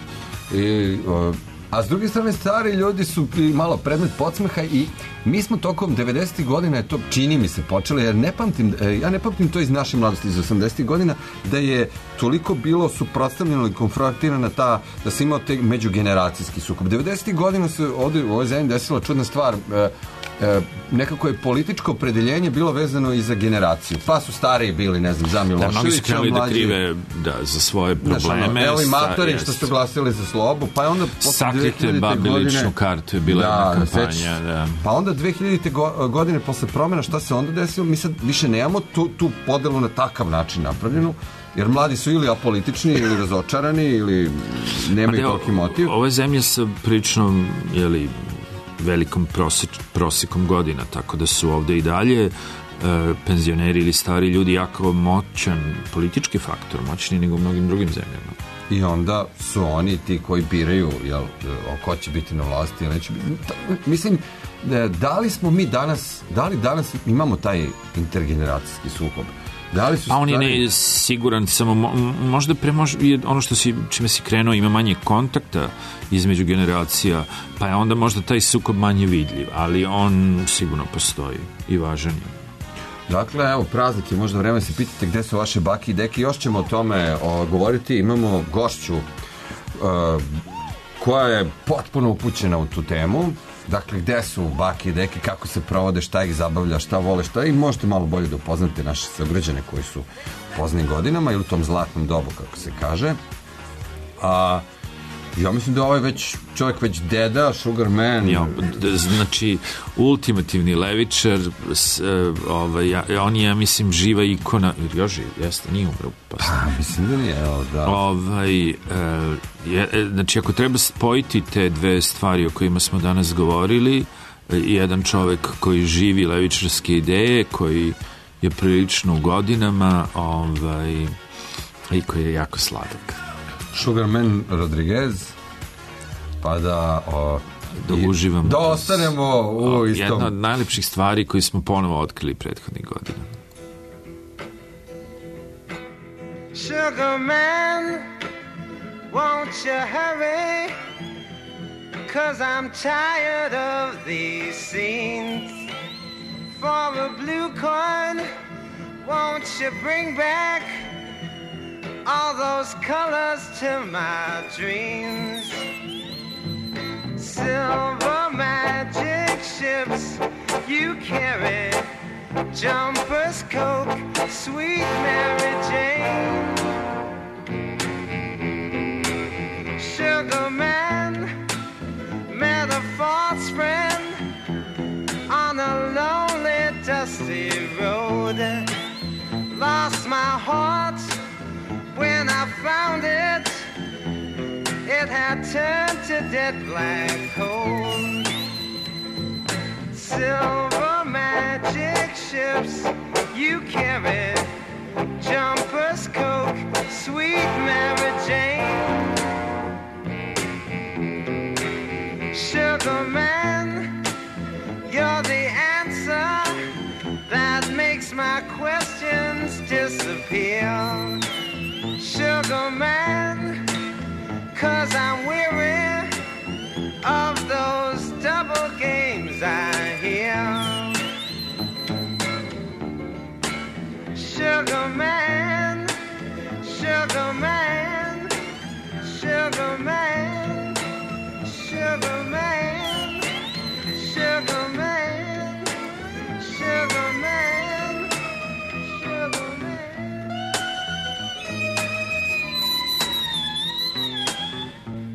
A s druge strane, stari ljudi su malo predmet podsmeha i mi smo tokom 90. godina, to čini mi se počeli, jer ja ne pamtim to iz naše mladosti, iz 80. godina, da je toliko bilo suprotstavljeno i konfrontirana da se imao te međugeneracijski sukob. 90. godina se ovdje u ovoj zemlji desila čudna stvar, nekako je političko opredeljenje bilo vezano i za generaciju. Pa su stariji bili, ne znam, za Miloševića, mnogi su krenuli da krive za svoje probleme. Evo i matori što ste glasili za slobu, pa je onda sakrite babi ličnu kartu je bila jedna kampanja. Pa onda 2000. godine posle promjena šta se onda desilo? Mi sad više nemamo tu podelu na takav način napravljenu, jer mladi su ili apolitični ili razočarani ili nemaju toliki motiv. Ova zemlja sa priličnom, velikom prosekom godina, tako da su ovde i dalje penzioneri ili stari ljudi jako moćan politički faktor, moćni nego u mnogim drugim zemljama. I onda su oni ti koji biraju ko će biti na vlasti ili neće biti. Mislim, da li danas imamo taj intergeneracijski sukob? Pa on je nesiguran, samo možda ono čime si krenuo ima manje kontakta između generacija, pa je onda možda taj sukob manje vidljiv, ali on sigurno postoji i važan je. Dakle, evo, praznik je možda vreme se pitate gde su vaše baki i deke, još ćemo o tome govoriti. Imamo gošću koja je potpuno upućena u tu temu. Dakle, gde su baki i deke, kako se provode, šta ih zabavlja, šta vole, šta i možete malo bolje da upoznate naše sugrađane koji su u poznim godinama ili u tom zlatnom dobu, kako se kaže. Ja mislim da je ovaj čovjek već deda, Sugar Man. Znači, ultimativni levičar, on je, ja mislim, živa ikona, jer još živ, jeste, nije umro. Mislim da nije, da. Znači, ako treba spojiti te dve stvari o kojima smo danas govorili, jedan čovjek koji živi levičarske ideje, koji je prilično u godinama i koji je jako sladak. Sugarman Rodriguez, pa da uživamo, da ostanemo u istom. Jedna od najlepših stvari koju smo ponovo otkrili prethodnih godina. Sugarman, won't you hurry, 'cause I'm tired of these scenes. For a blue coin, won't you bring back all those colors to my dreams? Silver magic ships you carry, jumpers, Coke, sweet Mary Jane. Sugar Man met a false friend on a lonely, dusty road. Lost my heart when I found it, it had turned to dead black coal. Silver magic ships you carry, jumpers, Coke, sweet Mary Jane. Sugar Man, you're the answer that makes my questions disappear. Sugar Man, 'cause I'm weary of those double games I hear. Sugar Man, Sugar Man, Sugar Man, Sugar Man, Sugar Man, Sugar Man, Sugar Man.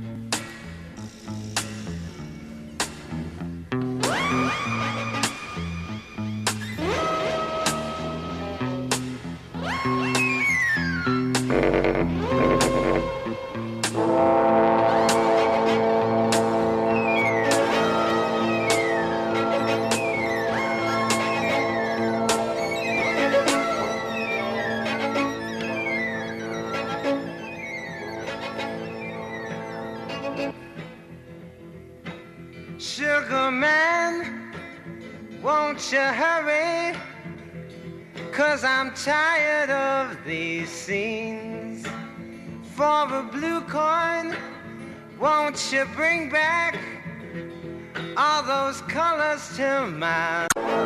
Sugar man, won't you hurry? 'Cause I'm tired of these scenes. For a blue coin, won't you bring back all those colors to my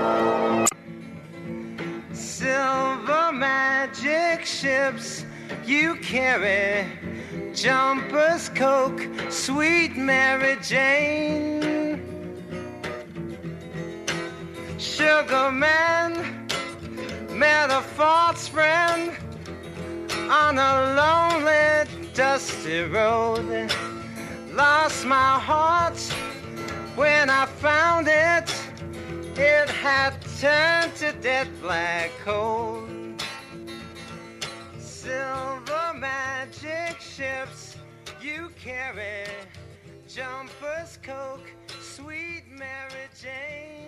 silver magic ships you carry? Jumpers, Coke, sweet Mary Jane. Sugar man met a false friend on a lonely, dusty road. Lost my heart when I found it. It had turned to dead black coal. Silver magic ships you carry. Jumpers, Coke, sweet Mary Jane.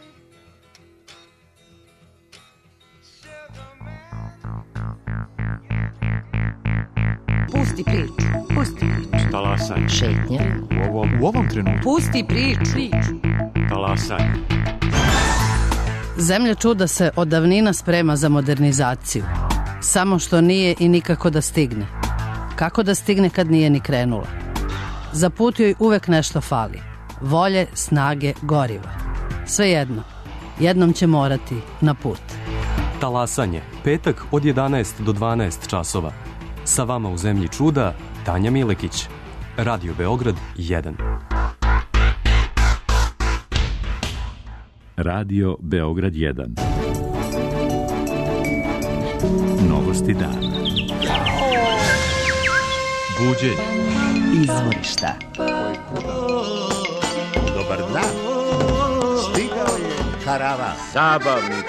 Pusti priču. Pusti priču. Talasanje. Šetnja. U ovom trenutku. Pusti priču. Talasanje. Zemlja čuda se od davnina sprema za modernizaciju. Samo što nije i nikako da stigne. Kako da stigne kad nije ni krenula? Za put joj uvek nešto fali. Volje, snage, goriva. Svejedno. Jednom će morati na put. Talasanje. Petak od 11 do 12 časova. Sa vama u Zemlji čuda, Tanja Milekić. Radio Beograd 1. Radio Beograd 1. Novosti dana. Buđenje. Izvorišta. Dobar dan. Stigao je karavan. Zabavnik.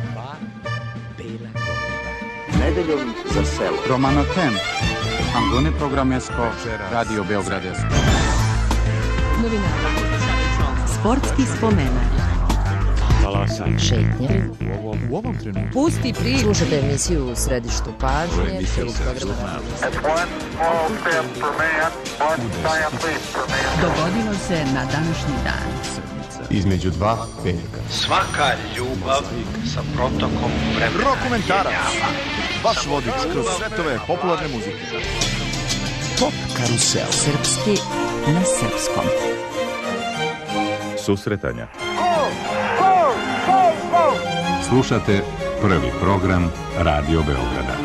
Nedeljom za selo. Romano Tem. Angone Programesko. Radio Beogradesko. Novinara. Sportski spomenak. Talasanje. Šetnje. U ovom trenutku. Pusti priču. Slušajte emisiju u središtu pažnje. Dogodilo se na današnji dan. Između dva petka. Svaka ljubav sa protokom vremena. Rokomentarac. Vaš vodič kroz svetove popularne muzike. Pop karusel. Srpski na srpskom. Susretanja. Slušate prvi program Radio Beograda.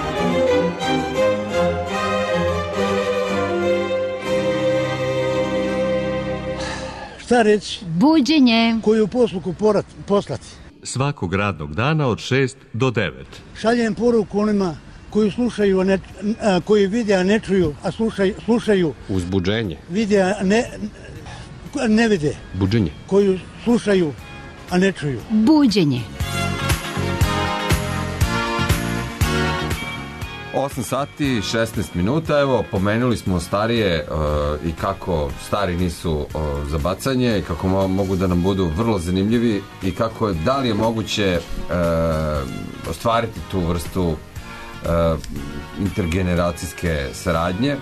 Šta reći? Buđenje. Koju posluku poslati? Svakog radnog dana od 6 do 9. Šaljem poruku onima koji slušaju, koji vide, a ne čuju, a slušaju. Uzbuđenje. Vide, a ne vide. Buđenje. Koji slušaju, a ne čuju. Buđenje. 8 sati, 16 minuta, evo, pomenuli smo starije i kako stari nisu za bacanje i kako mogu da nam budu vrlo zanimljivi i kako, da li je moguće ostvariti tu vrstu intergeneracijske saradnje.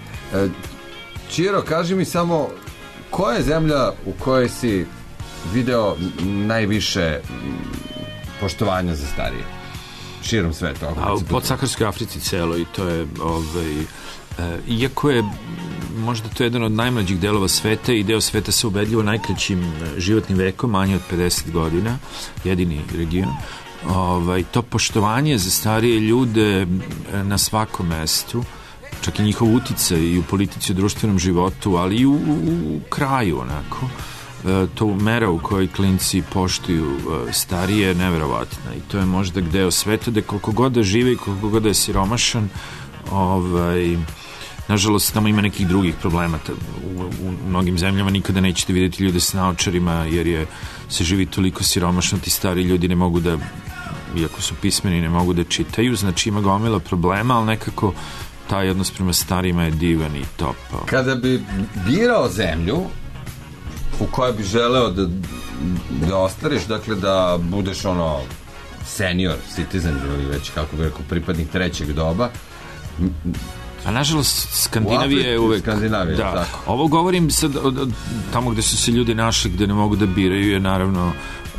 Čiro, kaži mi samo, koja je zemlja u kojoj si video najviše poštovanja za starije? Širom sveta. U podsaharskoj Africi celo, i to je iako je možda to jedan od najmlađih delova sveta i deo sveta sa ubedljivo najkraćim životnim vekom, manje od 50 godina, jedini region, to poštovanje za starije ljude na svakom mestu, čak i njihov uticaj i u politici, u društvenom životu, ali i u kraju, onako, to mera u kojoj klinci poštuju starije je neverovatna i to je možda deo sveta da koliko god da žive i koliko god da je siromašan, nažalost tamo ima nekih drugih problema. U mnogim zemljama nikada nećete vidjeti ljude s naočarima jer se živi toliko siromašno, ti stari ljudi ne mogu da, iako su pismeni, ne mogu da čitaju, znači ima gomila problema, ali nekako taj odnos prema starima je divan i top. Kada bi birao zemlju u kojoj bi želeo da ostariš, dakle da budeš ono senior citizen ili već kako bi rekao pripadnik trećeg doba, a nažalost Skandinavija je uvek Skandinavija, da. Ovo govorim sad tamo gde su se ljudi našli gde ne mogu da biraju je naravno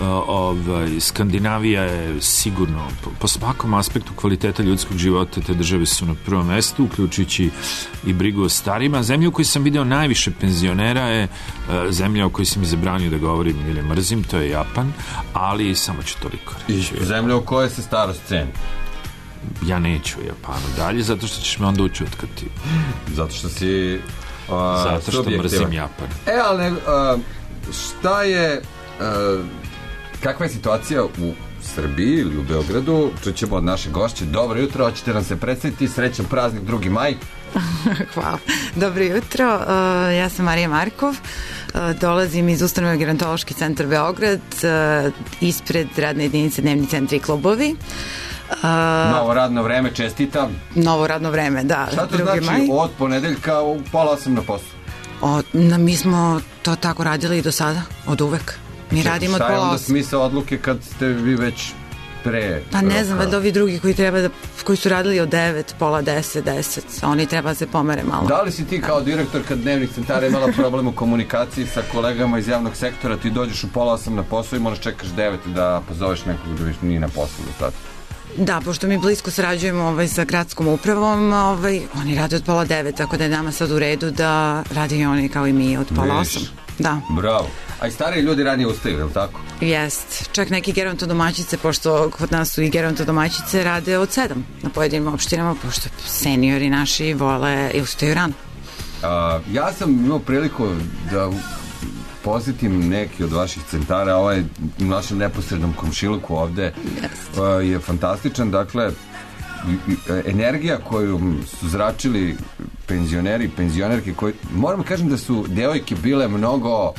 Skandinavija je sigurno po svakom aspektu kvaliteta ljudskog života te države su na prvom mestu, uključujući i brigu o starima. Zemlja u kojoj sam video najviše penzionera je zemlja o kojoj sam mi zabranio da govorim ili mrzim, to je Japan, ali samo ću toliko reći. I zemlja u kojoj se starost ceni. Ja neću u Japanu dalje, zato što ćeš me onda učutkati. Zato što si zato što mrzim Japan. Ali šta je kakva je situacija u Srbiji ili u Beogradu? Čućemo od naše gošće. Dobro jutro, hoćete nam se predstaviti, srećan praznik 2. maj. Hvala. Dobro jutro, ja sam Marija Markov, dolazim iz ustanove Gerontološki centar Beograd, ispred radne jedinice Dnevni centri i klubovi. Novo radno vreme, čestitam. Novo radno vreme, da. Šta to znači maj? Od ponedeljka u 7:30 na poslu? Mi smo to tako radili i do sada, od uvek. Mi radimo od 7:30. Šta je onda smisao odluke kad ste vi već pre... Pa ne znam, valjda ovi drugi koji su radili od 9, 9:30, 10, oni treba da se pomere malo. Da li si ti kao direktorka dnevnih centara imala problem u komunikaciji sa kolegama iz javnog sektora, ti dođeš u 7:30 na posao i moraš čekaš 9 da pozoveš nekog da više nije na poslu do sada? Da, pošto mi blisko sarađujemo sa gradskom upravom, oni rade od 8:30, tako da je nama sad u redu da radi oni kao i mi od 7:30. Da. Bravo. A i stariji ljudi ranije ustaju, je li tako? Jest. Čak neki gerontodomaćice, pošto kod nas su i gerontodomaćice, rade od 7 na pojedinim opštinama, pošto seniori naši vole i ustaju rano. Ja sam imao priliku da posjetim neki od vaših centara, ovaj u našem neposrednom komšiluku ovde je fantastičan, dakle energija koju su zračili penzioneri i penzionerke, koji, moram kažem da su devojke bile mnogo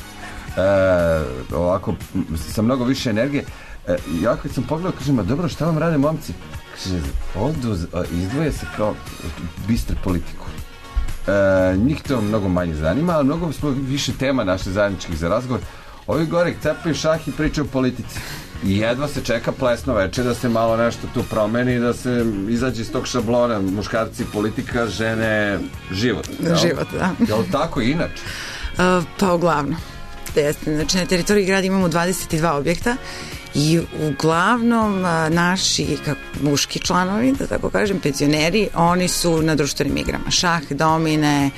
ovako, sa mnogo više energije. Ja kad sam pogledao, kažem, a dobro, šta vam rade momci? Kaže, odu, izdvoje se kao bistre politiku. Njih to mnogo manje zanima, ali mnogo smo više tema naše zajedničkih za razgovor. Ovi gore cepaju šah i pričaju o politici. I jedva se čeka plesno večer da se malo nešto tu promeni, da se izađe iz tog šablona muškarci, politika, žene, život. Život, da. Je li tako i inače? Pa uglavnom. Znači, na teritoriji grada imamo 22 objekta i uglavnom naši muški članovi, da tako kažem, penzioneri, oni su na društvenim igrama. Šah, domine,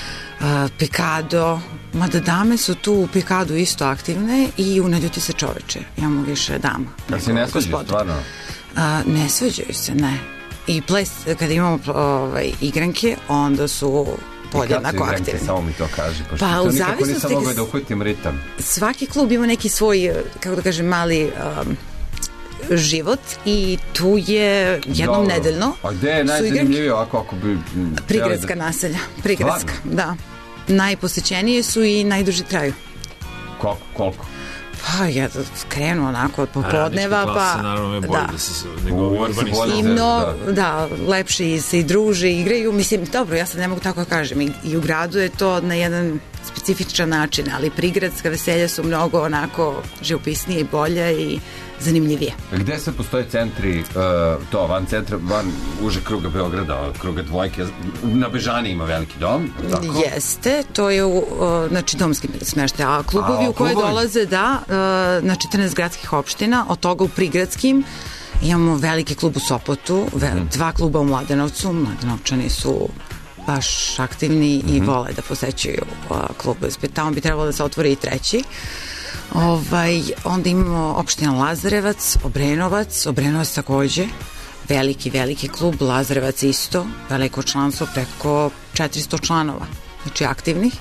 pikado, mada dame su tu u pikadu isto aktivne i u Naljuti se čoveče. Imamo više dama. Da se ne svađaju, stvarno? Ne svađaju se, ne. I ples, kada imamo igranke, onda su podjednako aktivni. Samo mi to kaži, pošto pa, to nikako nisam mogao da uhvatim ritam. Svaki klub ima neki svoj, kako da kažem, mali život i tu je jednom nedeljno. A gde je najzanimljivije ovako ako bi... Prigradska naselja. Prigradska, da. Najposećenije su i najduži traju. Koliko? Pa ja krenu onako od popodneva, pa naravno je bolje da se nego urbani da, lepše se i druže, igraju, mislim, dobro, ja sad ne mogu tako da kažem, i u gradu je to na jedan specifičan način, ali prigradska veselja su mnogo onako živopisnije i bolje i zanimljivije. Gde se postoje centri, to van centra, van uže kruga Beograda, kruga Dvojke, na Bežani ima veliki dom, tako? Jeste, to je znači domski smeštaj, a klubovi u koje dolaze na 14 gradskih opština, od toga u prigradskim imamo veliki klub u Sopotu, 2 kluba u Mladenovcu, Mladenovčani su baš aktivni i vole da posećuju klub, tamo bi trebalo da se otvori i treći. Onda imamo opština Lazarevac, Obrenovac takođe, veliki klub, Lazarevac isto, veliko članstvo, preko 400 članova, znači aktivnih.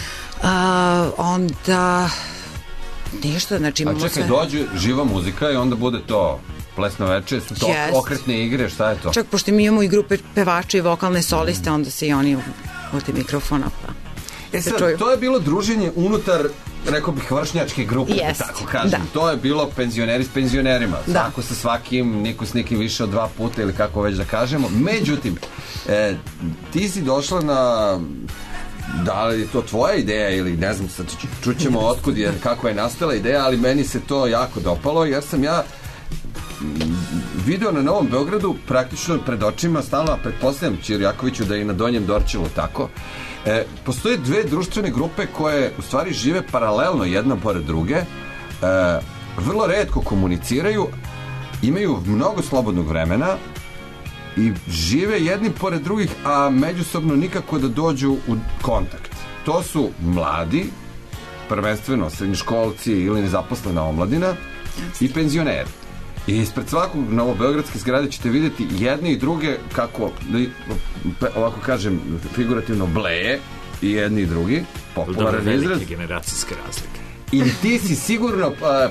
Onda ništa, znači imamo sve. A čekaj, dođe živa muzika i onda bude to plesno veče, su to okretne igre, šta je to? Čak, pošto mi imamo i grupe pevača i vokalne soliste, onda se i oni uvode mikrofona, pa sad, to je bilo druženje unutar, rekao bih, vršnjačke grupe, tako kažem. Da. To je bilo penzioneri s penzionerima. Svako sa svakim, niko s nekim više od 2 puta ili kako već da kažemo. Međutim, Ti si došla na... Da li je to tvoja ideja ili ne znam, sad čućemo otkud je, kako je nastala ideja, ali meni se to jako dopalo, jer sam ja video na Novom Beogradu praktično pred očima stalno, a pretpostavljam Ćirjakoviću da je i na Donjem Dorćolu tako. Postoje dve društvene grupe koje u stvari žive paralelno jedna pored druge, vrlo retko komuniciraju, imaju mnogo slobodnog vremena i žive jedni pored drugih, a međusobno nikako da dođu u kontakt. To su mladi, prvenstveno srednjoškolci ili nezaposlena omladina i penzioneri. I ispred svakog novobeogradske zgrade ćete vidjeti jedne i druge kako, ovako kažem, figurativno bleje i jedni i drugi. Popularan izraz. Velike generacijske razlike. I ti si sigurno,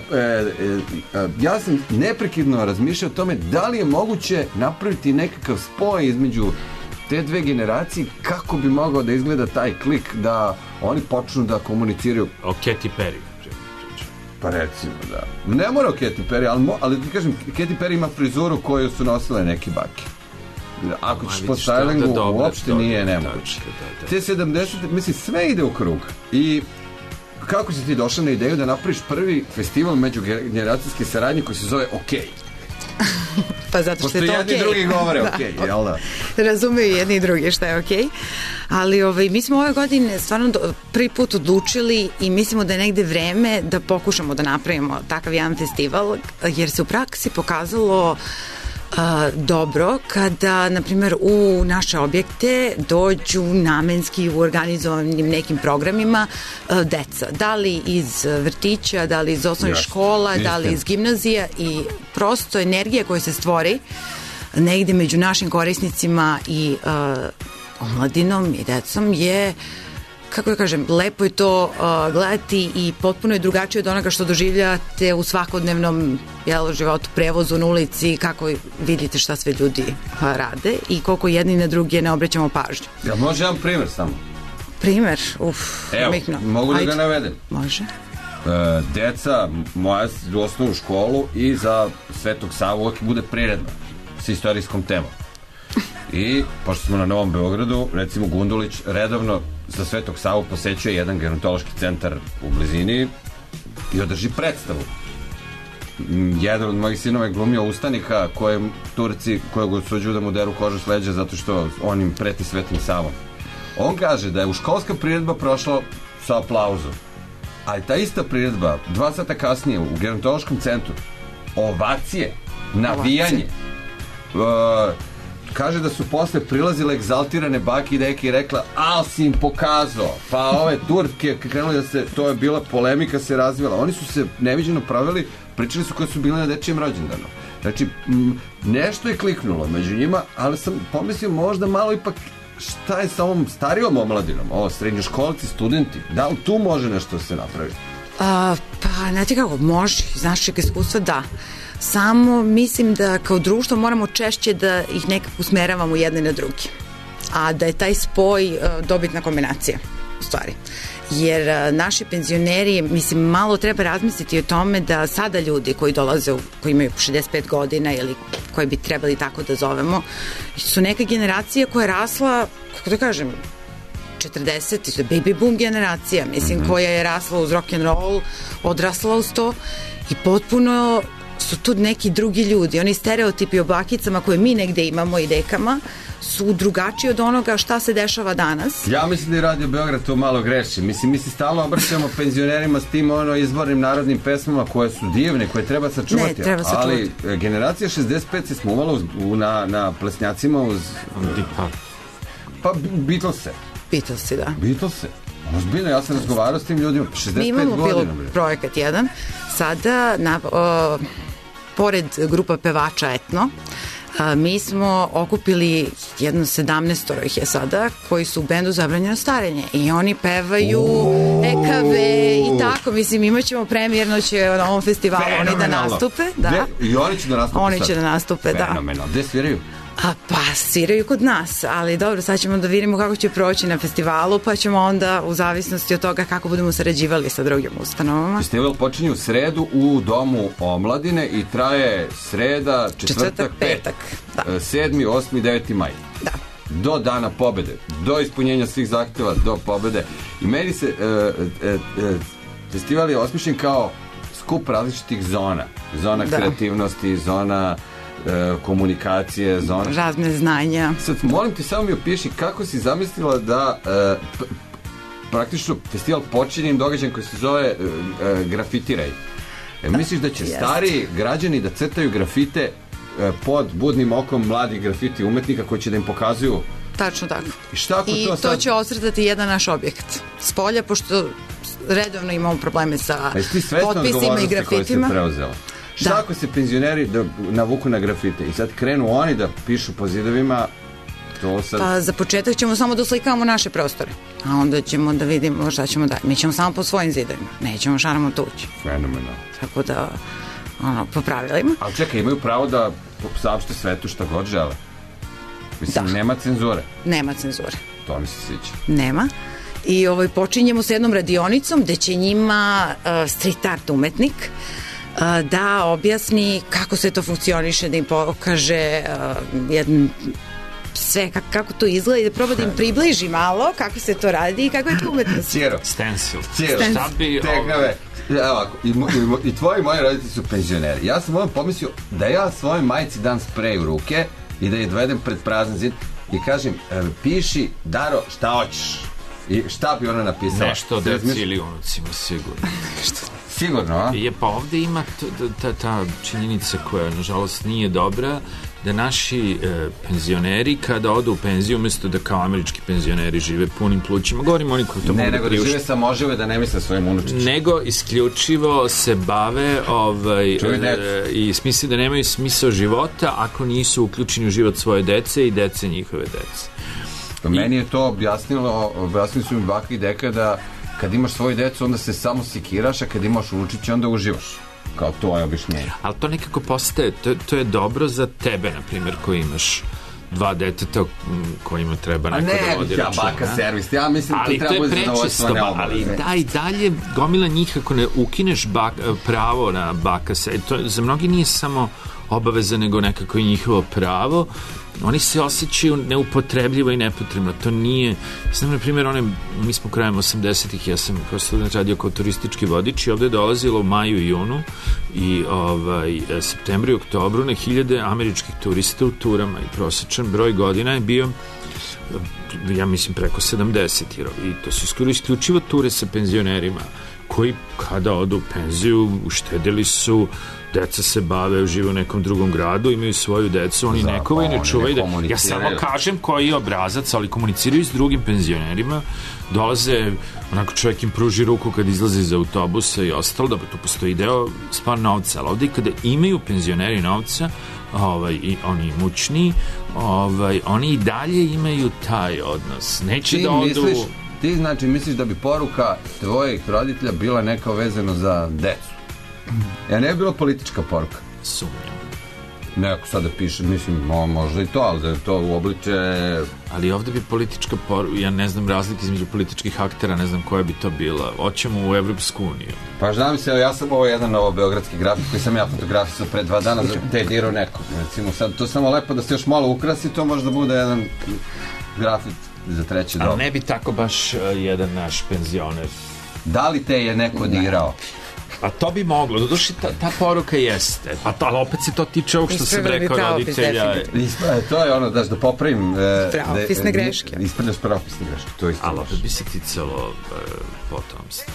ja sam neprekidno razmišljao o tome da li je moguće napraviti nekakav spoj između te dve generacije, kako bi mogao da izgleda taj klik da oni počnu da komuniciraju. O Katy Perry. Pa recimo, da. Ne mora o Katy Perry, ali ti kažem, Katy Perry ima frizuru koju su nosile neki bake. Ako ćeš po stylingu, uopšte nije nemoguće. Te 70, mislim, sve ide u krug. I kako si ti došla na ideju da napraviš prvi festival međugeneracijske saradnje koji se zove OK? Pa zato što je to OK. Pošto jedni drugi govore OK, jel da? Razumeju jedni i drugi šta je OK. Ali mi smo ove godine stvarno prvi put odlučili i mislimo da je negde vreme da pokušamo da napravimo takav jedan festival, jer se u praksi pokazalo dobro kada, na primjer, u naše objekte dođu namenski u organizovanim nekim programima deca. Da li iz vrtića, da li iz osnovnih škola, da li iz gimnazija, i prosto energija koja se stvori negde među našim korisnicima i omladinom i decom je, kako ja kažem, lepo je to gledati i potpuno je drugačije od onoga što doživljate u svakodnevnom životu, prevozu na ulici, kako vidite šta sve ljudi rade i koliko jedni na druge ne obraćamo pažnju. Ja može jedan primjer samo? Primer? Evo, mogu da ga navedem? Može. Deca moja u osnovnu školu i za Svetog Savu uvijek bude priredba s istorijskom temom. I, pošto smo na Novom Beogradu, recimo Gundulić redovno za Svetog Savu posećuje jedan gerontološki centar u blizini i održi predstavu. Jedan od mojih sinova je glumio ustanika koje Turci, kojeg osuđuju da mu deru kožu s leđa zato što on im preti Svetim Savom. On kaže da je u školska priredba prošla sa aplauzom, a ta ista priredba 2 sata kasnije u gerontološkom centru, ovacije, navijanje, kaže da su posle prilazile egzaltirane bake i deke i rekla, al si im pokazao, pa ove Turke krenuli da se, to je bila polemika, se razvila. Oni su se neviđeno pravili, pričali su koje su bile na dečijem rođendanu. Znači, nešto je kliknulo među njima, ali sam pomislio možda malo ipak šta je sa ovom starijom omladinom, ovo srednjoškolci, studenti, da li tu može nešto se napraviti? Pa, znate kako, može, iz našeg iskustva da. Samo mislim da kao društvo moramo češće da ih nekako usmeravamo jedne na drugi. A da je taj spoj dobitna kombinacija, u stvari. Jer naši penzioneri, mislim, malo treba razmisliti o tome da sada ljudi koji dolaze, koji imaju 65 godina ili koji bi trebali tako da zovemo, su neka generacija koja je rasla, kako da kažem, 40, baby boom generacija, mislim, koja je rasla uz rock'n'roll, odrasla uz to i potpuno su tu neki drugi ljudi. Oni stereotipi o bakicama koje mi negde imamo i dekama su drugačiji od onoga šta se dešava danas. Ja mislim da je Radio Beograd to malo greši. Mislim, mi se stalno obraćamo penzionerima s tim izvornim narodnim pesmama koje su divne, koje treba sačuvati. Ne, treba sačuvati. Ali generacija 65 se smuvala na plesnjacima uz... Pa Beatlese. Beatlese, da. Beatlese. Ozbiljno, ja sam razgovarao s tim ljudima 65 godina. Mi imamo pilot projekat jedan. Sada, pored grupa pevača Etno, mi smo okupili jedno 17 ih je sada, koji su u bendu Zabranjeno starenje i oni pevaju EKV i tako, mislim, imaćemo premijerno će na ovom festivalu oni da nastupe. Da. I oni će da nastupe? Oni će da nastupe, da. Fenomenalno. Gde sviraju? Pa sviraju kod nas, ali dobro, sad ćemo da vidimo kako će proći na festivalu, pa ćemo onda u zavisnosti od toga kako budemo sarađivali sa drugim ustanovama. Festival počinje u sredu u Domu omladine i traje sreda, četvrtak, petak. 7., 8. i 9. maj. Da. do dana pobede, do ispunjenja svih zahtjeva, do pobede. I meni se festival je osmišljen kao skup različitih zona. Zona kreativnosti, zona komunikacije, zona... razne znanja. Sad, molim te, samo mi opiši kako si zamislila da praktično festival počinje događajem koji se zove grafitiraj. Misliš da će stari građani da crtaju grafite pod budnim okom mladih grafiti umetnika koji će da im pokazuju? Tačno tako. I to će osretati jedan naš objekt s polja, pošto redovno imamo probleme sa potpisima i grafitima. Šta ako se penzioneri navuku na grafite i sad krenu oni da pišu po zidovima? Pa za početak ćemo samo da slikavamo naše prostore, a onda ćemo da vidimo šta ćemo dalje. Mi ćemo samo po svojim zidovima, nećemo šaramo tući. Fenomenalno. Tako da, po pravilima. Ali čekaj, imaju pravo da saopšte svetu šta god žele. Mislim, nema cenzure. Nema cenzure. To mi se sviđa. Nema. I počinjemo sa jednom radionicom gde će njima street art umetnik da objasni kako se to funkcioniše, da im pokaže sve kako to izgleda i da proba da im približi malo kako se to radi i kako je to umetnost. Cijero. Stencil. Šta bi... I tvoji moji roditelji su penzioneri. Ja sam pomislio da ja svojoj majci dam sprej u ruke i da je dovedem pred prazan zid i kažem, piši, Daro, šta hoćeš? I šta bi ona napisala? Nešto o deci ili unucima, sigurno. Sigurno, a? Pa ovde ima ta činjenica koja, nažalost, nije dobra, da naši penzioneri kada odu u penziju, umjesto da kao američki penzioneri žive punim plućima, govorimo oni koji to mogu da nego da žive samožive, da ne misle svojim unučićima. Nego isključivo se bave i smisli da nemaju smisao života ako nisu uključeni u život svoje dece i dece njihove dece. Meni je to objasnili su mi baka i deka da kad imaš svoju decu onda se samo sikiraš, a kad imaš unučiće onda uživaš. Kao to je objašnjenje. Ali to nekako postaje, to je dobro za tebe, na primjer, koji imaš 2 deteta kojima treba neko da vodi računa. Baka servis, ja mislim ali to treba zadovoljstvo neobavezno. Ali dalje gomila njih ako ne ukineš pravo na baka servis, to za mnogi nije samo obaveza, nego nekako i njihovo pravo. Oni se osjećaju neupotrebljivo i nepotrebno. To nije... Znam, na primjer, mi smo krajem 80-ih, ja sam kao student radio kao turistički vodič i ovde je dolazilo u maju i junu i septembru i oktobru na 1000 američkih turista u turama i prosječan broj godina je bio, ja mislim, preko 70. I to su skoro isključivo ture sa penzionerima koji kada odu u penziju uštedili su, deca se bave, uživaju u nekom drugom gradu, imaju svoju decu, oni nekoga ne čuvaju. Ja samo kažem koji je obrazac, ali komuniciraju s drugim penzionerima, dolaze, onako čovjek im pruži ruku kad izlaze iz autobusa i ostalo, da tu postoji deo stvar novca, ali ovdje kada imaju penzioneri novca, i oni imućni, oni i dalje imaju taj odnos. Neće da odu... Ti znači misliš da bi poruka tvojih roditelja bila neka vezano za decu? Ja ne bi bila politička poruka. Sumnjam. Neko sada piše, mislim, možda i to, ali da je to u obliče... Ali ovdje bi politička poruka, ja ne znam razlike između političkih aktera, ne znam koja bi to bila. Hoćemo u Evropsku uniju. Pa znam se, ja sam jedan novobeogradski grafik koji sam ja fotografisao pre 2 dana za tedirao nekog. Recimo, sad to samo lepo da se još malo ukrasi, to možda bude jedan grafit za treće dobu. Ali ne bi tako baš jedan naš penzioner. Da li te je neko dirao? Pa to bi moglo, doduše ta poruka jeste, ali opet se to tiče ovog što sam rekao roditelja. To je ono, da popravim... Pravopisne greške. Ispravljaš pravopisne greške, to isto. Ali opet bi se ticalo potomstvo.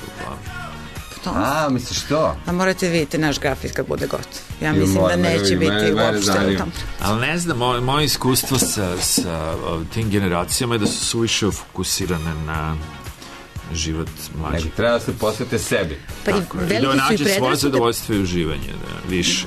Misliš to? A morate vidjeti naš grafit kad bude gotov. Ja mislim da neće biti uopšte u tom. Ali ne znam, moje iskustvo sa tim generacijama je da su suviše fokusirane na život mlađi. Treba da se posvete sebi. Pa i veliki su i nađe svoje zadovoljstvo i uživanje, više.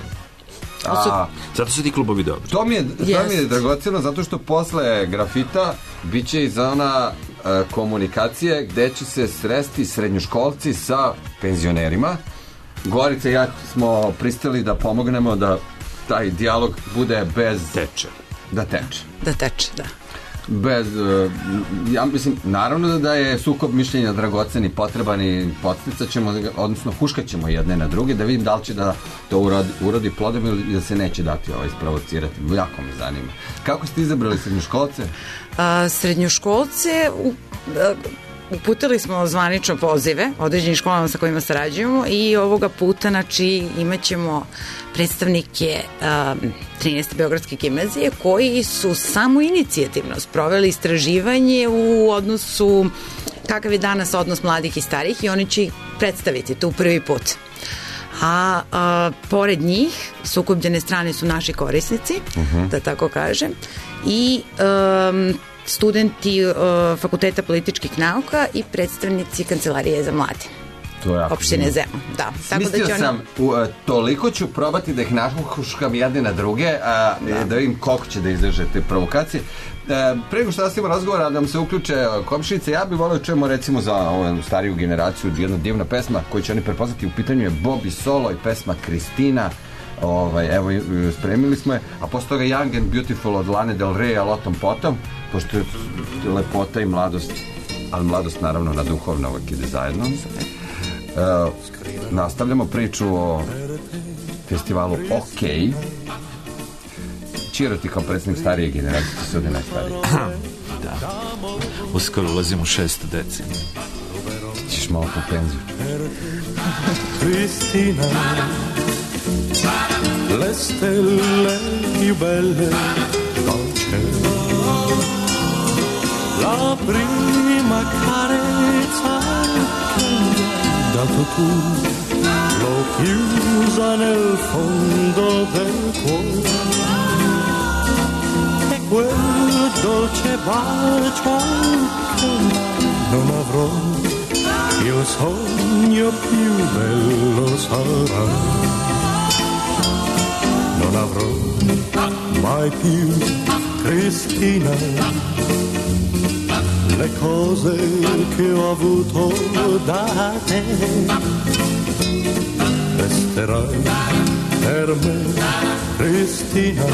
Zato su ti klubovi dobri. To mi je dragoceno, zato što posle grafita bit će i zona komunikacije gde će se sresti srednjoškolci sa penzionerima. Gorica i ja smo pristali da pomognemo da taj dijalog bude bez... Teče. Da teče. Da teče, da. Ja mislim, naravno da je sukob mišljenja dragoceni, potreban i podsticat ćemo, odnosno huškat ćemo jedne na druge, da vidim da li će da to urodi plodom ili da se neće dati isprovocirati. Jako me zanima. Kako ste izabrali srednjoškolce? Srednjoškolce uputili smo zvanično pozive određenim školama sa kojima sarađujemo i ovoga puta, znači, imat ćemo predstavnike 13. Beogradske gimnazije koji su samo inicijativno sproveli istraživanje u odnosu kakav je danas odnos mladih i starih i oni će ih predstaviti tu prvi put. A pored njih sukobljene strane su naši korisnici, da tako kažem, i studenti Fakulteta političkih nauka i predstavnici Kancelarije za mlade opštine Zemun. Da, smislio sam, toliko ću probati da ih nahuškam jedne na druge, da vidim koliko će da izdrže te provokacije. Pre nego što nastavimo razgovora, da nam se uključe komšinice, ja bih volio čujemo recimo za ovu stariju generaciju jedna divna pesma koju će oni prepoznati. U pitanju je Bobby Solo i pesma Kristina. Evo, spremili smo je, a posle toga Young and Beautiful od Lane Del Rey, ali o tom potom, pošto je lepota i mladost, ali mladost naravno na duhovno uvek ide zajedno. Nastavljamo priču o festivalu OK. Čiro, ti kao predsjednik starije generacije, ti si ovdje najstariji. Da, uskoro ulazim u 6. deceniju. Ti ćeš malo po penziju. Cristina, le stelle più belle dal cielo, la prima carezza che mi hai dato tu, l'ho chiusa nel fondo del cuore, e quel dolce bacio che non avrò, il sogno più bello sarà. Non avrò mai più, Cristina, le cose che ho avuto da te. Resterai per me, Cristina,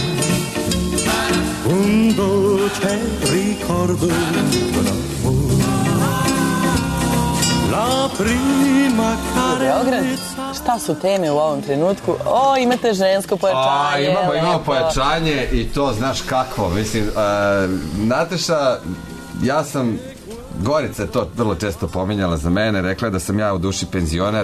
un dolce ricordo d'amore. La prima carezza. Šta su teme u ovom trenutku? Imate žensko pojačanje. Imamo pojačanje i to znaš kako. Mislim, Nataša, ja sam, Gorica je to vrlo često pominjala za mene, rekla da sam ja u duši penzioner.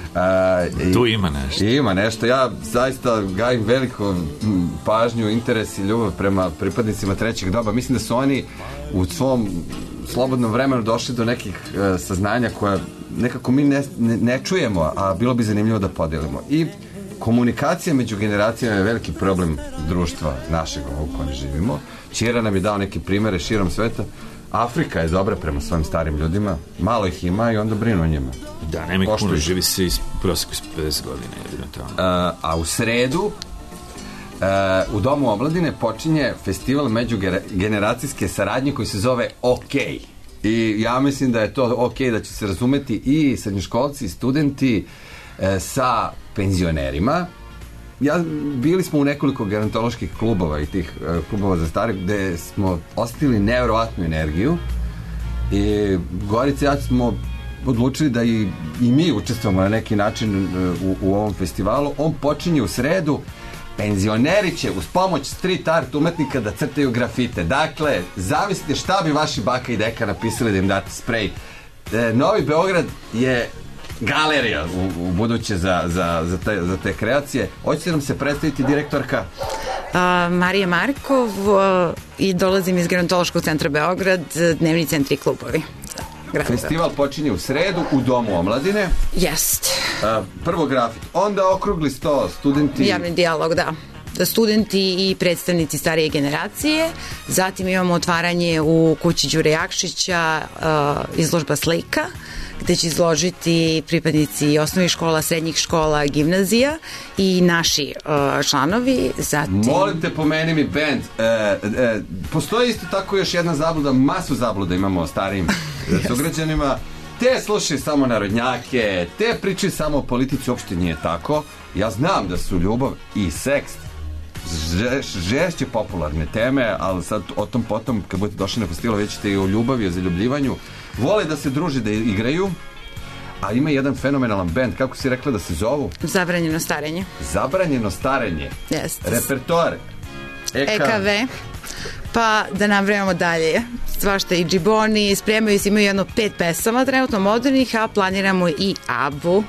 Tu ima nešto. Ima nešto. Ja zaista gajim veliku pažnju, interes i ljubav prema pripadnicima trećeg doba. Mislim da su oni u svom slobodnom vremenu došli do nekih saznanja koja nekako mi ne čujemo, a bilo bi zanimljivo da podelimo. I komunikacija među generacijama je veliki problem društva našeg ovog u kojem živimo. Čira nam je dao neke primere širom sveta. Afrika je dobra prema svojim starim ljudima, malo ih ima i onda brinu o njima. Da, nema ih puno, živi se prosjeku iz 50 godina. A u sredu u Domu omladine počinje festival međugeneracijske saradnje koji se zove OK. I ja mislim da je to OK, da će se razumeti i srednjoškolci, i studenti sa penzionerima. Bili smo u nekoliko gerontoloških klubova i tih klubova za stare gde smo osetili nevjerovatnu energiju i Gorica i ja smo odlučili da i mi učestvujemo na neki način u ovom festivalu. On počinje u sredu. Penzioneri će uz pomoć street art umetnika da crtaju grafite. Dakle, zamislite šta bi vaši baka i deka napisali da im date sprej. Novi Beograd je galerija u buduće za te kreacije. Hoćete nam se predstaviti, direktorka? Marija Markov i dolazim iz Gerontološkog centra Beograd, dnevni centri i klubovi. Festival počinje u sredu u Domu omladine. Jest. Prvo grafit, onda okrugli sto, studenti... Javni dijalog, da. Studenti i predstavnici starije generacije. Zatim imamo otvaranje u kući Đure Jakšića, izložba slika, gde će izložiti pripadnici osnovnih škola, srednjih škola, gimnazija i naši članovi. Zatim... Molim te, pomeni mi band. Postoji isto tako još jedna zabluda, masu zabluda imamo o starijim sugrađanima. Te slušaju samo narodnjake, te pričaju samo o politici, uopšte nije tako. Ja znam da su ljubav i seks žešće popularne teme, ali sad o tom potom, kad budete došli na festival, već ćete i o ljubavi, o zaljubljivanju. Vole da se druže, da igraju, a ima jedan fenomenalan band, kako si rekla da se zovu? Zabranjeno starenje. Zabranjeno starenje. Jeste. Repertoar. EKV. Pa da nabrajamo dalje. Svašta i Džiboni, spremaju se, imaju jedno 5 pesama trenutno modernih, a planiramo i ABBU.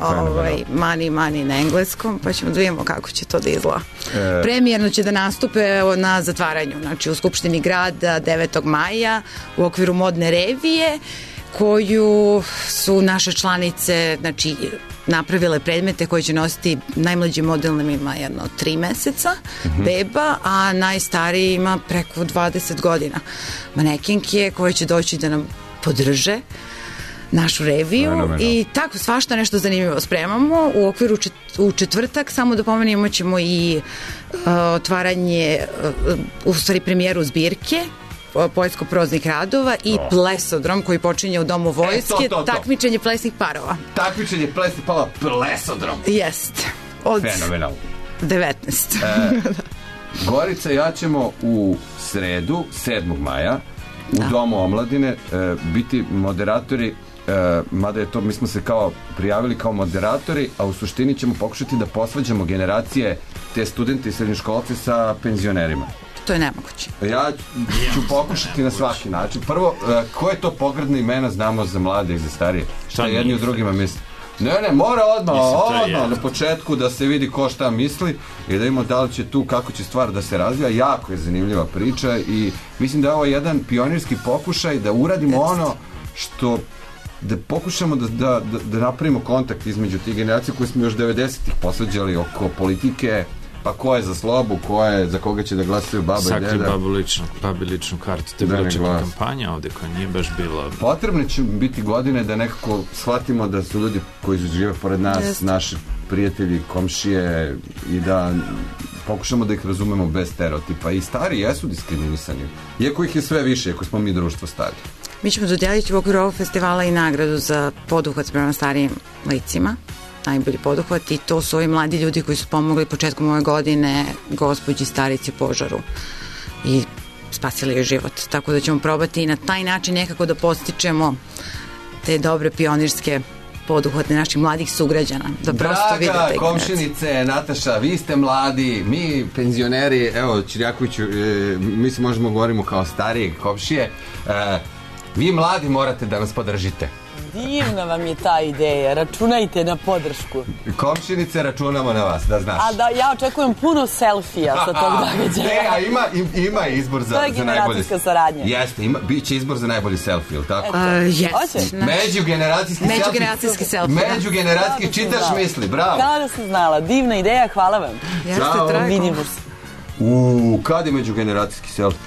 Money na engleskom, pa ćemo da vidimo kako će to da izgleda. Premijerno će da nastupe na zatvaranju, znači u Skupštini grada 9. maja u okviru modne revije, koju su naše članice, znači, napravile predmete koje će nositi najmlađim modelnim ima jedno 3 meseca beba, a najstariji ima preko 20 godina manekenke koje će doći da nam podrže našu reviju i tako svašta nešto zanimljivo spremamo. U okviru u četvrtak, samo da pomenemo, ćemo i otvaranje, u stvari premijeru zbirke poetsko-proznih radova i plesodrom koji počinje u Domu vojske, takmičenje plesnih parova. Takmičenje plesnih parova, plesodrom. Jest. Od fenomenal. 19. Gorica i ja ćemo u sredu, 7. maja, u Domu omladine biti moderatori, mada je to, mi smo se kao prijavili kao moderatori, a u suštini ćemo pokušati da posvađamo generacije, te studente i srednjoškolce sa penzionerima. To je nemoguće. Ja ću pokušati na svaki način. Prvo, koje to pogrdne imena znamo za mlade i za starije? Šta jedni u drugima misli? Ne, mora odmah na početku da se vidi ko šta misli i da vidimo da li će tu, kako će stvar da se razvija. Jako je zanimljiva priča i mislim da je ovo jedan pionirski pokušaj da uradimo ono što, da pokušamo da napravimo kontakt između tih generacija koje smo još 90-ih posvađali oko politike, pa ko je za slobu, ko je za koga će da glasaju baba i deda. Sakli babi ličnu kartu. To je bila čak kampanja ovde koja nije baš bila... Potrebne će biti godine da nekako shvatimo da su ljudi koji žive pored nas, naši prijatelji, komšije i da pokušamo da ih razumemo bez stereotipa. I stari jesu diskriminisani. Iako ih je sve više, iako smo mi društvo stari. Mi ćemo dodijeliti u okviru ovog festivala i nagradu za poduhvat prema starijim licima. Najbolji poduhvat i to su ovi mladi ljudi koji su pomogli početkom ove godine gospođi Starici Požaru i spasili joj život. Tako da ćemo probati i na taj način nekako da postičemo te dobre pionirske poduhvate naših mladih sugrađana. Da prosto vide te Draga komšinice, Nataša, vi ste mladi, mi penzioneri, evo Čirjakoviću, mi se možemo govorimo kao starije komšije, vi mladi morate da nas podržite. Divna vam je ta ideja, računajte na podršku. Komšinice, računamo na vas, da znaš. A da, ja očekujem puno selfija sa tog događaja. A ima izbor za najbolji. To je generacijska saradnja. Jeste, bit će izbor za najbolji selfie, ili tako? Jeste. Međugeneracijski selfie. Međugeneracijski, čitaš misli, bravo. Kao da sam znala, divna ideja, hvala vam. Jeste, vidimo se. Kad je međugeneracijski selfie?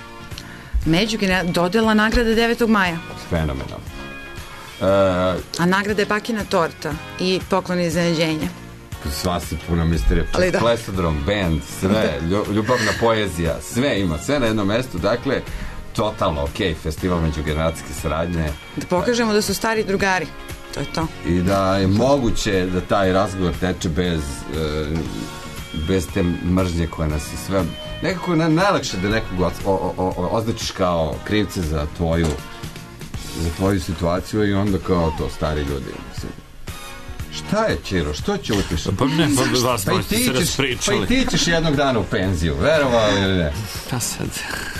Dodela nagrada 9. maja. Fenomenalno. A nagrada je bakina torta i poklon iznenađenja. Sva se puna misterija. Plesodrom, band, sve, ljubavna poezija, sve ima, sve na jednom mestu. Dakle, totalno okej, festival međugeneracijske saradnje. Da pokažemo da su stari drugari. To je to. I da je moguće da taj razgovor teče bez te mržnje koja nas je sve... Nekako je najlakše da nekog označiš kao krivce za tvoju situaciju i onda kao to stari ljudi. Šta je, Čiro? Što će utiš? Pa ne, vas možete se raspričali. Pa i ti ćeš jednog dana u penziju, verovali ili ne? Pa sad...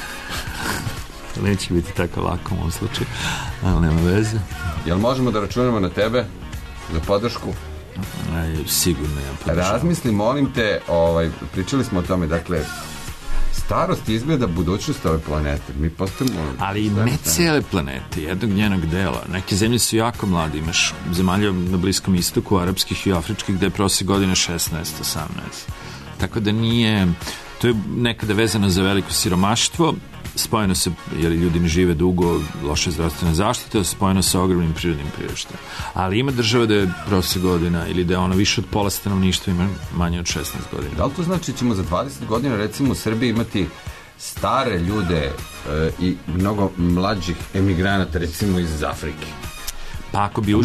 Neće biti tako lako u ovom slučaju, ali nema veze. Jel možemo da računamo na tebe za podršku? Sigurno ja podržavam. Razmisli, molim te, pričali smo o tome, dakle, starost izgleda budućnost ove planete. Mi postajemo... Ali ne cijele planete, jednog njenog dela. Neke zemlje su jako mlade. Imaš zemalja na Bliskom istoku, arapskih i afričkih, gde je prosjek godine 16-18. Tako da nije... To je nekada vezano za veliko siromaštvo, spojeno se, jer ljudi ne žive dugo, loše zdravstvene zaštite, spojeno sa ogromnim prirodnim priraštajem. Ali ima država da je prosjek godina ili da je ono više od pola stanovništva ima manje od 16 godina. Da li to znači ćemo za 20 godina recimo u Srbiji imati stare ljude i mnogo mlađih emigranata recimo iz Afrike? Pa ako bi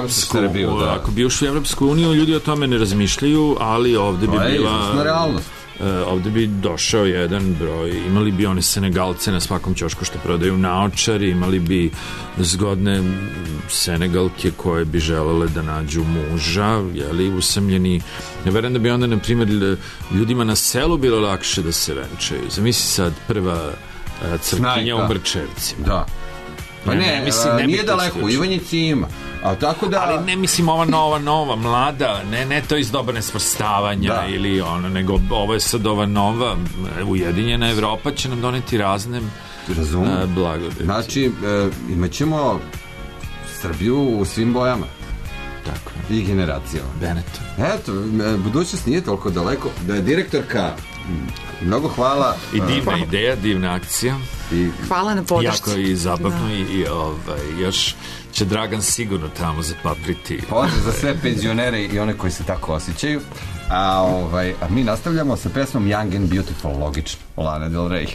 ušli u Evropsku uniju, ljudi o tome ne razmišljaju, ali ovde bi bila... realnost. ovde bi došao jedan broj, imali bi one Senegalce na svakom ćošku što prodaju naočari, imali bi zgodne Senegalke koje bi želele da nađu muža, jeli, usamljeni. Ja verujem da bi onda, na primjer, ljudima na selu bilo lakše da se venčaju. Zamisli sad prva crkvinja u Mrčevcima. Da. Pa ne nije daleko, u Ivanjici ima. A tako da... Ali ne mislim ova nova, mlada, ne to iz doba nesvrstavanja ili ono, nego ovo je sad ova nova, ujedinjena Evropa će nam doneti razne blagodeti. Znači, imat ćemo Srbiju u svim bojama. Tako. I generacijama. Benetton. Eto, budućnost nije toliko daleko. Da je direktorka, mnogo hvala. I divna ideja, divna akcija. Hvala na podršci. Jako i zabavno i još će Dragan sigurno tamo zapapriti. Pozdrav za sve penzionere i one koji se tako osjećaju. A mi nastavljamo sa pesmom Young and Beautiful, logično, Lana Del Rey.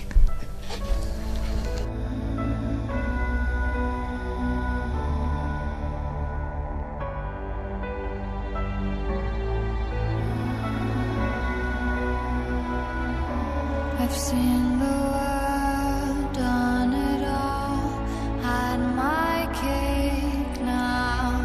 I've seen the world, done it all, had my cake now.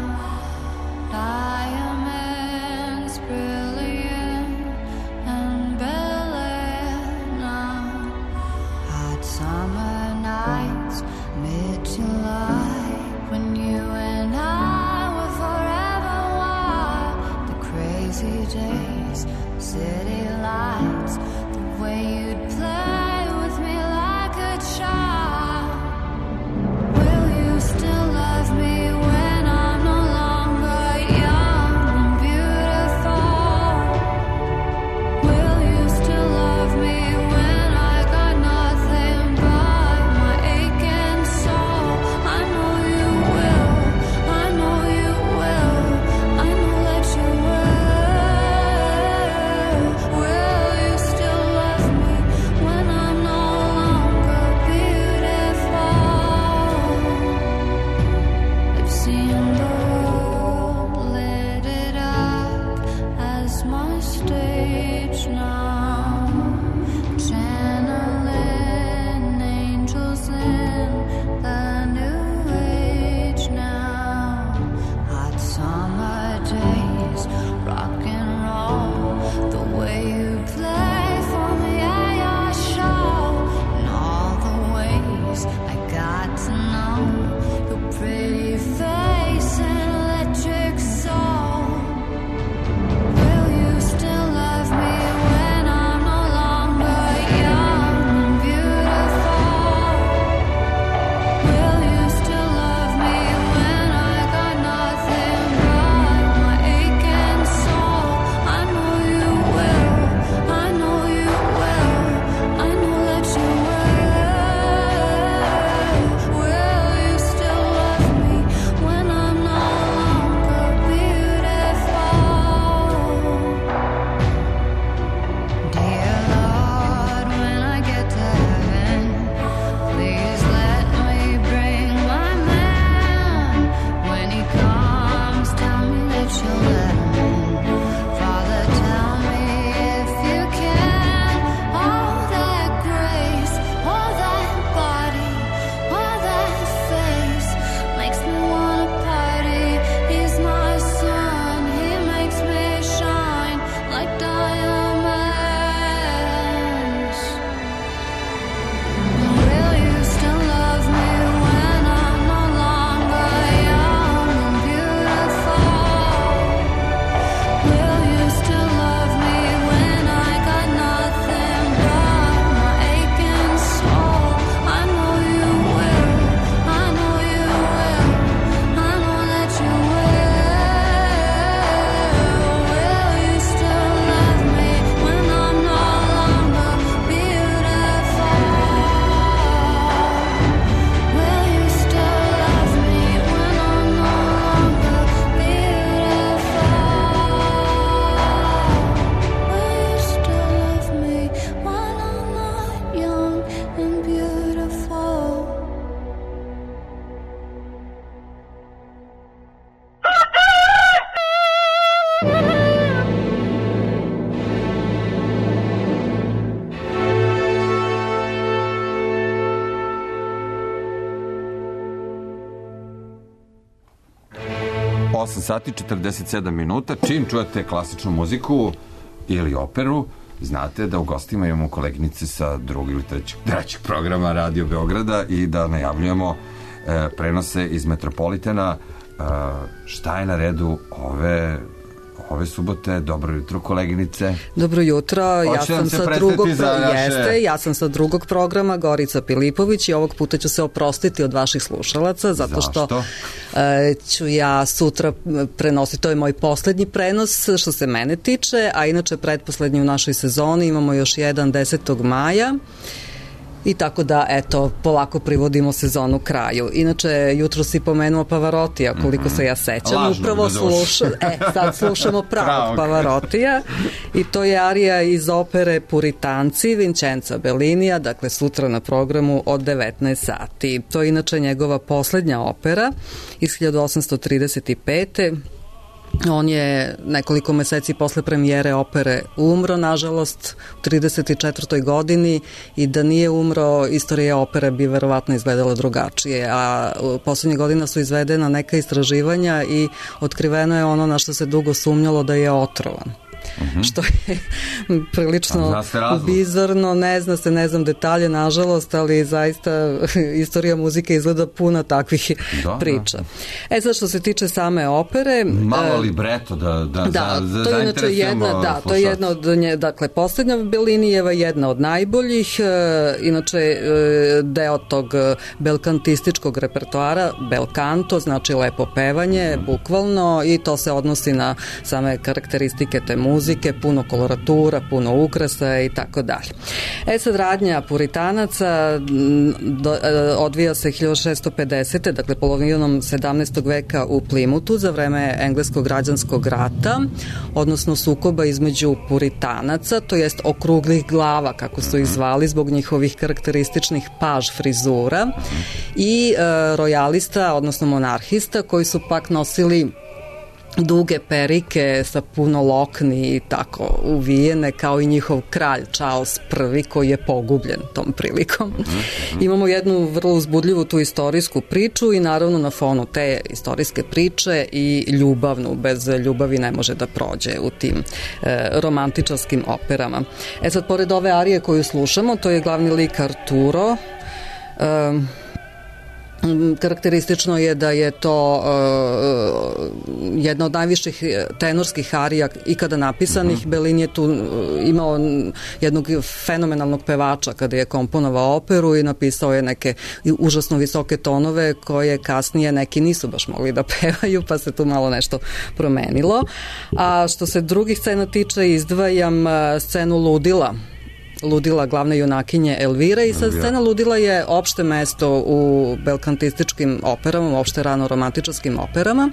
Diamonds brilliant and Bel-Air now. Hot summer nights, mid-July, when you and I were forever wild. The crazy days, city lights, the way you'd play with me like a child. Will you still love me when I'm no longer young and beautiful? Will you still love me when I got nothing but my aching soul? I know you will, I know you will, I know that you will. 8 sati 47 minuta. Čim čujete klasičnu muziku ili operu, znate da u gostima imamo koleginice sa drugog ili trećeg programa Radio Beograda i da najavljujemo prenose iz Metropolitana. Šta je na redu ove subote? Dobro jutro, koleginice. Dobro jutro, ja sam sa drugog programa Gorica Pilipović i ovog puta ću se oprostiti od vaših slušalaca zato što ću ja sutra prenositi, to je moj poslednji prenos što se mene tiče, a inače pretposlednji u našoj sezoni imamo još jedan 10. maja. I tako da, eto, polako privodimo sezonu kraju. Inače, jutro si pomenuo Pavarotija, koliko se ja sećam. Upravo sad slušamo pravog Pavarotija i to je arija iz opere Puritanci Vincenza Bellinija, dakle sutra na programu od 19 sati. To je inače njegova poslednja opera iz 1835. On je nekoliko meseci posle premijere opere umro, nažalost, u 34. godini, i da nije umro, istorija opere bi verovatno izgledala drugačije, a poslednje godina su izvedena neka istraživanja i otkriveno je ono na što se dugo sumnjalo, da je otrovan. Što je prilično bizarno, ne znam detalje, nažalost, ali zaista istorija muzike izgleda puna takvih priča. Sad što se tiče same opere, malo libreto da zainteresujemo. To je jedna od dakle poslednja Bellinijeva, jedna od najboljih, inače deo tog belkantističkog repertoara, belkanto znači lepo pevanje, bukvalno, i to se odnosi na same karakteristike te muzike, puno koloratura, puno ukrasa i tako dalje. Sad radnja Puritanaca odvija se 1650. dakle polovinom 17. veka u Plymouthu za vreme engleskog građanskog rata, odnosno sukoba između Puritanaca, to jest okruglih glava, kako su ih zvali zbog njihovih karakterističnih paž frizura, i rojalista, odnosno monarhista, koji su pak nosili duge perike sa puno lokni i tako uvijene, kao i njihov kralj Charles I, koji je pogubljen tom prilikom. Imamo jednu vrlo uzbudljivu tu istorijsku priču i naravno na fonu te istorijske priče i ljubavnu, bez ljubavi ne može da prođe u tim romantičarskim operama. Sad, pored ove arije koju slušamo, to je glavni lik Arturo. Karakteristično je da je to jedna od najviših tenorskih arija ikada napisanih. Bellini je tu imao jednog fenomenalnog pevača kada je komponovao operu i napisao je neke užasno visoke tonove koje kasnije neki nisu baš mogli da pevaju, pa se tu malo nešto promenilo. A što se drugih scena tiče, izdvajam scenu Ludila glavne junakinje Elvire, i sad scena Ludila je opšte mesto u belkantističkim operama, opšte rano romantičarskim operama,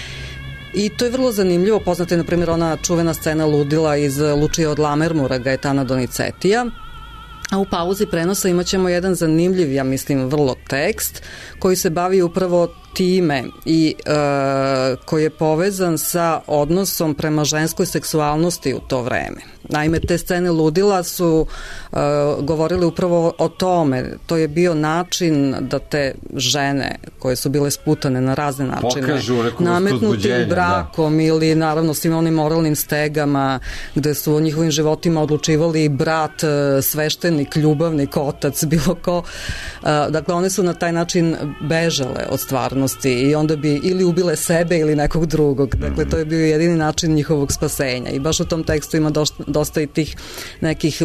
i to je vrlo zanimljivo. Poznata je na primjer ona čuvena scena Ludila iz Lučije od Lamermura Gaetana Donizetija. A u pauzi prenosa imat ćemo jedan zanimljiv, ja mislim, vrlo tekst koji se bavi upravo time i koji je povezan sa odnosom prema ženskoj seksualnosti u to vreme. Naime, te scene Ludila su govorili upravo o tome. To je bio način da te žene koje su bile sputane na razne načine, nametnutim brakom ili naravno svim onim moralnim stegama gde su o njihovim životima odlučivali brat, sveštenik, ljubavnik, otac, bilo ko. Dakle, one su na taj način bežale od stvarnosti i onda bi ili ubile sebe ili nekog drugog. Dakle, to je bio jedini način njihovog spasenja, i baš u tom tekstu ima dosta i tih nekih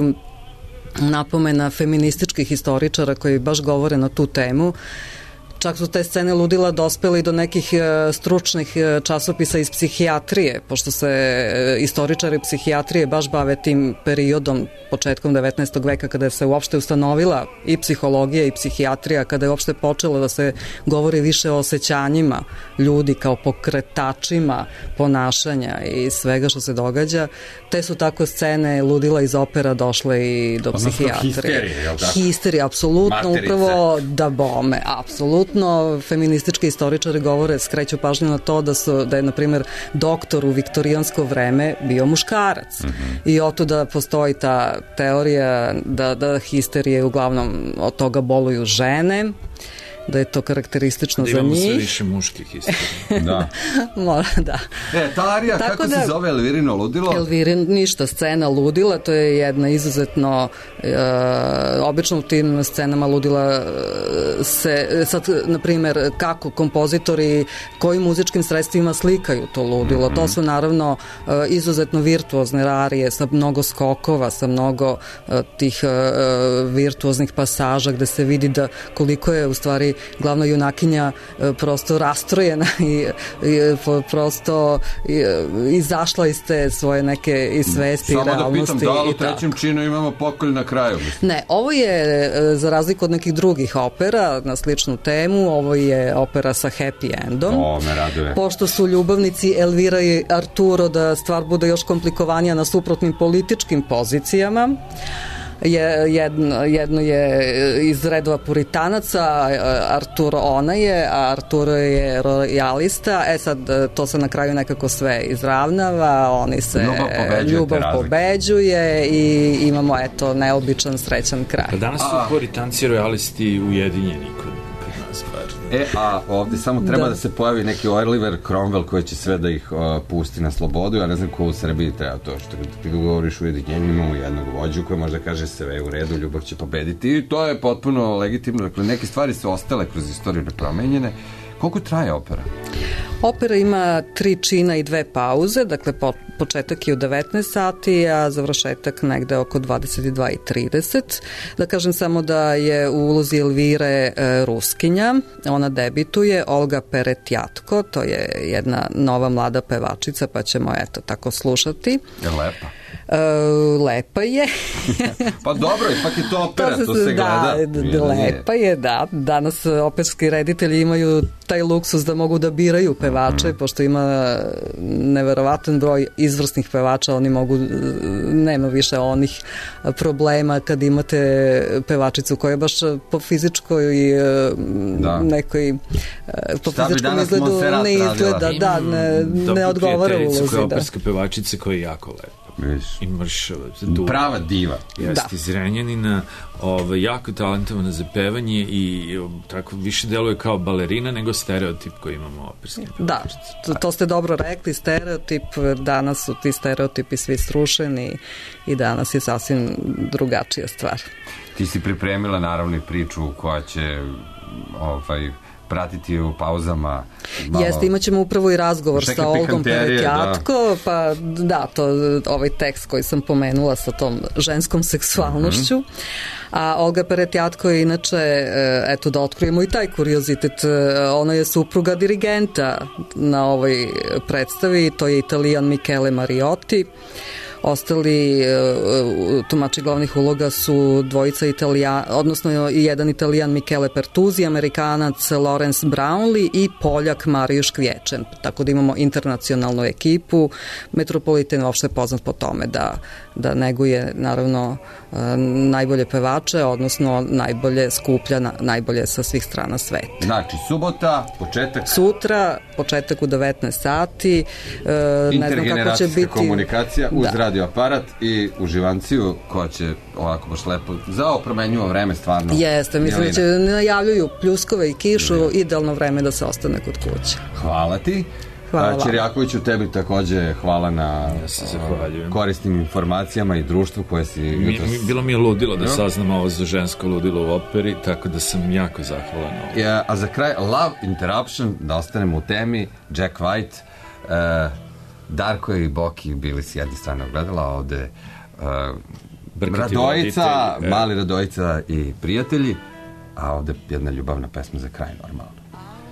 napomena feminističkih historičara koji baš govore na tu temu. Čak su te scene Ludila dospeli do nekih stručnih časopisa iz psihijatrije, pošto se istoričari psihijatrije baš bave tim periodom početkom 19. veka, kada se uopšte ustanovila i psihologija i psihijatrija, kada je uopšte počelo da se govori više o osjećanjima ljudi kao pokretačima ponašanja i svega što se događa. Te su tako scene Ludila iz opera došle i do psihijatrije. Histerija, apsolutno, upravo da bome, apsolutno. Feministički istoričari govore, skreću pažnju na to da je, na primjer, doktor u viktorijansko vreme bio muškarac. I otuda postoji ta teorija da histerije uglavnom od toga boluju žene. da je to karakteristično za njih. Da imamo sve više muških istorija. Da. Da. Ta arija, kako se zove Elvirino ludilo? Ništa, scena ludila, to je jedna izuzetno, obično u tim scenama ludila se, sad, na primer, kako kompozitori, kojim muzičkim sredstvima slikaju to ludilo. To su naravno izuzetno virtuozne arije sa mnogo skokova, sa mnogo tih virtuoznih pasaža gde se vidi da koliko je u stvari glavna junakinja prosto rastrojena i prosto izašla iz te svoje neke i svesti i realnosti. Samo da pitam, da li u trećem činu imamo pokolj na kraju? Ne, ovo je za razliku od nekih drugih opera na sličnu temu, ovo je opera sa happy endom. O, me raduje. Pošto su ljubavnici Elvira i Arturo, da stvar bude još komplikovanija na suprotnim političkim pozicijama. Jedno je iz redova puritanaca, Arturo ona je, a Arturo je rojalista. Sad to se na kraju nekako sve izravnava, oni se ljubav pobeđuje i imamo eto neobičan srećan kraj. Danas su puritanci rojalisti ujedinjeni kod nas bar. A ovde samo treba da se pojavi neki Oliver Cromwell koji će sve da ih pusti na slobodu. Ja ne znam ko u Srbiji treba to, što kada govoriš u ujedinjenju imamo jednog vođu koji možda kaže sve u redu, ljubav će pobediti i to je potpuno legitimno. Dakle, neke stvari su ostale kroz istoriju nepromenjene. Koliko traje opera? Opera ima 3 čina i 2 pauze, dakle početak je u 19 sati, a završetak negde oko 22:30. Da kažem samo da je u ulozi Elvire Ruskinja, ona debituje, Olga Peretjatko, to je jedna nova mlada pevačica, pa ćemo eto tako slušati. Je lepa? Lepa je. Pa dobro, ipak je to opera, to se gleda. Lepa je, da. Danas operski reditelji imaju taj luksus da mogu da biraju pevače, pošto ima neverovatan broj izvrsnih pevača, oni mogu, nema više onih problema kad imate pevačicu koja je baš po fizičkoj nekoj po fizičkom izgledu ne izgleda, ne odgovara ulozi. Koja je operska pevačica koja je jako lepa. Imaš prava diva. Jeste iz Renjanina, jako talentovana za pevanje i tako više deluje kao balerina nego stereotip koji imamo operski pevačice. Da, to ste dobro rekli, stereotip, danas su ti stereotipi svi srušeni i danas je sasvim drugačija stvar. Ti si pripremila naravno i priču koja će pratiti u pauzama. Jeste, imat ćemo upravo i razgovor sa Olgom Peretjatko, pa da, to ovaj tekst koji sam pomenula sa tom ženskom seksualnošću. A Olga Peretjatko je inače, eto da otkrijemo i taj kuriozitet, ona je supruga dirigenta na ovoj predstavi, to je Italijan Michele Mariotti. Ostali tumači glavnih uloga su dvojica Italijana, odnosno i jedan Italijan Michele Pertusi, Amerikanac Lawrence Brownlee i Poljak Marijusz Kviečen. Tako da imamo internacionalnu ekipu. Metropolitan uopšte je poznat po tome da neguje naravno najbolje pevače, odnosno najbolje skuplja, najbolje sa svih strana sveta. Znači, subota, početak? Sutra, početak u 19 sati. Intergeneracijska komunikacija uz radio aparat i uživanciju koja će ovako baš lepo za ovo promenjivo vreme stvarno. Jeste, mislim da će najavljuju pljuskove i kišu, idealno vreme da se ostane kod kuće. Hvala ti. Čirjakoviću, tebi takođe hvala na korisnim informacijama i društvu koje si... Bilo mi je ludilo da saznam ovo za žensko ludilo u operi, tako da sam jako zahvalan. A za kraj, Love Interruption, da ostanemo u temi, Jack White, Darko i Boki bili s jedne strane ogledala, ovde Radojica, mali Radojica i prijatelji, a ovde jedna ljubavna pesma za kraj, normalno.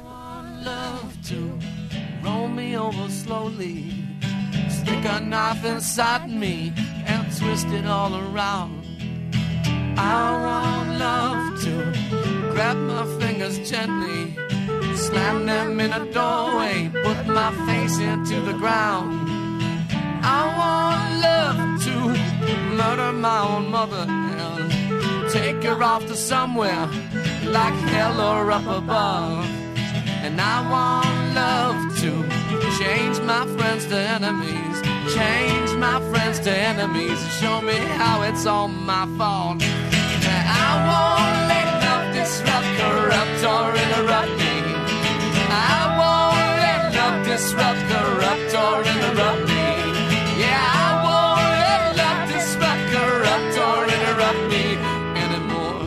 Roll me over slowly, stick a knife inside me and twist it all around. I want love to grab my fingers gently, slam them in a doorway, put my face into the ground. I want love to murder my own mother and take her off to somewhere like hell or up above. And I want love to change my friends to enemies, change my friends to enemies, show me how it's all my fault. I won't let love disrupt corrupt or interrupt me. I won't let love disrupt, corrupt or interrupt me. Yeah, I won't let love disrupt, corrupt or interrupt me anymore.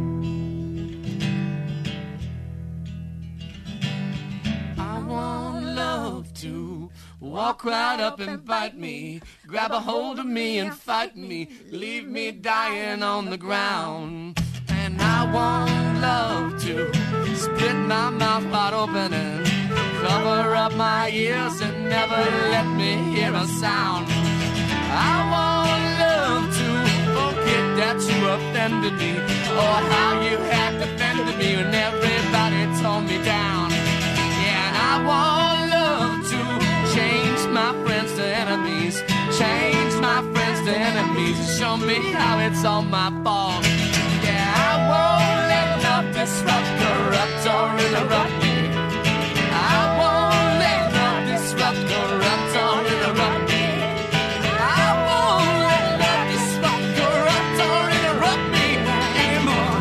I want love to walk right up and bite me, grab a hold of me and fight me, leave me dying on the ground. And I want love to split my mouth wide open and cover up my ears and never let me hear a sound. I want love to forget that you offended me, or how you had defended me when everybody tore me down. Yeah, and I want love to change my friends to enemies, change my friends to enemies, show me how it's all my fault. Yeah, I won't let love disrupt, corrupt or interrupt me. I won't let love disrupt, corrupt or interrupt me. I won't let love disrupt, corrupt or interrupt me anymore.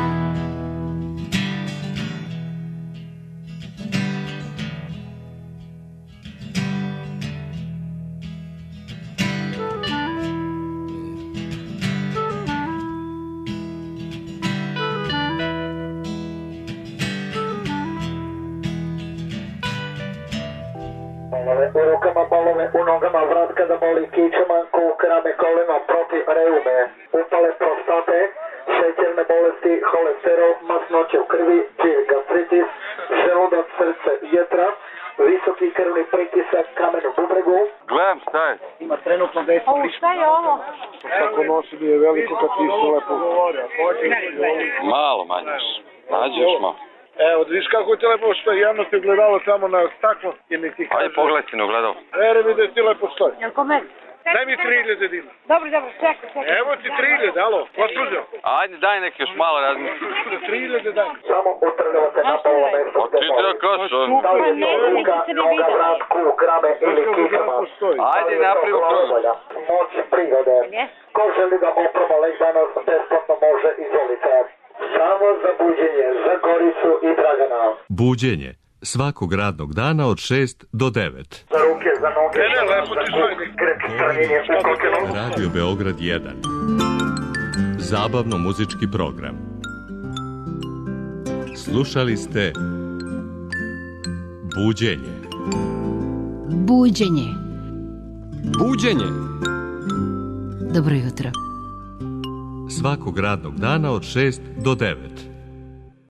U rukama bolove, u nogama vrat kada boli kiča, manko u krame kolima protiv reume, upale prostate, šećerne bolesti, holesterol, masnoće u krvi, živ gastritis, želudac, srce, jetra, visoki krvni pritisak, kamen u bubregu. Gledam, šta je? Ima trenutno 10 lišća. Šta je ovo? Tako nosi mi je veliko kad ti su lepo. Malo manješ. Nađeš malo. Evo, viš kako ti lepo stoji, javno ti ugledalo samo na staklo i mi ti kaže... Ajde, pogledaj si na ugledalo. Vere mi da ti lepo stoji. Jel ko meni? Daj mi 3.000 dinara. Dobro, čekaj. Evo ti 3.000, alo, gospođo. Ajde, daj neki još malo razmisli. 3.000 daj. Samo utrljavate na polo mesto. Od 3.000 košta. Noga, vrat, kuk, rame ili kikama. Ajde, napravi krug. Moć prigode. Ko želi da oproba lek danas besplatno može, izvolite. Samo za buđenje, za Goricu i Dragana. Buđenje. Svakog radnog dana od 6 do 9. Za ruke, za noge. Lepo ti stoji. Radio Beograd 1. Zabavno-muzički program. Slušali ste Buđenje. Buđenje. Buđenje. Dobro jutro. Svakog radnog dana od 6 do 9.